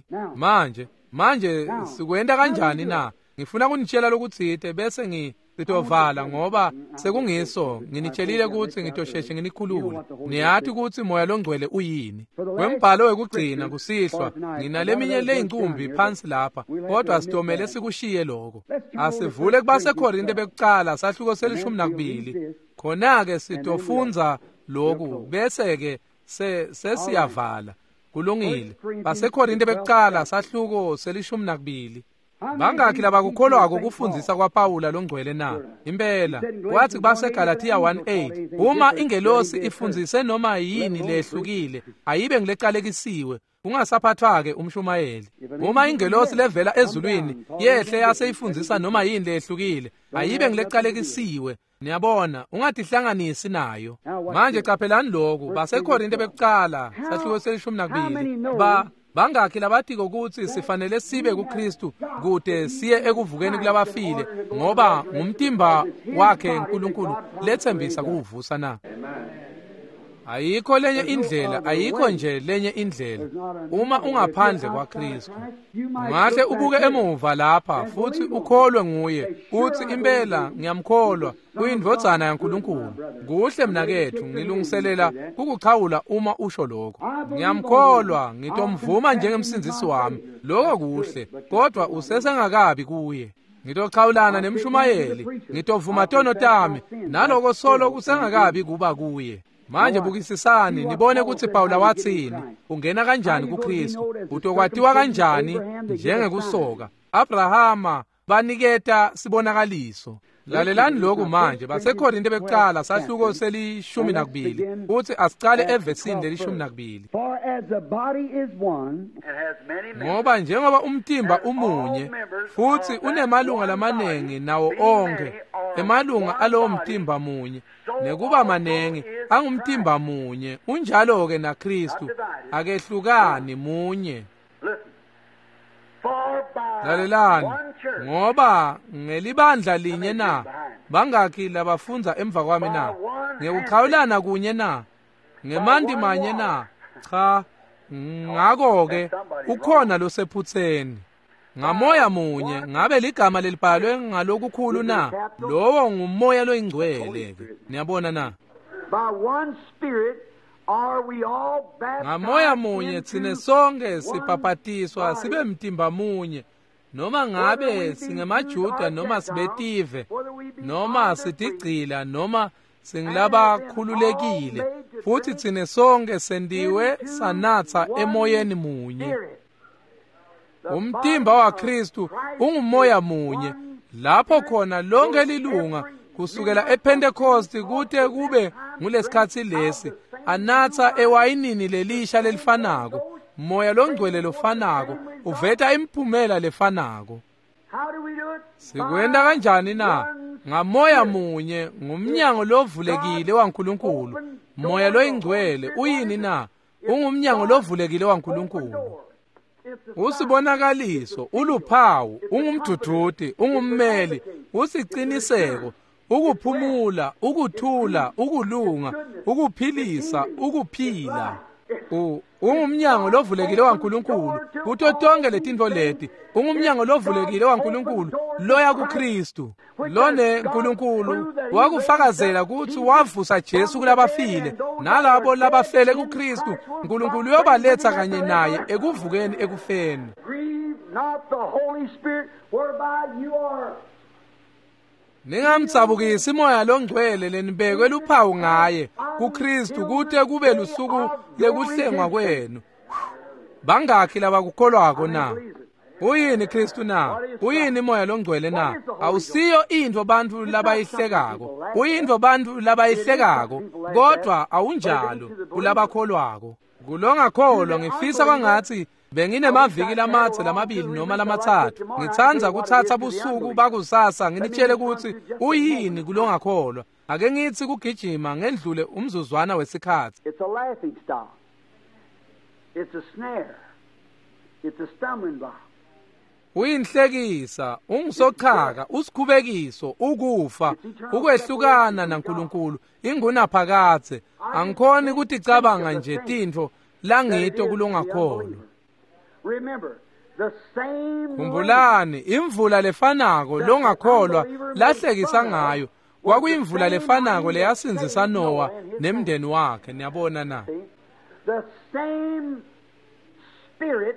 Manje sikwenda kanjani na? Ngifuna kunitshela lokuthi bese ngitovala ngoba sekungiso nginitshelile ukuthi ngitosheshe nginikhulule. Niyathi ukuthi moya longcwele uyini? Wembhalo wekugcina kusihlwa nginaleminye leyincumbi phansi lapha, kodwa sitomele sikushiye lokho. Asivule kubaseKorinte bekucala sahluko selishumi nakubili. Khona-ke sitofunza lokhu bese-ke sesiyavala. Kulungile. BaseKorinte bekucala sahluko selishumi nakubili. Bangakhi labakukholwako kufundzisa kwaPawula longcwele na? Impela wathi baseGalatiya 1:8, uma ingelosi ifundzise noma yini lehlukile, ayibe ngilecalekisiwe, kungasaphathwa-ke umshumayeli. Uma ingelosi levela ezulwini yehle yaseyifundzisa noma yini lehlukile, ayibe ngilecalekisiwe. Niyabona, ungatihlanganisi nayo. Manje caphelani lokhu, baseKorinte bekucala sahluko selishumi nakubili. Bangakhi labathi ukuthi sifanele sibe kuKristu kude siye ekuvukeni kulabafile ngoba ngumtimba wakhe uNkulunkulu lethembisa kuvusa na? Ayikho lenye indlela, ayikho nje lenye indlela. Uma ungaphandle kwaKristu, ungahle ubuke emuva lapha futhi ukholwe nguye, uthi impela ngiyamkholwa uyindvodzana yaNkulunkulu. Kuhle mnakethu, ngilungiselela ukuchawula uma usho lokho. Ngiyamkholwa, ngitomvuma njengemsindisi wami. Lokho kuhle, kodwa usesengakabi kuye. Ngitochawulana nemshumayeli, ngitovuma tono tami, naloko solo kusengakabi kuba kuye. Manje bukisisani nibone ukuthi Pawula wathini, ungena kanjani kuKristu, utokwatiwa kanjani njengekusoka. Abrahama baniketa sibonakaliso. Lalelani lokhu manje, baseKorinte bekucala sahluko selishumi nakubili, uthi asicale evesini lelishumi nakubili. Ngoba njengoba umtimba umunye, futhi unemalunga lamanengi nawo onke, emalunga alowo mtimba munye, nekuba manengi angumtimba munye, unjalo-ke naKristu, akehlukani munye. Lalelani, ngoba ngelibandla linye na, bangakhi labafunza emva kwami na, ngekuchawulana kunye na, ngemandi manye na, cha, ngako-ke ukhona losephutheni. Ngamoya munye, ngabe ligama lelibhalwe ngalokukhulu na, lowo ngumoya loyingcwele-ke. Niyabona na? Ngamoya munye thine sonke sibhabhatiswa sibe mtimba munye, noma ngabe singemaJuda noma sibetive, noma sitigcila noma singilabakhululekile, futhi thine sonke sendiwe sanatha emoyeni munye. Umtimba waKristu ungumoya munye, lapho khona lonke lilunga kusukela ePentecost kude kube ngulesikhathi lesi anatha ewayinini lelisha lelifanako, moya longcwele lofanako uveta imiphumela lefanako. Sikwenda kanjani na? Ngamoya munye, ngumnyango lovulekile waNkulunkulu. Moya loyingcwele uyini na? Ungumnyango lovulekile waNkulunkulu. Usibonakaliso, uluphawu, ungumdududu, ungummeli, usiciniseko, ukuphumula, ukuthula, ukulunga, ukuphilisa, ukuphila. Ungumnyango lovulekile waNkulunkulu. Kuto tonke letinto leti, ungumnyango lovulekile waNkulunkulu loya kuKristu. Lone uNkulunkulu wakufakazela ukuthi wavusa Jesu kulabafile, nalabo labafele kuKristu uNkulunkulu uyobaletha kanye naye ekuvukeni ekufeni. Ningamtsabukisi moya longcwele lenibekwe luphawu ngaye kuKristu kute kube lusuku lekuhlengwa kwenu. Bangakhi labakukholwako na? Uyini Kristu na? Uyini moya longcwele na? Awusiyo into bantu labayihlekako. Uyinto bantu labayihlekako, kodwa awunjalo kulabakholwako. Kulongakholwa ngifisa kwangathi benginemaviki lamathe lamabili noma lamathathu. Ngithanza kuthatha busuku bakusasa nginitshele ukuthi uyini kulongakholwa. Ake ngithi kugijima ngendlule umzuzwana wesikhathi. It's a laughing stock. It's a snare. It's a stumbling block. Uyinhlekisa, ungisochaka, usikhubekiso, ukufa, ukwehlukana naNkulunkulu, ingunaphakathe. Angikhoni ukuthi cabanga nje tintfo langito kulongakholwa. Khumbulani, imvula lefanako longakholwa lahlekisa ngayo. Kwakuyimvula lefanako leyasinzisa Noah nemndeni wakhe. Niyabona na? The same spirit,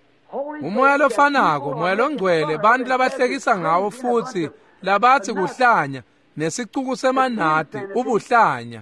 umoya lofanako, moya longcwele, bantu labahlekisa ngawo futhi labathi kuhlanya nesicuku semanati ubuhlanya.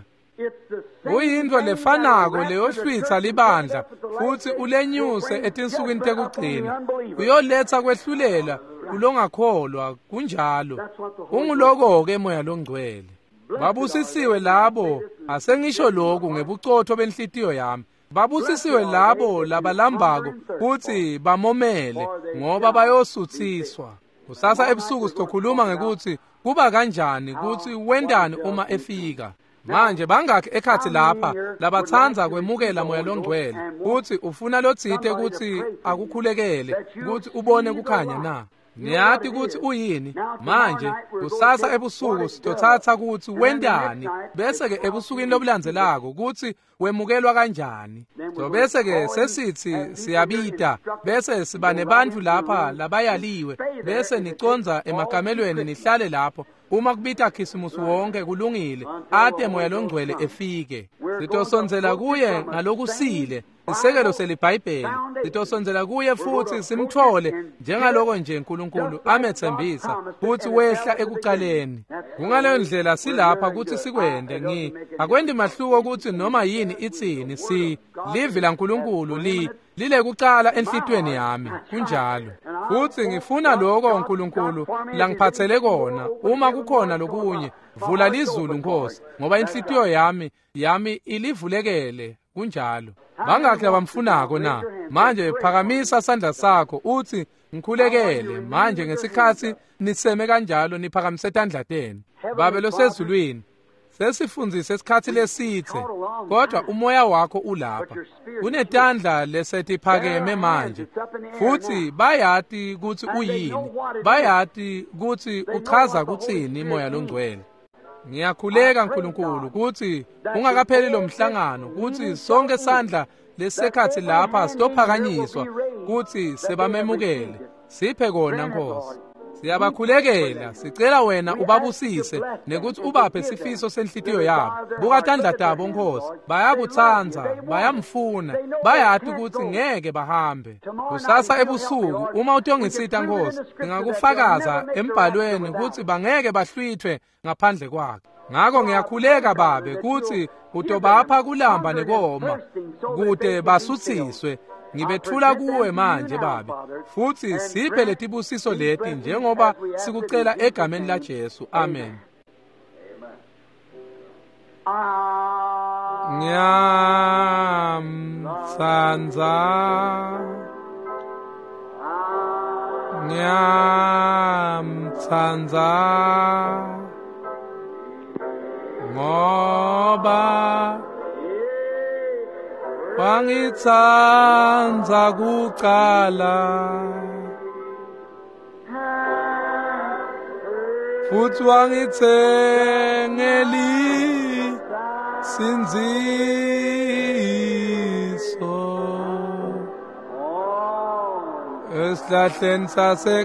Uyinto lefanako leyohlwitha libandla futhi ulenyuse etinsukwini tekugcina. Uyoletha kwehlulela kulongakholwa kunjalo. Unguloko-ke moya longcwele. Babusisiwe labo, asengisho lokhu ngebucotho benhlitiyo yami. Babusisiwe labo labalambako ukuthi bamomele ngoba bayosuthiswa. Kusasa ebusuku sizokhuluma ngekuthi kuba kanjani ukuthi wendani uma efika. Manje bangakhi ekhathi lapha labathanza kwemukela moya longcwele uthi ufuna lotsite ukuthi akukhulekele ukuthi ubone kukhanya na? Niyati ukuthi uyini? Manje kusasa ebusuku sitothatha ukuthi wendani, bese-ke ebusukwini lobulandzelako ukuthi wemukelwa kanjani. So bese-ke sesithi siyabita, bese siba nebantu lapha labayaliwe, bese niconza emakamelweni nihlale lapho. Uma kubita khisimusi wonke kulungile, ade moya longcwele efike. Sitosonzela kuye ngalokusile, isekelo selibhayibheli. Sitosonzela kuye futhi simthole njengaloko nje uNkulunkulu amethembisa futhi wehla ekuqaleni. Kungaleyo ndlela silapha ukuthi sikwende. Akwendi mahluko ukuthi noma yini itsini, si livi laNkulunkulu lile kuqala enhlitweni yami kunjalo. Futhi ngifuna lokho uNkulunkulu langiphathele kona. Uma kukhona lokunye, vula lizulu Nkosi, ngoba inhlitiyo yami ilivulekele kunjalo. Bangakhi abamfunako na? Manje phakamisa isandla sakho uthi ngikhulekele. Manje ngesikhathi niseme kanjalo niphakamise tandla tenu. Babe losezulwini, sesifundzise isikhathi lesithe, kodwa umoya wakho ulapha. Unetandla lesetiphakeme manje, futhi bayati ukuthi uyini, bayati ukuthi uchaza kutsini moya longcwele. Ngiyakhuleka Nkulunkulu ukuthi ungakapheli lo mhlangano, ukuthi sonke sandla lesikhathi lapha sitophakanyiswa, ukuthi sebamemukele, siphe kona Nkosi. Siyabakhulekela, sicela wena ubabusise nekuthi ubaphe sifiso senhlitiyo yabo. Buka tandla tabo Nkosi, bayakuthanza, bayamfuna, bayati ukuthi ngeke bahambe. Kusasa ebusuku uma utongisita Nkosi, ngingakufakaza embhalweni ukuthi bangeke bahlwithwe ngaphandle kwakhe. Ngakho ngiyakhuleka Babe ukuthi utobapha kulamba nekoma kude basuthiswe. Ngibethula kuwe manje Babe, futhi siphe letibusiso leti njengoba sikucela egameni laJesu. Amen. ngiyamtsandza ngiyamtsandza ngoba wangitsandza kuqala futhi wangithengela isinziso esihlahleni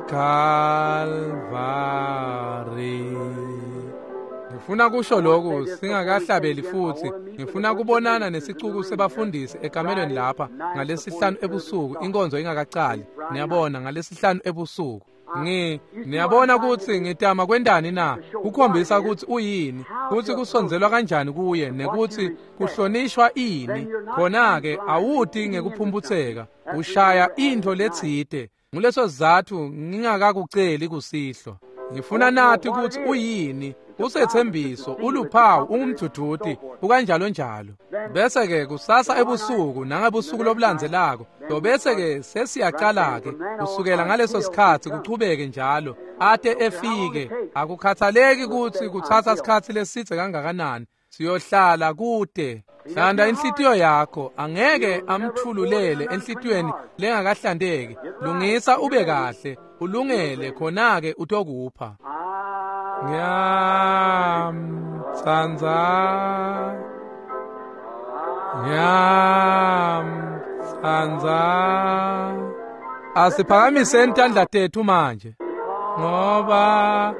saseKalvari. Ngifuna kusho lokhu singakahlabeli futhi ngifuna kubonana nesicuku sebafundisi ekamelweni lapha ngalesihlanu ebusuku inkonzo ingakaqali. Niyabona ngalesihlanu ebusuku niyabona ukuthi ngitama kwendani na ukukhombisa ukuthi uyini ukuthi kusonzelwa kanjani kuye nekuthi kuhlonishwa ini. Khona-ke awuthi ngekuphumbutheka ushaya into letside. Nguleso sizathu ngingakakuceli kusihlwa. Ngifuna nathi ukuthi uyini usethembiso uluphawu ungumduduthi ukanjalo njalo. Bese-ke kusasa ebusuku nangebusuku lobulandzelako bese-ke sesiyaqala-ke kusukela ngaleso sikhathi kuchubeke njalo ade efike. Akukhathaleki ukuthi kuthatha isikhathi lesidze kangakanani, siyohlala kude. Hlanda inhlitiyo yakho, angeke amthululele enhlitiyweni lengakahlandeki. Lungisa ube kahle ulungele, khona-ke utokupha. Ngiyamtsandza ngiyamtsandza. Asiphakamise intandla tethu manje ngoba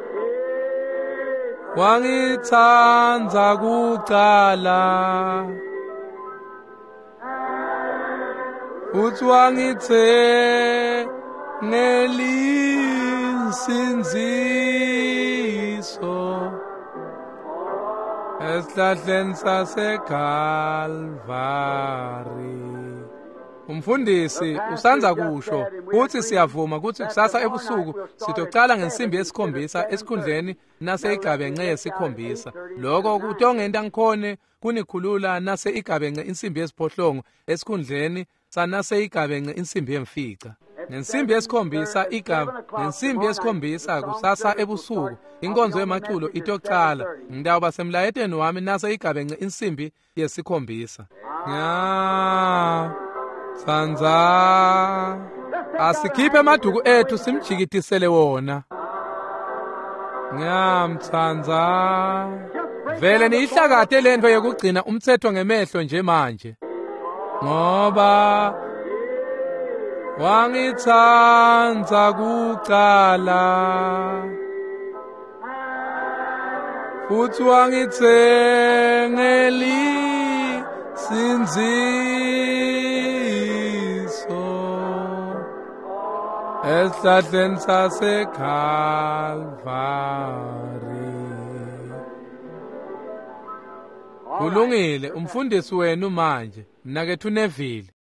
wangitsandza kuqala futhi wangithengela isinziso esihlahleni saseKalvari. Umfundisi usanza kusho ukuthi siyavuma ukuthi kusasa ebusuku sitoqala ngensimbi yesikhombisa esikhundleni naseyigabence yesikhombisa. Lokho kutongenta ngikhone kunikhulula naseyigabence insimbi yesiphohlongo esikhundleni sanaseyigabence insimbi yemfica. Nensimbi yesikhombisa nensimbi yesikhombisa kusasa ebusuku inkonzo yemaculo itoqala. Ngidawuba semlayeteni wami naseyigabence insimbi yesikhombisa. Sanza asikhiphe amaduku ethu simjikitisele wona. Ngiyamtsandza vele niyihlakade lento yokugcina umthetho ngemehlo nje manje ngoba wangitsandza kuqala futhi wangithengela isinziso esihlahleni saseKalvari. Kulungile umfundisi wenu manje, nakethu Neville.